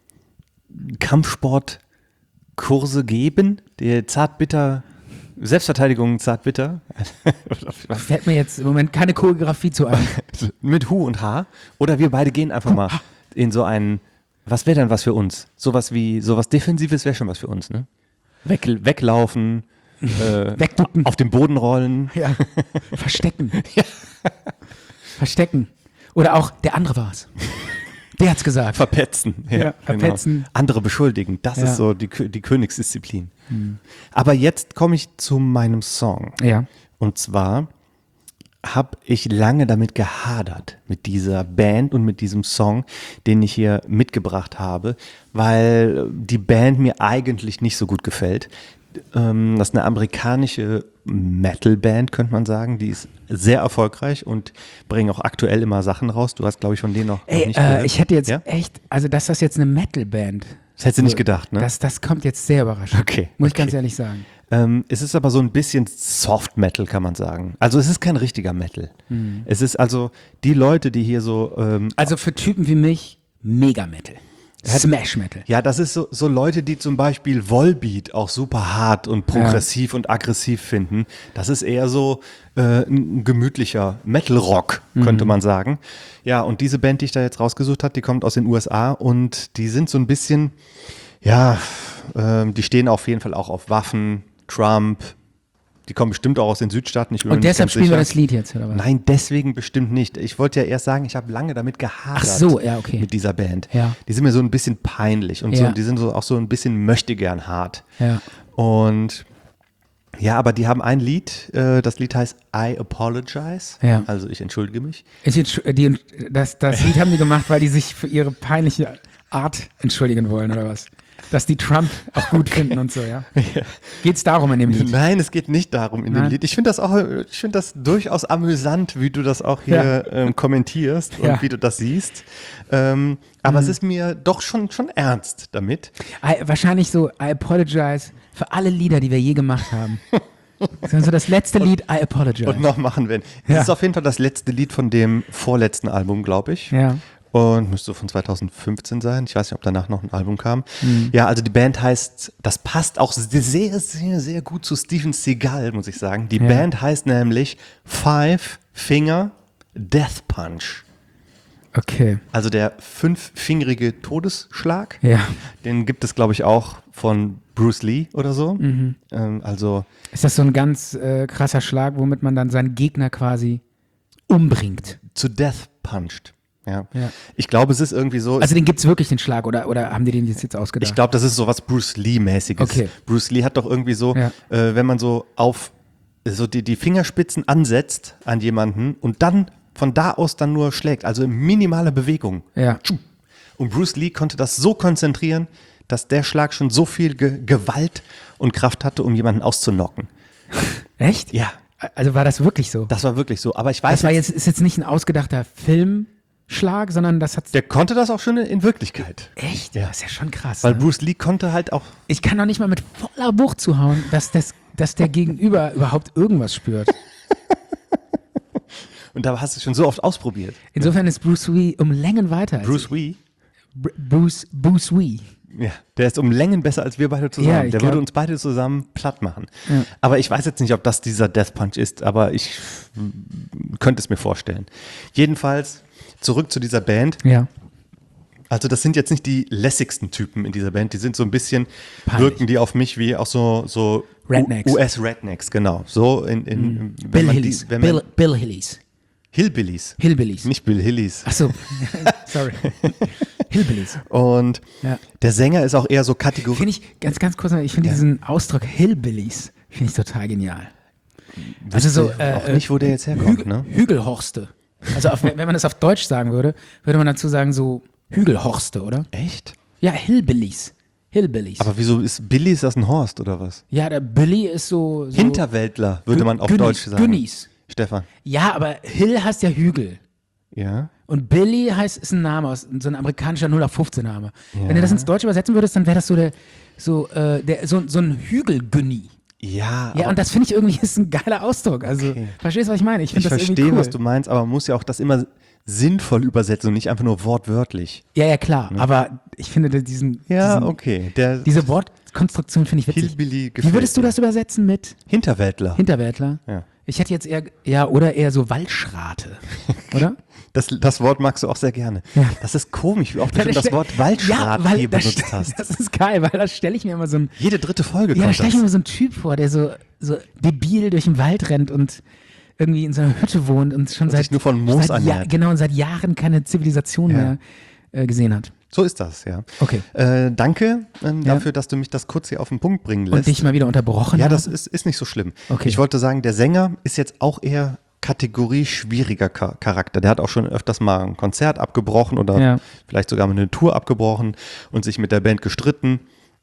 Kampfsportkurse geben? Die Selbstverteidigung zartbitter. Fällt mir jetzt im Moment keine Choreografie zu ein. Mit Hu und Ha. Oder wir beide gehen einfach mal in so einen, was wäre denn was für uns? Sowas Defensives wäre schon was für uns, ne? Weglaufen, Wegducken. auf den Boden rollen. Ja. Verstecken. Verstecken. Oder auch, der andere war's. Der hat's gesagt. Verpetzen. Ja, verpetzen. Genau. Andere beschuldigen. Das Ja. ist so die Königsdisziplin. Aber jetzt komme ich zu meinem Song. Ja. Und zwar habe ich lange damit gehadert, mit dieser Band und mit diesem Song, den ich hier mitgebracht habe, weil die Band mir eigentlich nicht so gut gefällt. Das ist eine amerikanische Metal-Band, könnte man sagen. Die ist sehr erfolgreich und bringen auch aktuell immer Sachen raus. Du hast, glaube ich, von denen noch nicht gehört. Ich hätte jetzt Ja? echt, also dass das jetzt eine Metal-Band. Das hättest du nicht gedacht, ne? Das kommt jetzt sehr überraschend. Okay, Muss ich okay. ganz ehrlich sagen. Es ist aber so ein bisschen Soft Metal, kann man sagen. Also es ist kein richtiger Metal. Es ist also die Leute, die hier so Also für Typen wie mich, Mega-Metal. Smash-Metal. ja, das ist so Leute, die zum Beispiel Volbeat auch super hart und progressiv und aggressiv finden. Das ist eher so ein gemütlicher Metal-Rock, könnte man sagen. Ja, und diese Band, die ich da jetzt rausgesucht habe, die kommt aus den USA und die sind so ein bisschen, die stehen auf jeden Fall auch auf Waffen, Trump. Die kommen bestimmt auch aus den Südstaaten. Ich bin mir Und nicht deshalb ganz spielen wir sicher. das Lied jetzt, oder was? Nein, deswegen bestimmt nicht. Ich wollte ja erst sagen, ich habe lange damit gehadert. Ach so, ja, okay. Mit dieser Band. Ja. Die sind mir so ein bisschen peinlich und Ja. die sind auch so ein bisschen möchtegern hart. Ja. Und ja, aber die haben ein Lied, das Lied heißt I Apologize. Ja. Also ich entschuldige mich. Das Lied haben die gemacht, weil die sich für ihre peinliche Art entschuldigen wollen, oder was? dass die Trump auch gut finden und so, ja? Geht's darum in dem Lied? Nein, es geht nicht darum in dem Nein. Lied. Ich finde das durchaus amüsant, wie du das auch hier kommentierst und Ja. wie du das siehst. Aber es ist mir doch schon ernst damit. Wahrscheinlich so, I apologize für alle Lieder, die wir je gemacht haben. Das ist so das letzte Lied, I apologize. Und noch machen werden. Ja. Es ist auf jeden Fall das letzte Lied von dem vorletzten Album, glaube ich. Ja. Und müsste so von 2015 sein. Ich weiß nicht, ob danach noch ein Album kam. Ja, also die Band heißt, das passt auch sehr, sehr, sehr gut zu Steven Seagal, muss ich sagen. Die Band heißt nämlich Five Finger Death Punch. Okay. Also der fünffingerige Todesschlag. Ja. Den gibt es, glaube ich, auch von Bruce Lee oder so. Also Ist das so ein ganz krasser Schlag, womit man dann seinen Gegner quasi umbringt? zu Death punched. Ja. Ja. Ich glaube, es ist irgendwie so. Also den gibt's wirklich, den Schlag, oder haben die den jetzt ausgedacht? Ich glaube, das ist so was Bruce Lee-mäßiges. Okay. Bruce Lee hat doch irgendwie so, Ja. wenn man so auf so die Fingerspitzen ansetzt an jemanden und dann von da aus dann nur schlägt, also minimale Bewegung. Ja. Und Bruce Lee konnte das so konzentrieren, dass der Schlag schon so viel Gewalt und Kraft hatte, um jemanden auszunocken. Echt? Ja, Also war das wirklich so? das war wirklich so. Aber ich weiß, Ist jetzt nicht ein ausgedachter Filmschlag, sondern das hat. der konnte das auch schon in Wirklichkeit. Echt? Ja. Das ist ja schon krass. Weil ne? Bruce Lee konnte halt auch, Ich kann doch nicht mal mit voller Wucht zuhauen, dass der Gegenüber überhaupt irgendwas spürt. und da hast du es schon so oft ausprobiert. Insofern ist Bruce Lee um Längen weiter als Bruce Lee, Bruce Lee. ja, der ist um Längen besser als wir beide zusammen. Ja, ich der glaub- würde uns beide zusammen platt machen. Ja. Aber ich weiß jetzt nicht, ob das dieser Death Punch ist, aber ich könnte es mir vorstellen. Jedenfalls zurück zu dieser Band. Ja. Also das sind jetzt nicht die lässigsten Typen in dieser Band. Die sind so ein bisschen, Peinlich. wirken die auf mich wie auch so Rednecks. US-Rednecks, genau. So wenn Bill man Hillies. wenn man, Bill Hillies. Hillbillies. Hillbillies. Nicht Bill Hillies. Achso. Sorry. Hillbillies. Und Ja. der Sänger ist auch eher so Kategorie. Finde ich, ganz kurz, ich finde diesen Ausdruck Hillbillies, finde ich total genial. Also so, auch nicht, wo der jetzt herkommt, ne? Hügelhorste. Also wenn man das auf Deutsch sagen würde, würde man dazu sagen so Hügelhorste, oder? Echt? Ja, Hillbillies. Hillbillies. Aber wieso ist Billy, ist das ein Horst oder was? Ja, der Billy ist so Hinterwäldler, würde man auf Günnis, Deutsch sagen. Günnis. Stefan. Ja, aber Hill heißt ja Hügel. Ja. Und Billy ist ein Name, so ein amerikanischer 0815-Name. Wenn du das ins Deutsche übersetzen würdest, dann wäre das so ein Hügelgünni. Ja, Ja, aber und das finde ich irgendwie ist ein geiler Ausdruck. Also, Okay. verstehst du, was ich meine? Ich ich finde das irgendwie verstehe, cool. was du meinst, aber man muss ja auch das immer sinnvoll übersetzen und nicht einfach nur wortwörtlich. Ja, klar. Aber ich finde diesen, Okay. Der diese Wortkonstruktion finde ich witzig. Hillbilly Wie gefällt würdest du mir. das übersetzen mit Hinterwäldler. Hinterwäldler? Ja. Ich hätte jetzt eher so Waldschrate, oder? Das Wort magst du auch sehr gerne. Ja. Das ist komisch, wie oft du schon das Wort Waldschrat weil hier das benutzt hast. Das ist geil, weil da stelle ich mir immer so ein Jede dritte Folge Ja, da kommt stelle ich mir das. immer so einen Typ vor, der so debil durch den Wald rennt und irgendwie in so einer Hütte wohnt und schon sich seit nur von Moos seit ernährt. Genau, und seit Jahren keine Zivilisation Ja. mehr gesehen hat. So ist das, ja. Okay. Danke dafür, dass du mich das kurz hier auf den Punkt bringen lässt. Und dich mal wieder unterbrochen Ja, habe. das ist nicht so schlimm. Okay. Ich wollte sagen, der Sänger ist jetzt auch eher Kategorie schwieriger Charakter. Der hat auch schon öfters mal ein Konzert abgebrochen oder Ja. vielleicht sogar mal eine Tour abgebrochen und sich mit der Band gestritten.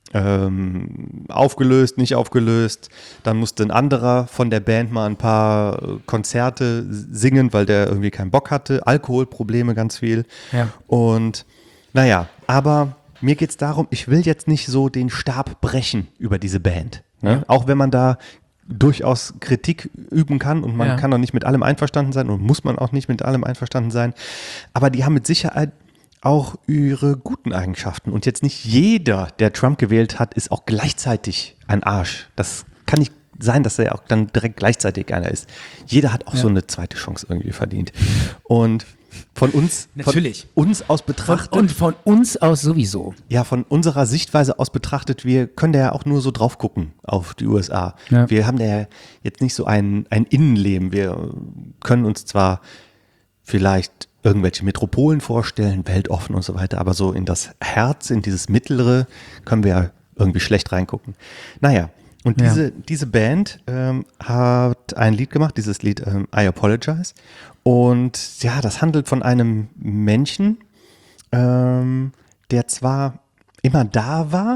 Aufgelöst, nicht aufgelöst. Dann musste ein anderer von der Band mal ein paar Konzerte singen, weil der irgendwie keinen Bock hatte. Alkoholprobleme ganz viel. Ja. Und naja, aber mir geht es darum, ich will jetzt nicht so den Stab brechen über diese Band. Ne? Auch wenn man da durchaus Kritik üben kann und man Ja. kann auch nicht mit allem einverstanden sein und muss man auch nicht mit allem einverstanden sein. Aber die haben mit Sicherheit auch ihre guten Eigenschaften. Und jetzt nicht jeder, der Trump gewählt hat, ist auch gleichzeitig ein Arsch. Das kann nicht sein, dass er auch dann direkt gleichzeitig einer ist. Jeder hat auch so eine zweite Chance irgendwie verdient. Und von uns, Natürlich. Von uns aus betrachtet, Und von uns aus sowieso. ja, von unserer Sichtweise aus betrachtet, wir können da ja auch nur so drauf gucken auf die USA. Ja. Wir haben da ja jetzt nicht so ein Innenleben. Wir können uns zwar vielleicht irgendwelche Metropolen vorstellen, weltoffen und so weiter, aber so in das Herz, in dieses Mittlere können wir ja irgendwie schlecht reingucken. Naja, und Ja. diese Band hat ein Lied gemacht, dieses Lied I Apologize. Und ja, das handelt von einem Menschen, der zwar immer da war,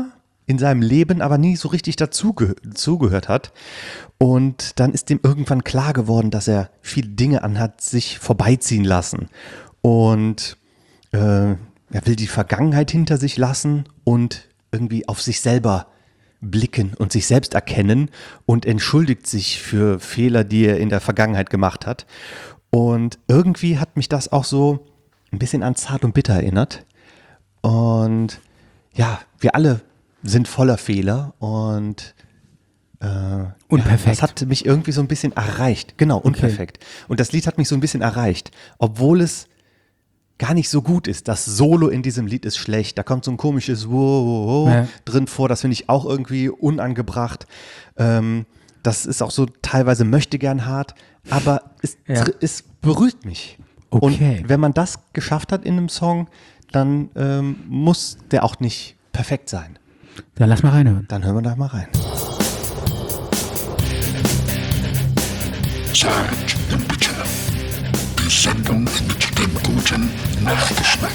in seinem Leben aber nie so richtig zugehört hat. Und dann ist ihm irgendwann klar geworden, dass er viele Dinge anhat sich vorbeiziehen lassen. Und er will die Vergangenheit hinter sich lassen und irgendwie auf sich selber blicken und sich selbst erkennen und entschuldigt sich für Fehler, die er in der Vergangenheit gemacht hat. Und irgendwie hat mich das auch so ein bisschen an Zart und Bitter erinnert. Und ja, wir alle sind voller Fehler und Unperfekt. Ja, das hat mich irgendwie so ein bisschen erreicht. Genau, unperfekt. Und das Lied hat mich so ein bisschen erreicht, obwohl es gar nicht so gut ist. Das Solo in diesem Lied ist schlecht. Da kommt so ein komisches Wow drin vor. Das finde ich auch irgendwie unangebracht. Das ist auch so teilweise möchtegern hart, aber es berührt mich. Okay. Und wenn man das geschafft hat in einem Song, dann muss der auch nicht perfekt sein. Dann lass mal reinhören. Dann hören wir da mal rein. Zart und bitter. Die Sendung mit dem guten Nachgeschmack.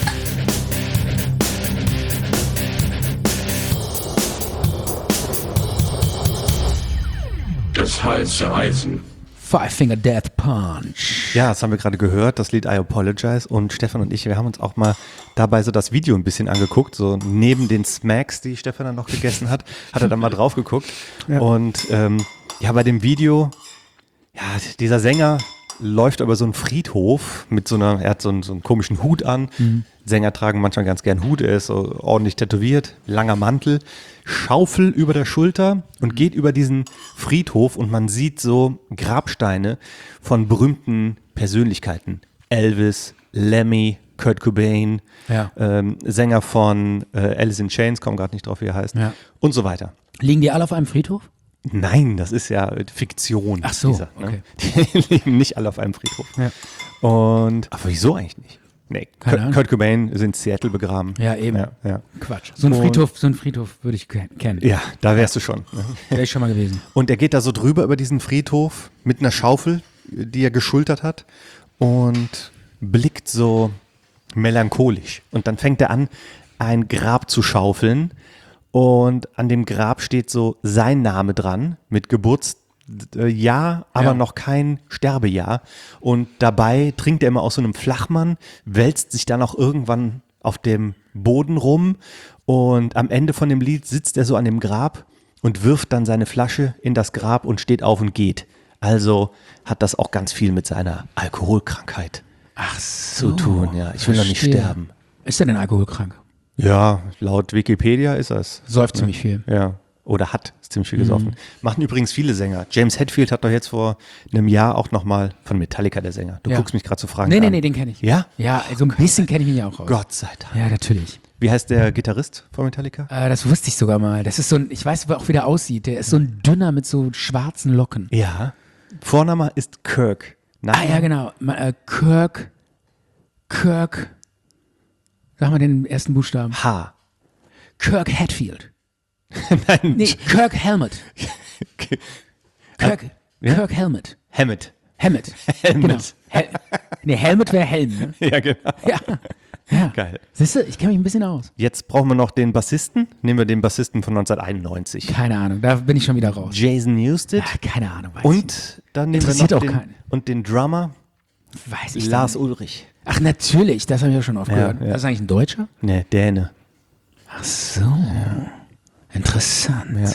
Das heiße Eisen. Five Finger Death Punch. Ja, das haben wir gerade gehört, das Lied I Apologize. Und Stefan und ich, wir haben uns auch mal dabei so das Video ein bisschen angeguckt. So neben den Smacks, die Stefan dann noch gegessen hat, hat er dann mal drauf geguckt. Ja. Und ja, bei dem Video, ja, dieser Sänger läuft über so einen Friedhof mit so einer, er hat so einen komischen Hut an. Sänger tragen manchmal ganz gern Hut, er ist so ordentlich tätowiert, langer Mantel, Schaufel über der Schulter und geht über diesen Friedhof und man sieht so Grabsteine von berühmten Persönlichkeiten. Elvis, Lemmy, Kurt Cobain, Sänger von Alice in Chains, komme gerade nicht drauf, wie er heißt, und so weiter. Liegen die alle auf einem Friedhof? Nein, das ist ja Fiktion. Ach so, okay. Die liegen nicht alle auf einem Friedhof. Ja. Aber wieso eigentlich nicht? Nee, Kurt Cobain ist in Seattle begraben. Ja, eben. Ja. Quatsch. So ein Friedhof würde ich kennen. Ja, da wärst du schon. Wäre ich schon mal gewesen. Und er geht da so drüber über diesen Friedhof mit einer Schaufel, die er geschultert hat und blickt so melancholisch. Und dann fängt er an, ein Grab zu schaufeln. Und an dem Grab steht so sein Name dran mit Geburtsjahr, aber noch kein Sterbejahr. Und dabei trinkt er immer aus so einem Flachmann, wälzt sich dann auch irgendwann auf dem Boden rum. Und am Ende von dem Lied sitzt er so an dem Grab und wirft dann seine Flasche in das Grab und steht auf und geht. Also hat das auch ganz viel mit seiner Alkoholkrankheit zu tun. Ja, ich will noch nicht sterben. Ist er denn alkoholkrank? Ja, laut Wikipedia ist es. Säuft ziemlich viel. Ja, oder hat ziemlich viel gesoffen. Machen übrigens viele Sänger. James Hetfield hat doch jetzt vor einem Jahr auch nochmal von Metallica, der Sänger. Du guckst mich gerade zu fragen. Nee, den kenne ich. Ja? Ja, so ein bisschen kenne ich ihn ja auch aus. Gott sei Dank. Ja, natürlich. Wie heißt der Gitarrist von Metallica? Das wusste ich sogar mal. Das ist so ein, ich weiß auch, wie der aussieht. Der ist so ein dünner mit so schwarzen Locken. Ja. Vorname ist Kirk. Ja, genau. Kirk. Sag mal den ersten Buchstaben. H. Kirk Hatfield. Nein. Nee, Kirk Helmet. Kirk Helmet. Hammett. Genau. Helmet wäre Helm, ne? Ja, genau. Ja. Geil. Siehst du, ich kenne mich ein bisschen aus. Jetzt brauchen wir noch den Bassisten. Nehmen wir den Bassisten von 1991. Keine Ahnung, da bin ich schon wieder raus. Jason Newsted. Keine Ahnung. Weiß Und dann nehmen wir Interessiert noch auch keinen. den Drummer. Weiß ich Lars nicht. Ulrich. Ach, natürlich, das habe ich ja schon oft gehört. Ja. Das ist eigentlich ein Deutscher? Ne, Däne. Ach so. Interessant. Ja.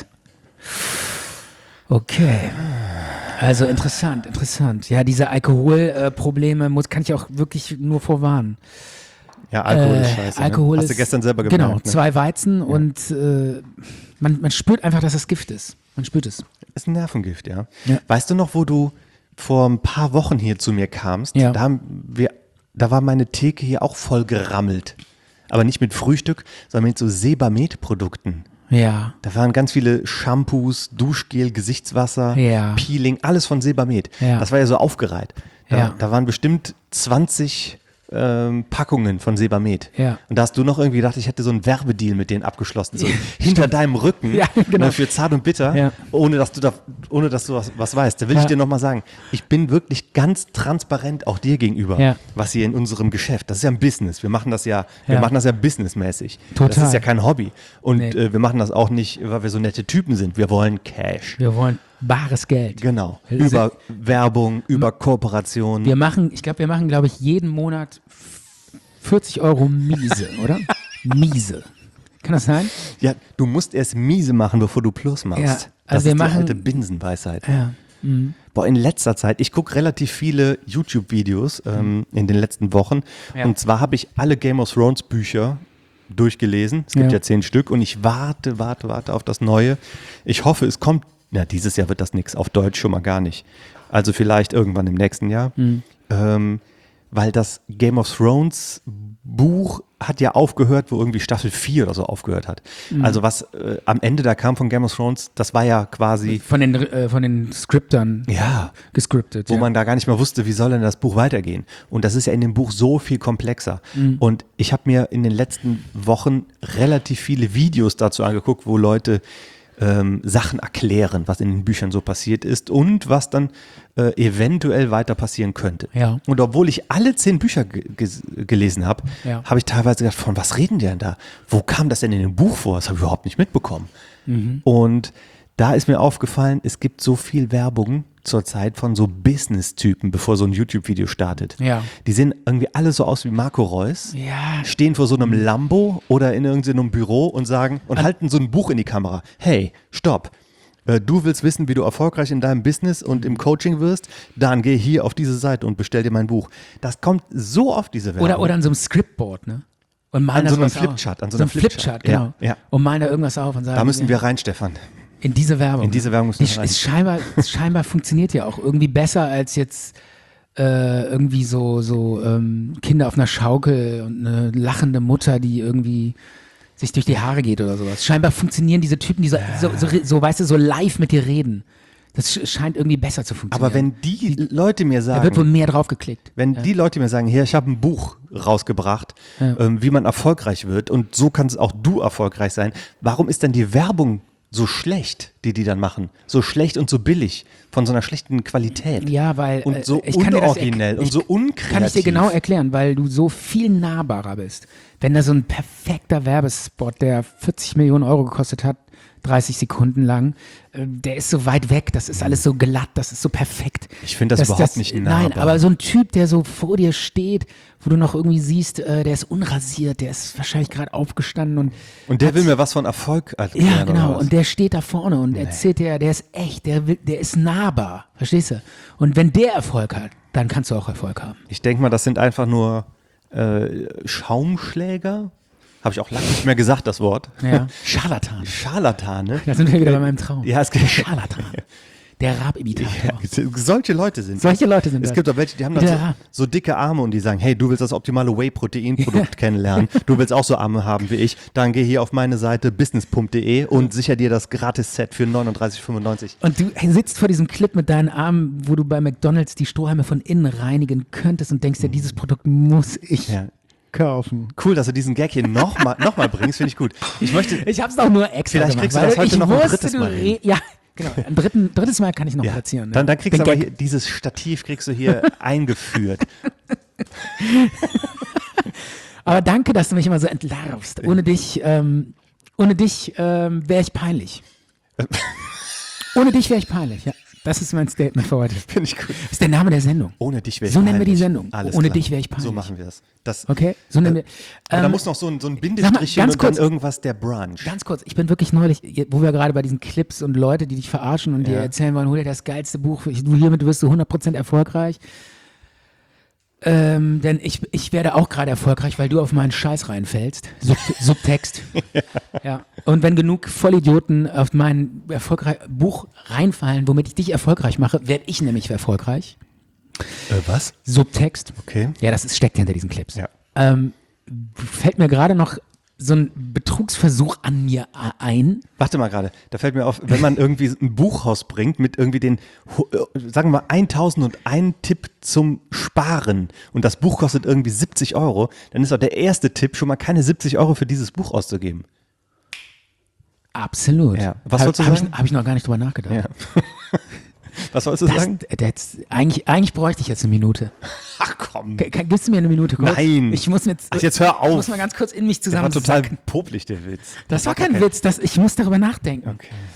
Okay. Also interessant. Ja, diese Alkoholprobleme kann ich auch wirklich nur vorwarnen. Ja, Alkohol ist scheiße. Alkohol Hast du gestern selber gemerkt. Genau, 2 Weizen und man spürt einfach, dass das Gift ist. Man spürt es. Ist ein Nervengift, ja. Weißt du noch, wo du vor ein paar Wochen hier zu mir kamst? Ja. Da war meine Theke hier auch voll gerammelt. Aber nicht mit Frühstück, sondern mit so Sebamed-Produkten. Ja. Da waren ganz viele Shampoos, Duschgel, Gesichtswasser, Peeling, alles von Sebamed. Ja. Das war ja so aufgereiht. Ja. Da waren bestimmt 20 Packungen von Sebamed. Ja. Und da hast du noch irgendwie gedacht, ich hätte so einen Werbedeal mit denen abgeschlossen. So hinter deinem Rücken, Ja, genau. für Zart und Bitter, Ja. ohne dass du was weißt. Da will ich dir nochmal sagen, ich bin wirklich ganz transparent auch dir gegenüber, Ja. was hier in unserem Geschäft, das ist ja ein Business. Wir machen das ja businessmäßig. Total. Das ist ja kein Hobby. Und Nee. wir machen das auch nicht, weil wir so nette Typen sind. Wir wollen Cash. Wir wollen bares Geld. Genau. Wir Über Werbung, über Kooperation. Wir machen, glaube ich, jeden Monat 40 Euro miese, oder? Miese. Kann das sein? Ja, du musst erst miese machen, bevor du Plus machst. Ja, Das also wir ist die machen- alte Binsenweisheit. Ja. Boah, in letzter Zeit, ich gucke relativ viele YouTube-Videos in den letzten Wochen. Ja. Und zwar habe ich alle Game of Thrones Bücher durchgelesen. Es gibt Ja. ja 10 Stück und ich warte auf das Neue. Ich hoffe, es kommt. Na, dieses Jahr wird das nichts, auf Deutsch schon mal gar nicht. Also vielleicht irgendwann im nächsten Jahr. Weil das Game of Thrones Buch hat ja aufgehört, wo irgendwie Staffel 4 oder so aufgehört hat. Also was am Ende da kam von Game of Thrones, das war ja quasi, Von den Scriptern ja, gescriptet. wo ja. man da gar nicht mehr wusste, wie soll denn das Buch weitergehen. Und das ist ja in dem Buch so viel komplexer. Und ich habe mir in den letzten Wochen relativ viele Videos dazu angeguckt, wo Leute Sachen erklären, was in den Büchern so passiert ist und was dann eventuell weiter passieren könnte. Ja. Und obwohl ich alle 10 Bücher gelesen habe, Ja. habe ich teilweise gedacht, von was reden die denn da? Wo kam das denn in dem Buch vor? Das habe ich überhaupt nicht mitbekommen. Und da ist mir aufgefallen, es gibt so viel Werbung zurzeit von so Business-Typen, bevor so ein YouTube-Video startet. Ja. Die sehen irgendwie alle so aus wie Marco Reus, Ja. stehen vor so einem Lambo oder in irgendeinem Büro und sagen und halten so ein Buch in die Kamera. Hey, stopp. Du willst wissen, wie du erfolgreich in deinem Business und im Coaching wirst? Dann geh hier auf diese Seite und bestell dir mein Buch. Das kommt so oft, diese Werbung. Oder an so einem Scriptboard, ne? Und malen An da so einem sowas Flipchart, auf. an so so einem einem Flipchart, genau. Ja, ja. Und malen da irgendwas auf und sagen, Da müssen wir rein, Stefan. in diese Werbung. In diese Werbung müssen wir Die rein. ist scheinbar funktioniert ja auch irgendwie besser als jetzt irgendwie so Kinder auf einer Schaukel und eine lachende Mutter, die irgendwie sich durch die Haare geht oder sowas. Scheinbar funktionieren diese Typen, die so weißt du, so live mit dir reden. Das scheint irgendwie besser zu funktionieren. Aber wenn die Leute mir da wird wohl sagen, mehr drauf geklickt. wenn die Leute mir sagen, hier, ich habe ein Buch rausgebracht, wie man erfolgreich wird und so kannst auch du erfolgreich sein, warum ist denn die Werbung so schlecht, die dann machen? So schlecht und so billig, von so einer schlechten Qualität. Ja, weil Und so ich kann dir das unoriginell und so unkreativ. Kann ich dir genau erklären, weil du so viel nahbarer bist. Wenn da so ein perfekter Werbespot, der 40 Millionen Euro gekostet hat, 30 Sekunden lang, der ist so weit weg, das ist alles so glatt, das ist so perfekt. Ich finde das überhaupt nicht nahbar. Nein, aber so ein Typ, der so vor dir steht, wo du noch irgendwie siehst, der ist unrasiert, der ist wahrscheinlich gerade aufgestanden Und der will mir was von Erfolg erklären. ja, genau. oder was? Und der steht da vorne und erzählt der ist echt, der ist nahbar. Verstehst du? Und wenn der Erfolg hat, dann kannst du auch Erfolg haben. Ich denke mal, das sind einfach nur Schaumschläger. Habe ich auch lange nicht mehr gesagt, das Wort. Ja. Scharlatan. Scharlatane. Da sind wir wieder bei meinem Traum. Ja, es gibt Scharlatan. Der Rap-Imitator. solche Leute sind Solche Leute sind es. das. Gibt auch welche, die haben dann Ja. so dicke Arme und die sagen, hey, du willst das optimale Whey-Protein-Produkt kennenlernen, du willst auch so Arme haben wie ich, dann geh hier auf meine Seite business.de und sicher dir das Gratis-Set für 39,95. Und du sitzt vor diesem Clip mit deinen Armen, wo du bei McDonald's die Strohhalme von innen reinigen könntest und denkst dir, dieses Produkt muss ich Ja. kaufen. Cool, dass du diesen Gag hier noch mal bringst, finde ich gut. Ich möchte, Ich hab's doch nur extra Vielleicht gemacht, kriegst du weil das heute ich noch ein wusste, drittes du Mal hin. Ja, genau. Ein drittes Mal kann ich noch platzieren. dann kriegst Den du aber Gag. hier, dieses Stativ kriegst du hier eingeführt. Aber danke, dass du mich immer so entlarvst. Ohne dich wäre ich peinlich. Ohne dich wäre ich peinlich, ja. Das ist mein Statement für heute. Finde ich gut. Das ist der Name der Sendung. Ohne dich wäre ich So peinlich. nennen wir die Sendung. Alles Ohne klar. dich wäre ich peinlich. So machen wir das. Okay? So nennen wir. Aber da muss noch so ein Bindestrich hin ganz und dann kurz. irgendwas der Brunch. Ganz kurz, ich bin wirklich neulich, wo wir gerade bei diesen Clips und Leute, die dich verarschen und dir erzählen wollen, hol dir das geilste Buch, hiermit wirst du 100% erfolgreich. Denn ich werde auch gerade erfolgreich, weil du auf meinen Scheiß reinfällst. Subtext. Ja. Und wenn genug Vollidioten auf mein Buch reinfallen, womit ich dich erfolgreich mache, werde ich nämlich erfolgreich. Was? Subtext. Okay. Ja, steckt hinter diesen Clips. Ja. Fällt mir gerade noch so ein Betrugsversuch an mir ein. Warte mal gerade, da fällt mir auf, wenn man irgendwie ein Buch rausbringt mit irgendwie den, sagen wir mal, 1001 Tipp zum Sparen und das Buch kostet irgendwie 70 €, dann ist auch der erste Tipp, schon mal keine 70 € für dieses Buch auszugeben. Absolut. Ja. Was wolltest du sagen? Habe ich noch gar nicht drüber nachgedacht. Ja. Was wolltest du sagen? Eigentlich bräuchte ich jetzt eine Minute. Ach komm. Gibst du mir eine Minute kurz? Nein. Ich muss jetzt, Ach, jetzt hör auf. Ich muss mal ganz kurz in mich Der war zusammen. total popelig, der Witz. Das war kein Witz, ich muss darüber nachdenken.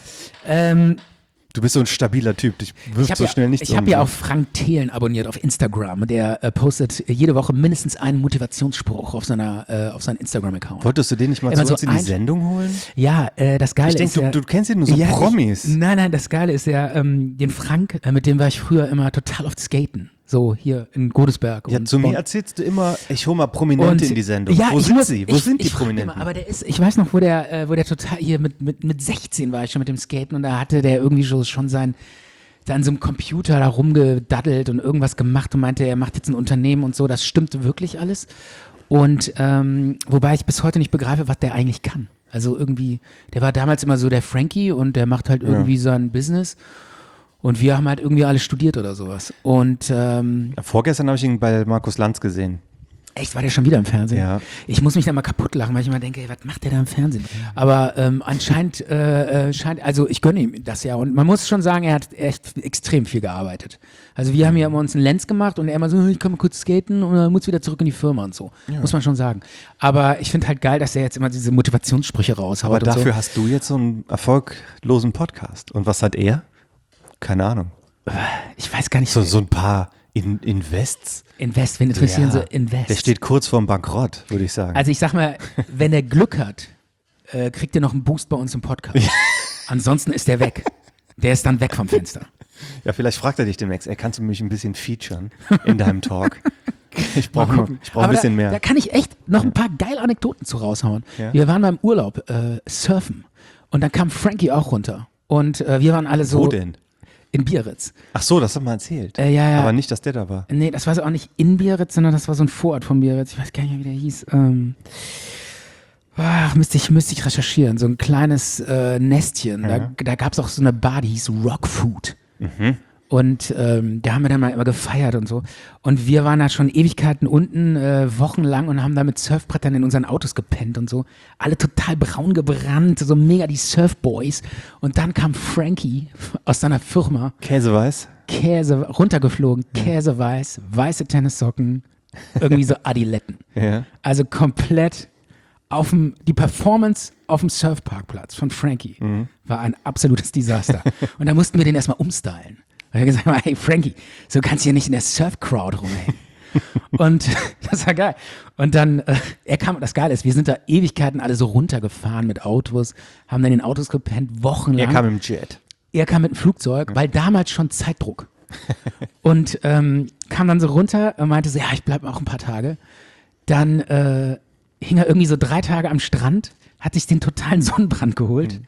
Okay. Du bist so ein stabiler Typ, dich wirft so schnell nichts Ich habe ja auch Frank Thelen abonniert auf Instagram. Der postet jede Woche mindestens einen Motivationsspruch auf seinen Instagram-Account. Wolltest du den nicht mal Immer zu uns in die Sendung holen? Ja, das Geile Ich ist denke, du kennst ihn nur so ja, Promis. Nein, das Geile ist ja, den Frank, mit dem war ich früher immer total oft skaten. So hier in Godesberg. Ja, zu mir erzählst du immer, ich hole mal Prominente in die Sendung. Ja, Wo sind sie? Wo sind die ich frag Prominenten? Immer, aber ich weiß noch, wo der total hier mit 16 war ich schon mit dem Skaten und da hatte der irgendwie schon sein an so einem Computer da rumgedaddelt und irgendwas gemacht und meinte, er macht jetzt ein Unternehmen und so. Das stimmte wirklich alles. Und wobei ich bis heute nicht begreife, was der eigentlich kann. Also irgendwie, der war damals immer so der Frankie und der macht halt irgendwie sein Business. Und wir haben halt irgendwie alle studiert oder sowas. Und Vorgestern habe ich ihn bei Markus Lanz gesehen. echt, war der schon wieder im Fernsehen? Ja. Ich muss mich da mal kaputt lachen, weil ich immer denke, ey, was macht der da im Fernsehen? Aber anscheinend also ich gönne ihm das ja. Und man muss schon sagen, er hat echt extrem viel gearbeitet. Also wir haben hier immer uns einen Lenz gemacht und er immer so, ich kann mal kurz skaten und dann muss wieder zurück in die Firma und so. Ja. Muss man schon sagen. Aber ich finde halt geil, dass er jetzt immer diese Motivationssprüche raushaut. Aber dafür so. hast du jetzt so einen erfolglosen Podcast. Und was hat er? Keine Ahnung. Ich weiß gar nicht. So ein paar Invests. Invest, wen interessieren so Invest? Der steht kurz vorm Bankrott, würde ich sagen. Also ich sag mal, wenn er Glück hat, kriegt er noch einen Boost bei uns im Podcast. Ansonsten ist der weg. Der ist dann weg vom Fenster. Ja, vielleicht fragt er dich demnächst, kannst du mich ein bisschen featuren in deinem Talk? Ich brauche ein bisschen mehr. Da kann ich echt noch ein paar geile Anekdoten zu raushauen. Ja. Wir waren beim Urlaub surfen und dann kam Frankie auch runter. Und wir waren alle so... Wo denn? In Biarritz. Ach so, das hat man erzählt. Ja. Aber nicht, dass der da war. Nee, das war so auch nicht in Biarritz, sondern das war so ein Vorort von Biarritz. Ich weiß gar nicht mehr, wie der hieß. Müsste ich recherchieren. So ein kleines Nestchen. Da gab es auch so eine Bar, die hieß Rock Food. Mhm. Und da haben wir dann mal immer gefeiert und so. Und wir waren da schon Ewigkeiten unten, wochenlang und haben da mit Surfbrettern in unseren Autos gepennt und so. Alle total braun gebrannt, so mega die Surfboys. Und dann kam Frankie aus seiner Firma. Käseweiß? Runtergeflogen, Käseweiß, weiße Tennissocken, irgendwie so Adiletten. Ja. Also komplett die Performance auf dem Surfparkplatz von Frankie war ein absolutes Desaster. Und da mussten wir den erstmal umstylen. Und er hat gesagt, hey Frankie, so kannst du hier nicht in der Surf-Crowd rumhängen. Und das war geil. Und dann, das Geile ist, wir sind da Ewigkeiten alle so runtergefahren mit Autos, haben dann in den Autos gepennt, wochenlang. Er kam im Jet. Er kam mit dem Flugzeug, weil damals schon Zeitdruck. Und kam dann so runter und meinte so, ja, ich bleib auch ein paar Tage. Dann hing er irgendwie so 3 Tage am Strand, hat sich den totalen Sonnenbrand geholt.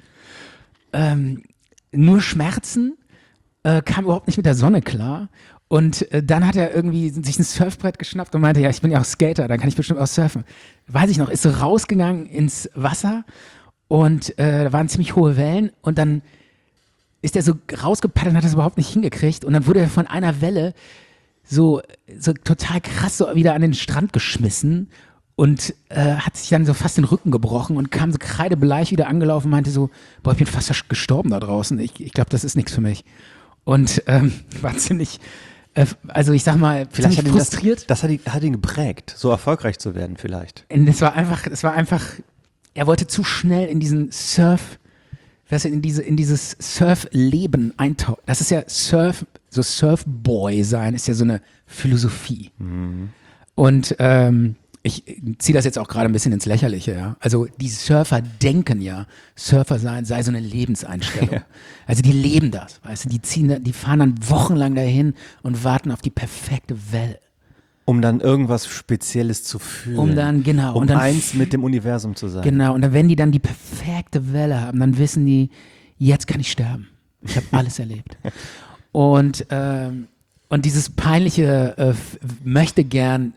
Nur Schmerzen, kam überhaupt nicht mit der Sonne klar. Und dann hat er irgendwie sich ein Surfbrett geschnappt und meinte, ja, ich bin ja auch Skater, dann kann ich bestimmt auch surfen. Weiß ich noch, ist so rausgegangen ins Wasser und da waren ziemlich hohe Wellen und dann ist er so rausgepaddelt und hat das überhaupt nicht hingekriegt und dann wurde er von einer Welle so total krass so wieder an den Strand geschmissen und hat sich dann so fast den Rücken gebrochen und kam so kreidebleich wieder angelaufen und meinte so, boah, ich bin fast gestorben da draußen, ich glaube, das ist nichts für mich. Und war ziemlich, also ich sag mal, Vielleicht ziemlich frustriert. Das hat ihn geprägt, so erfolgreich zu werden vielleicht. Und es war einfach, er wollte zu schnell in diesen in dieses Surf-Leben eintauchen. Das ist ja so Surfboy sein, ist ja so eine Philosophie. Und ich ziehe das jetzt auch gerade ein bisschen ins Lächerliche, ja. Also die Surfer denken ja, Surfer sein sei so eine Lebenseinstellung. Ja. Also die leben das, weißt du, die fahren dann wochenlang dahin und warten auf die perfekte Welle. Um dann irgendwas Spezielles zu fühlen. Genau. Um und dann eins mit dem Universum zu sein. Genau, und dann, wenn die dann die perfekte Welle haben, dann wissen die, jetzt kann ich sterben. Ich habe alles erlebt. Und dieses peinliche möchte gern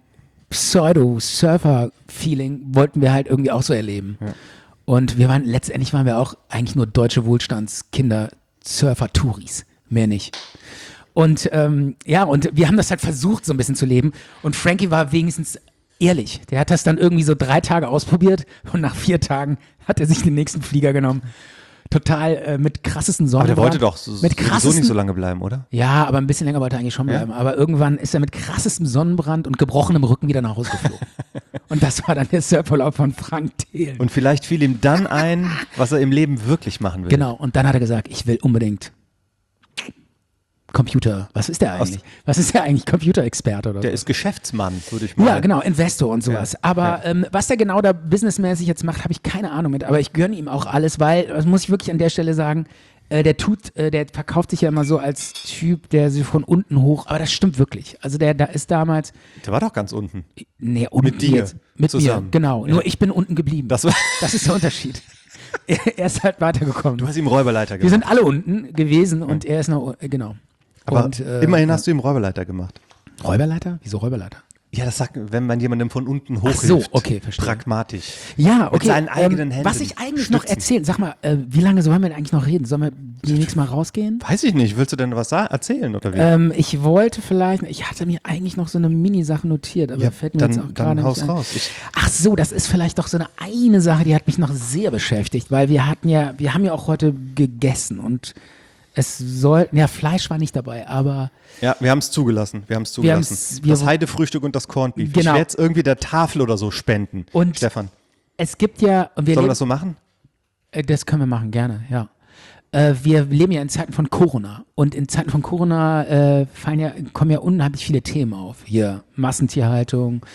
Pseudo-Surfer-Feeling wollten wir halt irgendwie auch so erleben. Ja. Und letztendlich waren wir auch eigentlich nur deutsche Wohlstandskinder, Surfer-Touris, mehr nicht. Und und wir haben das halt versucht, so ein bisschen zu leben. Und Frankie war wenigstens ehrlich. Der hat das dann irgendwie so 3 Tage ausprobiert und nach 4 Tagen hat er sich den nächsten Flieger genommen. Total mit krassesten Sonnenbrand. Aber der wollte doch sowieso nicht so lange bleiben, oder? Ja, aber ein bisschen länger wollte er eigentlich schon bleiben. Ja? Aber irgendwann ist er mit krassestem Sonnenbrand und gebrochenem Rücken wieder nach Hause geflogen. Und das war dann der Surfurlaub von Frank Thelen. Und vielleicht fiel ihm dann ein, was er im Leben wirklich machen will. Genau, und dann hat er gesagt, ich will unbedingt Computer. Was ist der eigentlich? Computerexperte oder so? Der ist Geschäftsmann, würde ich mal. Ja, genau, Investor und sowas. Ja, aber was der genau da businessmäßig jetzt macht, habe ich keine Ahnung mit. Aber ich gönne ihm auch alles, weil, das muss ich wirklich an der Stelle sagen, der verkauft sich ja immer so als Typ, der sich von unten hoch, aber das stimmt wirklich. Also der ist damals. Der war doch ganz unten. Nee, unten mit dir. Jetzt, mit zusammen. mir, genau. Ja. Nur ich bin unten geblieben. Das ist der Unterschied. Er ist halt weitergekommen. Du hast ihm Räuberleiter gemacht. Wir sind alle unten gewesen und er ist noch, genau. Aber immerhin hast du ihm Räuberleiter gemacht. Räuberleiter? Wieso Räuberleiter? Ja, das sagt, wenn man jemandem von unten hochhilft. Ach so, okay, verstehe. Pragmatisch. Ja, okay. Mit seinen eigenen Händen. Was ich eigentlich noch erzählen, sag mal, wie lange sollen wir denn eigentlich noch reden? Sollen wir demnächst mal rausgehen? Weiß ich nicht. Willst du denn was erzählen oder wie? Ich wollte vielleicht, ich hatte mir eigentlich noch so eine Mini-Sache notiert, aber fällt mir jetzt auch gerade nicht ein. Raus. Ach so, das ist vielleicht doch so eine Sache, die hat mich noch sehr beschäftigt, weil wir haben ja auch heute gegessen und Fleisch war nicht dabei, aber. Ja, wir haben es zugelassen. Das Heidefrühstück und das Corned Beef. Genau. Ich werde es irgendwie der Tafel oder so spenden. Und Stefan. Es gibt ja. Sollen wir das so machen? Das können wir machen, gerne, ja. Wir leben ja in Zeiten von Corona. Und in Zeiten von Corona kommen ja unheimlich viele Themen auf. Hier Massentierhaltung,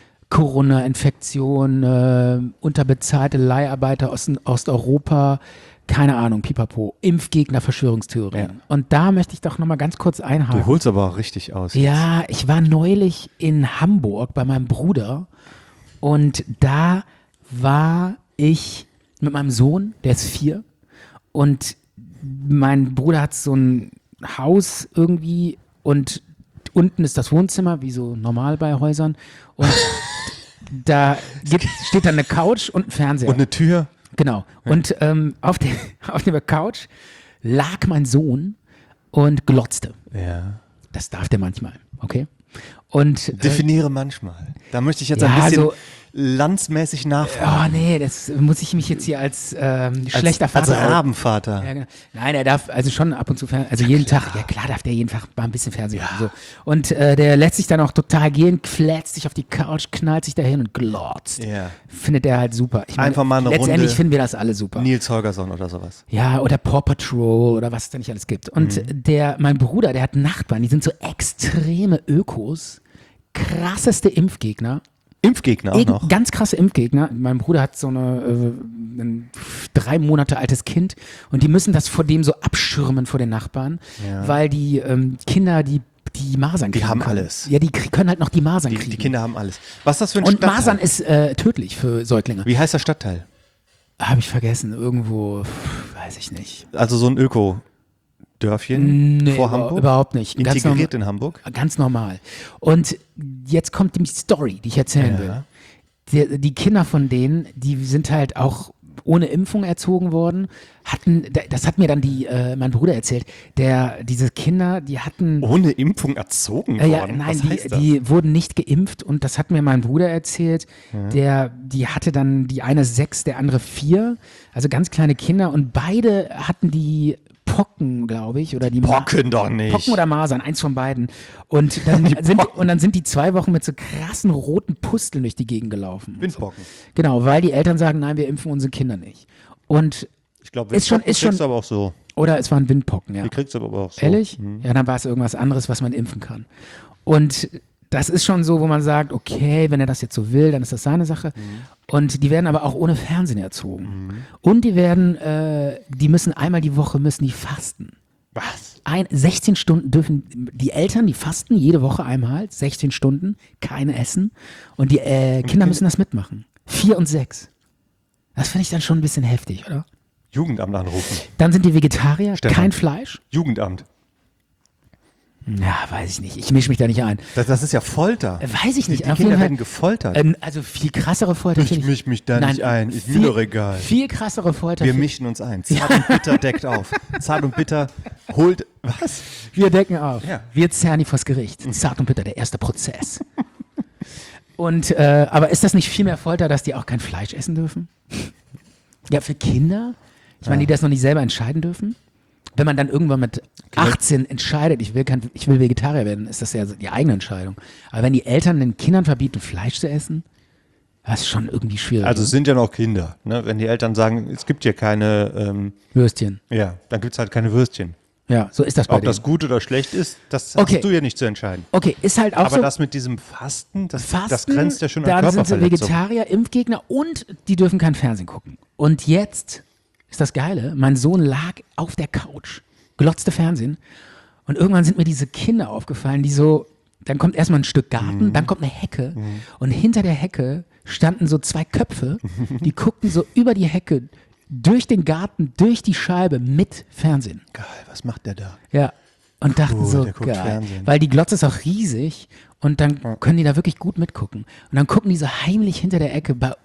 Corona-Infektion, unterbezahlte Leiharbeiter aus Osteuropa. Keine Ahnung, pipapo, Impfgegner, Verschwörungstheorien. Ja. Und da möchte ich doch nochmal ganz kurz einhaken. Du holst aber auch richtig aus. Ja, ich war neulich in Hamburg bei meinem Bruder und da war ich mit meinem Sohn, der ist 4 und mein Bruder hat so ein Haus irgendwie und unten ist das Wohnzimmer, wie so normal bei Häusern und da steht dann eine Couch und ein Fernseher. Und eine Tür. Genau. Und auf der Couch lag mein Sohn und glotzte. Ja. Das darf der manchmal, okay? Und definiere manchmal. Da möchte ich jetzt ein bisschen landsmäßig nachfragen. Oh nee, das muss ich mich jetzt hier als schlechter Vater. Als Rabenvater. Ja, genau. Nein, er darf also schon ab und zu jeden Tag, ja klar darf der jeden Tag mal ein bisschen Fernsehen gucken. So. Und der lässt sich dann auch total gehen, flätzt sich auf die Couch, knallt sich dahin und glotzt. Ja. Findet er halt super. Ich meine, einfach mal eine letztendlich Runde finden wir das alle super. Nils Holgersson oder sowas. Ja, oder Paw Patrol oder was es da nicht alles gibt. Und mein Bruder, der hat Nachbarn, die sind so extreme Ökos, krasseste Impfgegner. Impfgegner auch noch? Ganz krasse Impfgegner. Mein Bruder hat so ein 3 Monate altes Kind und die müssen das vor dem so abschirmen vor den Nachbarn, weil die Kinder, die Masern kriegen. Die haben können. alles. Ja, die können halt noch die Masern kriegen. Die Kinder haben alles. Was ist das für ein Und Stadtteil? Masern ist tödlich für Säuglinge. Wie heißt der Stadtteil? Habe ich vergessen. Irgendwo, weiß ich nicht. Also so ein Öko-Dörfchen vor Hamburg? Überhaupt nicht. Integriert in Hamburg? Ganz normal. Und jetzt kommt die Story, die ich erzählen will. Die Kinder von denen, die sind halt auch ohne Impfung erzogen worden, das hat mir dann mein Bruder erzählt, diese Kinder, die hatten... Ohne Impfung erzogen worden? Ja, nein, Was heißt das? die wurden nicht geimpft und das hat mir mein Bruder erzählt, die hatte dann die eine 6, der andere 4, also ganz kleine Kinder und beide hatten die Pocken, glaube ich, oder die Pocken doch nicht. Pocken oder Masern, eins von beiden. Und dann sind die 2 Wochen mit so krassen roten Pusteln durch die Gegend gelaufen. Windpocken. Genau, weil die Eltern sagen, nein, wir impfen unsere Kinder nicht. Und ich glaube, Windpocken kriegst du aber auch so. Oder es waren Windpocken, ja. Die kriegst du aber auch so. Ehrlich? Ja, dann war es irgendwas anderes, was man impfen kann. Und das ist schon so, wo man sagt, okay, wenn er das jetzt so will, dann ist das seine Sache. Und die werden aber auch ohne Fernsehen erzogen. Und die müssen einmal die Woche müssen die fasten. Was? 16 Stunden dürfen die Eltern, die fasten jede Woche einmal, 16 Stunden, kein Essen. Und die Kinder müssen das mitmachen. 4 und 6. Das finde ich dann schon ein bisschen heftig, oder? Jugendamt anrufen. Dann sind die Vegetarier, Stefan. kein Fleisch. Jugendamt. Ja, weiß ich nicht. Ich mische mich da nicht ein. Das ist ja Folter. Weiß ich nicht. Die Auf Kinder jeden Fall, werden gefoltert. Also viel krassere Folter. Ich finde misch mich da Nein, nicht ein. Ist viel- mir doch egal. Viel krassere Folter. Wir mischen uns ein. Zart und bitter deckt auf. Zart und bitter holt. Was? Wir decken auf. Ja. Wir zerren die vors Gericht. Zart und bitter, der erste Prozess. Und, aber ist das nicht viel mehr Folter, dass die auch kein Fleisch essen dürfen? Ja, für Kinder? Ich meine, die das noch nicht selber entscheiden dürfen? Wenn man dann irgendwann mit 18 entscheidet, ich will Vegetarier werden, ist das ja die eigene Entscheidung. Aber wenn die Eltern den Kindern verbieten, Fleisch zu essen, das ist schon irgendwie schwierig. Also es sind ja noch Kinder. Ne? Wenn die Eltern sagen, es gibt hier keine, Würstchen. ja, dann gibt es halt keine Würstchen. Ja, so ist das bei Ob denen. das gut oder schlecht ist, das Okay. hast du ja nicht zu entscheiden. Okay, ist halt auch Aber so. das mit diesem Fasten, das Fasten, grenzt ja schon an dann sind sie Körperverletzung. Vegetarier, Impfgegner und die dürfen kein Fernsehen gucken. Und jetzt ist das Geile, mein Sohn lag auf der Couch, glotzte Fernsehen und irgendwann sind mir diese Kinder aufgefallen, die so, dann kommt erstmal ein Stück Garten, dann kommt eine Hecke und hinter der Hecke standen so zwei Köpfe, die guckten so über die Hecke, durch den Garten, durch die Scheibe mit Fernsehen. Geil, was macht der da? Ja. Und dachten Cool, so, der guckt geil. Fernsehen. Weil die Glotze ist auch riesig und dann können die da wirklich gut mitgucken. Und dann gucken die so heimlich hinter der Ecke bei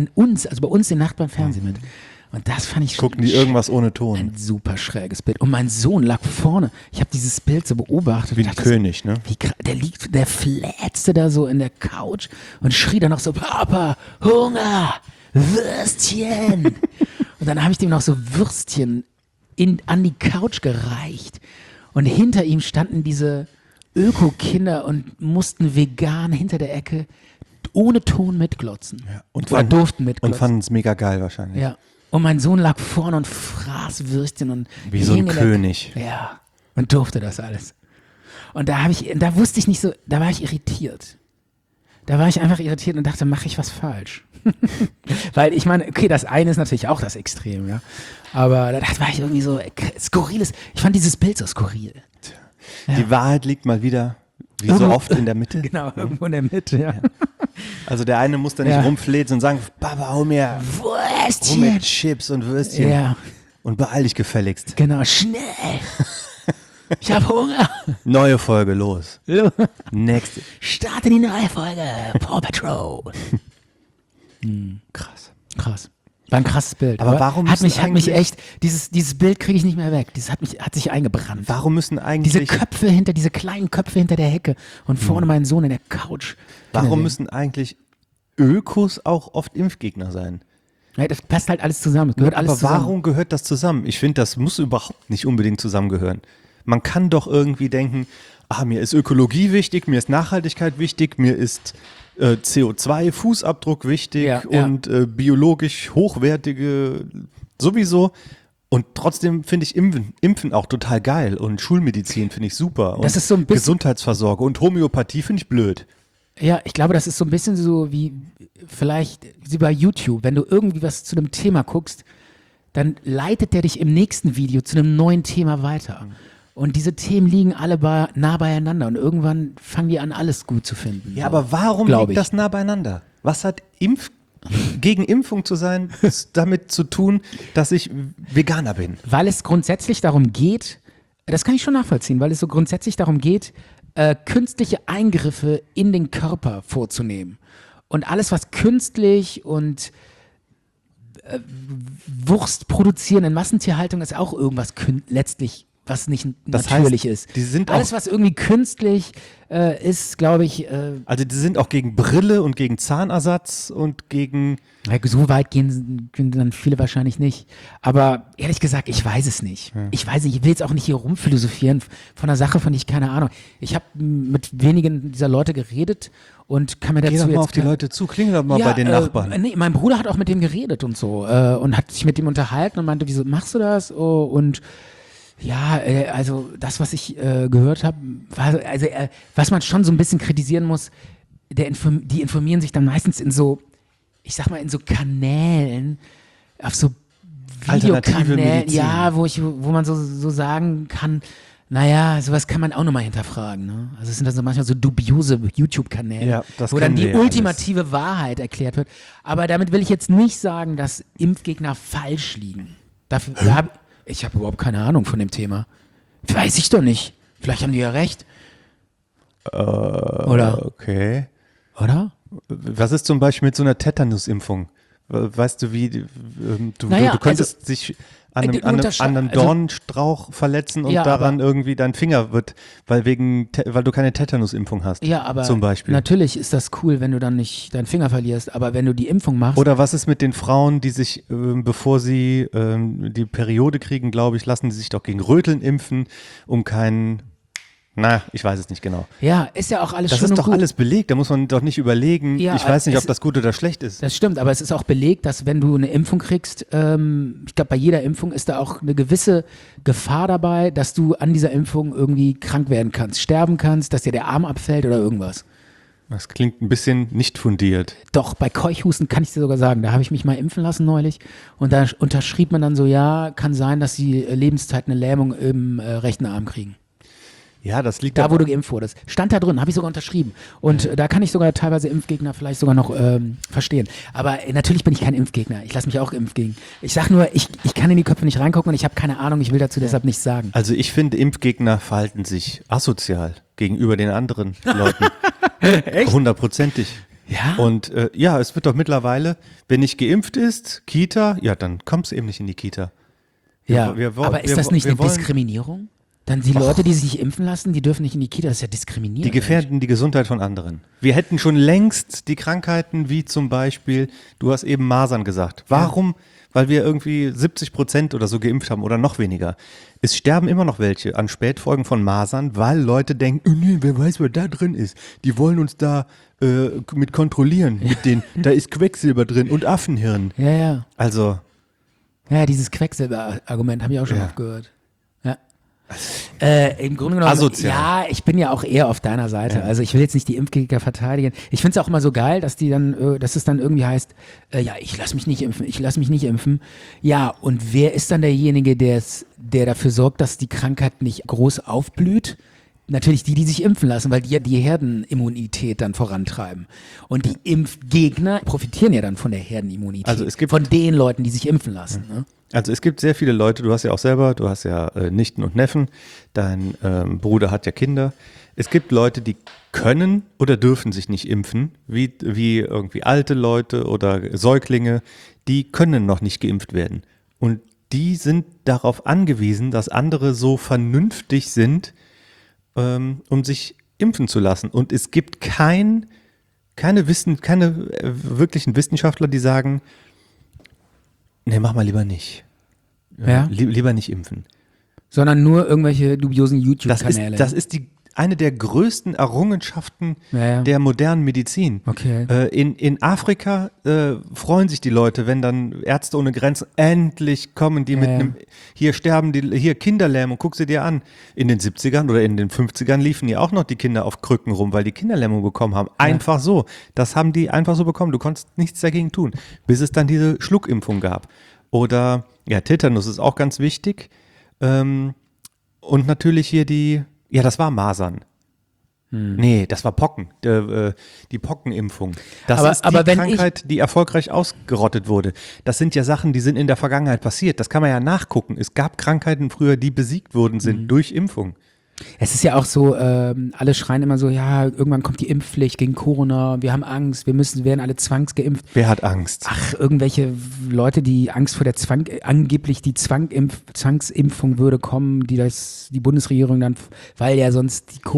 uns den Nachbarn Fernsehen mit. Und das fand ich Gucken die irgendwas ohne ein Ton? super schräges Bild. Und mein Sohn lag vorne. Ich habe dieses Bild so beobachtet. Wie und ein dachte, König, ne? der flätzte da so in der Couch und schrie dann noch so, Papa, Hunger, Würstchen. Und dann habe ich dem noch so Würstchen an die Couch gereicht. Und hinter ihm standen diese Öko-Kinder und mussten vegan hinter der Ecke ohne Ton mitglotzen. Oder durften mitglotzen. Und fanden es mega geil wahrscheinlich. Ja. Und mein Sohn lag vorne und fraß Würstchen und Wie so ein hing in der- König. Ja. Und durfte das alles. Und da wusste ich nicht so, da war ich irritiert. Da war ich einfach irritiert und dachte, mache ich was falsch? Weil ich meine, okay, das eine ist natürlich auch das Extrem, ja. Aber da war ich irgendwie so skurriles. Ich fand dieses Bild so skurril. Die Wahrheit liegt mal wieder, wie so oft, in der Mitte. Genau, irgendwo in der Mitte, ja. Also der eine muss da nicht Ja. rumfläzen und sagen, Papa, hol mir Würstchen. Chips und Würstchen. Ja, Und beeil dich gefälligst. genau, schnell. Ich hab Hunger. Neue Folge, los. Nächste. Starte die neue Folge. Paw Patrol. Krass. Krass. War ein krasses Bild. Aber warum hat müssen mich eigentlich- echt, dieses Bild kriege ich nicht mehr weg. Das hat sich eingebrannt. Warum müssen eigentlich, Diese kleinen Köpfe hinter der Hecke und vorne mein Sohn in der Couch. warum müssen eigentlich Ökos auch oft Impfgegner sein? Ja, das passt halt alles zusammen. Es gehört alles Aber zusammen. warum gehört das zusammen? Ich finde, das muss überhaupt nicht unbedingt zusammengehören. Man kann doch irgendwie denken, mir ist Ökologie wichtig, mir ist Nachhaltigkeit wichtig, mir ist CO2-Fußabdruck wichtig Ja, ja. und biologisch hochwertige sowieso. Und trotzdem finde ich Impfen auch total geil und Schulmedizin finde ich super. Und Das ist so ein bisschen- Gesundheitsversorgung und Homöopathie finde ich blöd. Ja, ich glaube, das ist so ein bisschen so wie vielleicht wie bei YouTube. Wenn du irgendwie was zu einem Thema guckst, dann leitet der dich im nächsten Video zu einem neuen Thema weiter. Und diese Themen liegen alle nah beieinander und irgendwann fangen die an, alles gut zu finden. Ja, So, aber warum glaub liegt das nah beieinander? Was hat gegen Impfung zu sein, damit zu tun, dass ich Veganer bin? Weil es grundsätzlich darum geht, das kann ich schon nachvollziehen, weil es so grundsätzlich darum geht, künstliche Eingriffe in den Körper vorzunehmen. Und alles, was künstlich und Wurst produzieren in Massentierhaltung ist auch irgendwas letztlich, was nicht Das natürlich heißt, ist. die sind Alles, auch- was irgendwie künstlich ist, glaube ich, Also die sind auch gegen Brille und gegen Zahnersatz und gegen... so weit gehen dann viele wahrscheinlich nicht. Aber ehrlich gesagt, ich weiß es nicht. Ich weiß nicht, ich will jetzt auch nicht hier rumphilosophieren von einer Sache, von der ich keine Ahnung. Ich habe mit wenigen dieser Leute geredet und kann mir dazu Geh doch mal jetzt auf die Leute zu, klingel doch mal bei den Nachbarn. Nee, mein Bruder hat auch mit dem geredet und so und hat sich mit dem unterhalten und meinte, wieso machst du das? Oh, und ja, also das, was ich gehört habe, was man schon so ein bisschen kritisieren muss, die informieren sich dann meistens in so, ich sag mal, in so Kanälen, auf so Alternative Videokanälen, Medizin. ja, wo man so sagen kann, naja, sowas kann man auch nochmal hinterfragen. Ne? Also es sind dann so manchmal so dubiose YouTube-Kanäle, Ja, das wo dann kennen die wir ja ultimative Wahrheit erklärt wird. Aber damit will ich jetzt nicht sagen, dass Impfgegner falsch liegen. Ich habe überhaupt keine Ahnung von dem Thema. Weiß ich doch nicht. Vielleicht haben die ja recht. Oder? Okay. Oder? Was ist zum Beispiel mit so einer Tetanusimpfung? Weißt du, wie du könntest dich an einem Dornstrauch verletzen und Ja, daran irgendwie dein Finger wird, weil du keine Tetanusimpfung hast. Ja, aber zum Beispiel. natürlich ist das cool, wenn du dann nicht deinen Finger verlierst, aber wenn du die Impfung machst. Oder was ist mit den Frauen, die sich, bevor sie die Periode kriegen, glaube ich, lassen sie sich doch gegen Röteln impfen, um keinen. Na, ich weiß es nicht genau. Ja, ist ja auch alles Das schön ist und doch gut. alles belegt, da muss man doch nicht überlegen. Ja, ich weiß nicht, es- ob das gut oder schlecht ist. Das stimmt, aber es ist auch belegt, dass wenn du eine Impfung kriegst, ich glaube, bei jeder Impfung ist da auch eine gewisse Gefahr dabei, dass du an dieser Impfung irgendwie krank werden kannst, sterben kannst, dass dir der Arm abfällt oder irgendwas. Das klingt ein bisschen nicht fundiert. Doch, bei Keuchhusten kann ich dir sogar sagen, da habe ich mich mal impfen lassen neulich und da unterschrieb man dann so, ja, kann sein, dass sie Lebenszeit eine Lähmung im rechten Arm kriegen. Ja, das liegt Da, wo du geimpft wurdest. Stand da drin, habe ich sogar unterschrieben. Und da kann ich sogar teilweise Impfgegner vielleicht sogar noch verstehen. Aber natürlich bin ich kein Impfgegner. Ich lasse mich auch impfen gegen. Ich sage nur, ich kann in die Köpfe nicht reingucken und ich habe keine Ahnung, ich will dazu deshalb nichts sagen. Also ich finde, Impfgegner verhalten sich asozial gegenüber den anderen Leuten. Echt? 100%ig. Ja? Und ja, es wird doch mittlerweile, wenn nicht geimpft ist, Kita, ja, dann kommst du eben nicht in die Kita. Ja, wir aber ist das nicht eine Diskriminierung? Dann die Leute, die sich nicht impfen lassen, die dürfen nicht in die Kita, das ist ja diskriminierend. Die gefährden die Gesundheit von anderen. Wir hätten schon längst die Krankheiten wie zum Beispiel, du hast eben Masern gesagt. Warum? Weil wir irgendwie 70% oder so geimpft haben oder noch weniger. Es sterben immer noch welche an Spätfolgen von Masern, weil Leute denken, oh nee, wer weiß, wer da drin ist. Die wollen uns da mit kontrollieren. Mit den, da ist Quecksilber drin und Affenhirn. Ja, ja. Also, Ja, dieses Quecksilber-Argument habe ich auch schon oft gehört. Ja. Im Grunde genommen, Asozial. ja, ich bin ja auch eher auf deiner Seite. Also ich will jetzt nicht die Impfgegner verteidigen. Ich finde es auch immer so geil, dass die dann, dass es dann irgendwie heißt, ja, ich lasse mich nicht impfen. Ja, und wer ist dann derjenige, der dafür sorgt, dass die Krankheit nicht groß aufblüht? Natürlich die sich impfen lassen, weil die ja die Herdenimmunität dann vorantreiben. Und die Impfgegner profitieren ja dann von der Herdenimmunität. Also es gibt- von den Leuten, die sich impfen lassen. Ne? Also es gibt sehr viele Leute, du hast ja auch selber, du hast ja Nichten und Neffen, dein Bruder hat ja Kinder. Es gibt Leute, die können oder dürfen sich nicht impfen, wie irgendwie alte Leute oder Säuglinge, die können noch nicht geimpft werden. Und die sind darauf angewiesen, dass andere so vernünftig sind, um sich impfen zu lassen. Und es gibt keine wirklichen Wissenschaftler, die sagen, nee, mach mal lieber nicht. Ja. Lieber nicht impfen. Sondern nur irgendwelche dubiosen Das YouTube-Kanäle. ist eine der größten Errungenschaften Ja. der modernen Medizin. Okay. In Afrika freuen sich die Leute, wenn dann Ärzte ohne Grenzen endlich kommen, die mit Ja. einem, hier sterben die, hier Kinderlähmung, guck sie dir an. In den 70ern oder in den 50ern liefen ja auch noch die Kinder auf Krücken rum, weil die Kinderlähmung bekommen haben. Einfach so. Das haben die einfach so bekommen. Du konntest nichts dagegen tun, bis es dann diese Schluckimpfung gab. Oder, ja, Tetanus ist auch ganz wichtig. Und natürlich hier das war Masern. Nee, das war Pocken, die Pockenimpfung. Das ist die aber wenn Krankheit, die erfolgreich ausgerottet wurde. Das sind ja Sachen, die sind in der Vergangenheit passiert. Das kann man ja nachgucken. Es gab Krankheiten früher, die besiegt worden sind durch Impfung. Es ist ja auch so, alle schreien immer so, ja, irgendwann kommt die Impfpflicht gegen Corona, wir haben Angst, werden alle zwangsgeimpft. Wer hat Angst? Ach, irgendwelche Leute, die Angst vor der angeblich die Zwangsimpfung würde kommen, die Bundesregierung dann, weil ja sonst die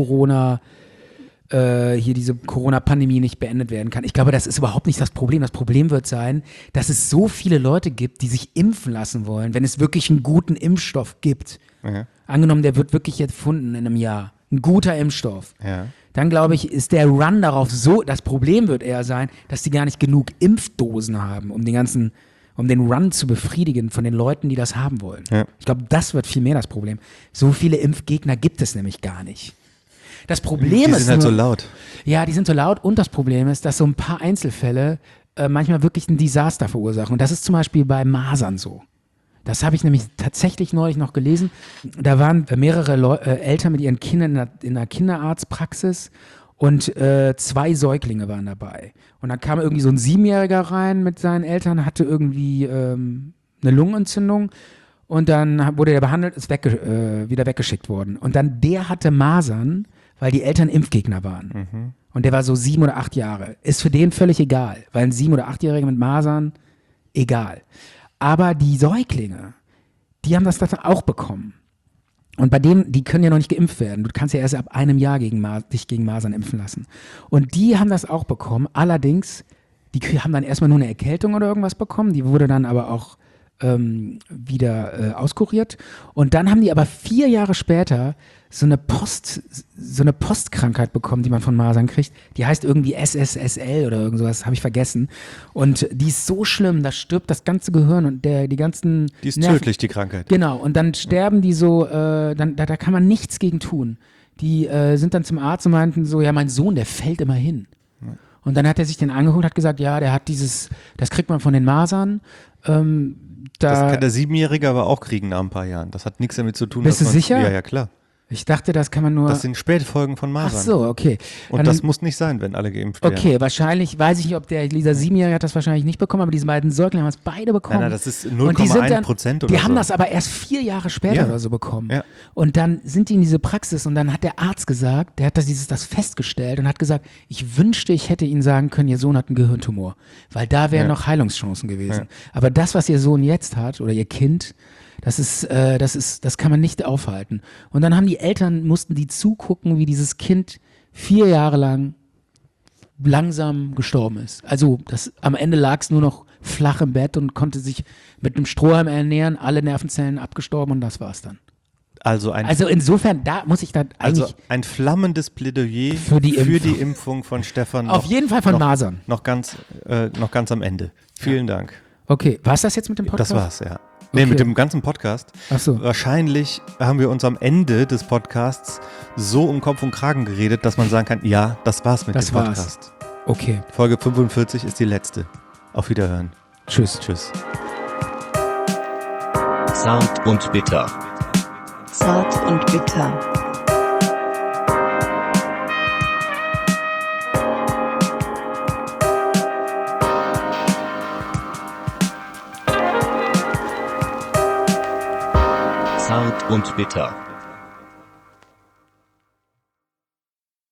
hier diese Corona-Pandemie nicht beendet werden kann. Ich glaube, das ist überhaupt nicht das Problem. Das Problem wird sein, dass es so viele Leute gibt, die sich impfen lassen wollen, wenn es wirklich einen guten Impfstoff gibt. Ja. Angenommen, der wird wirklich jetzt gefunden in einem Jahr. Ein guter Impfstoff. Ja. Dann glaube ich, ist der Run darauf so, das Problem wird eher sein, dass die gar nicht genug Impfdosen haben, um den Run zu befriedigen von den Leuten, die das haben wollen. Ja. Ich glaube, das wird viel mehr das Problem. So viele Impfgegner gibt es nämlich gar nicht. Das Problem Die ist sind halt nur, so laut. Ja, die sind so laut und das Problem ist, dass so ein paar Einzelfälle manchmal wirklich ein Desaster verursachen. Und das ist zum Beispiel bei Masern so. Das habe ich nämlich tatsächlich neulich noch gelesen. Da waren mehrere Eltern mit ihren Kindern in einer Kinderarztpraxis und 2 Säuglinge waren dabei. Und dann kam irgendwie so ein 7-Jähriger rein mit seinen Eltern, hatte irgendwie eine Lungenentzündung Und dann wurde der behandelt, ist wieder weggeschickt worden. Und dann der hatte Masern, weil die Eltern Impfgegner waren. Und der war so 7 oder 8 Jahre. Ist für den völlig egal, weil ein 7- oder 8-Jähriger mit Masern, egal. Aber die Säuglinge, die haben das dann auch bekommen. Und bei denen, die können ja noch nicht geimpft werden. Du kannst ja erst ab einem Jahr dich gegen Masern impfen lassen. Und die haben das auch bekommen. Allerdings, die haben dann erstmal nur eine Erkältung oder irgendwas bekommen. Die wurde dann aber auch wieder auskuriert. Und dann haben die aber 4 Jahre später so eine Postkrankheit bekommen, die man von Masern kriegt. Die heißt irgendwie SSSL oder irgend sowas, habe ich vergessen. Und die ist so schlimm, da stirbt das ganze Gehirn und die ganzen Die ist Nerven. tödlich, die Krankheit. Genau, und dann sterben die so, da kann man nichts gegen tun. Die sind dann zum Arzt und meinten so, ja, mein Sohn, der fällt immer hin. Und dann hat er sich den angeguckt und hat gesagt, ja, der hat das kriegt man von den Masern. Das kann der 7-Jährige aber auch kriegen nach ein paar Jahren. Das hat nichts damit zu tun. Bist du sicher? Ja, klar. Ich dachte, das kann man nur. Das sind Spätfolgen von Ach Masern. so, okay. Und Dann- das muss nicht sein, wenn alle geimpft werden. Okay, wahrscheinlich, weiß ich nicht, ob dieser 7-Jährige hat das wahrscheinlich nicht bekommen, aber diese beiden Säuglinge haben es beide bekommen. Nein, das ist Und die sind 0,1% oder Die haben so. das aber erst 4 Jahre später Ja. oder so bekommen. Ja. Und dann sind die in diese Praxis und dann hat der Arzt gesagt, der hat das festgestellt und hat gesagt, ich wünschte, ich hätte Ihnen sagen können, Ihr Sohn hat einen Gehirntumor, weil da wären noch Heilungschancen gewesen. Aber das, was Ihr Sohn jetzt hat oder Ihr Kind, das kann man nicht aufhalten. Und dann haben die Eltern, mussten die zugucken, wie dieses Kind 4 Jahre lang langsam gestorben ist. Also am Ende lag es nur noch flach im Bett und konnte sich mit einem Strohhalm ernähren, alle Nervenzellen abgestorben und das war's dann. Also Insofern, da muss ich dann eigentlich ein flammendes Plädoyer Für die Impfung von Stefan. auf jeden Fall von Masern. Noch ganz am Ende. Vielen Dank. Okay, war's das jetzt mit dem Podcast? Das war's, ja. Nee, Okay. mit dem ganzen Podcast. Ach so. Wahrscheinlich haben wir uns am Ende des Podcasts so um Kopf und Kragen geredet, dass man sagen kann, ja, das war's mit Das dem war's. Podcast. Okay, Folge 45 ist die letzte. Auf Wiederhören. tschüss. Tschüss. Zart und bitter. Zart und bitter. Zart und bitter.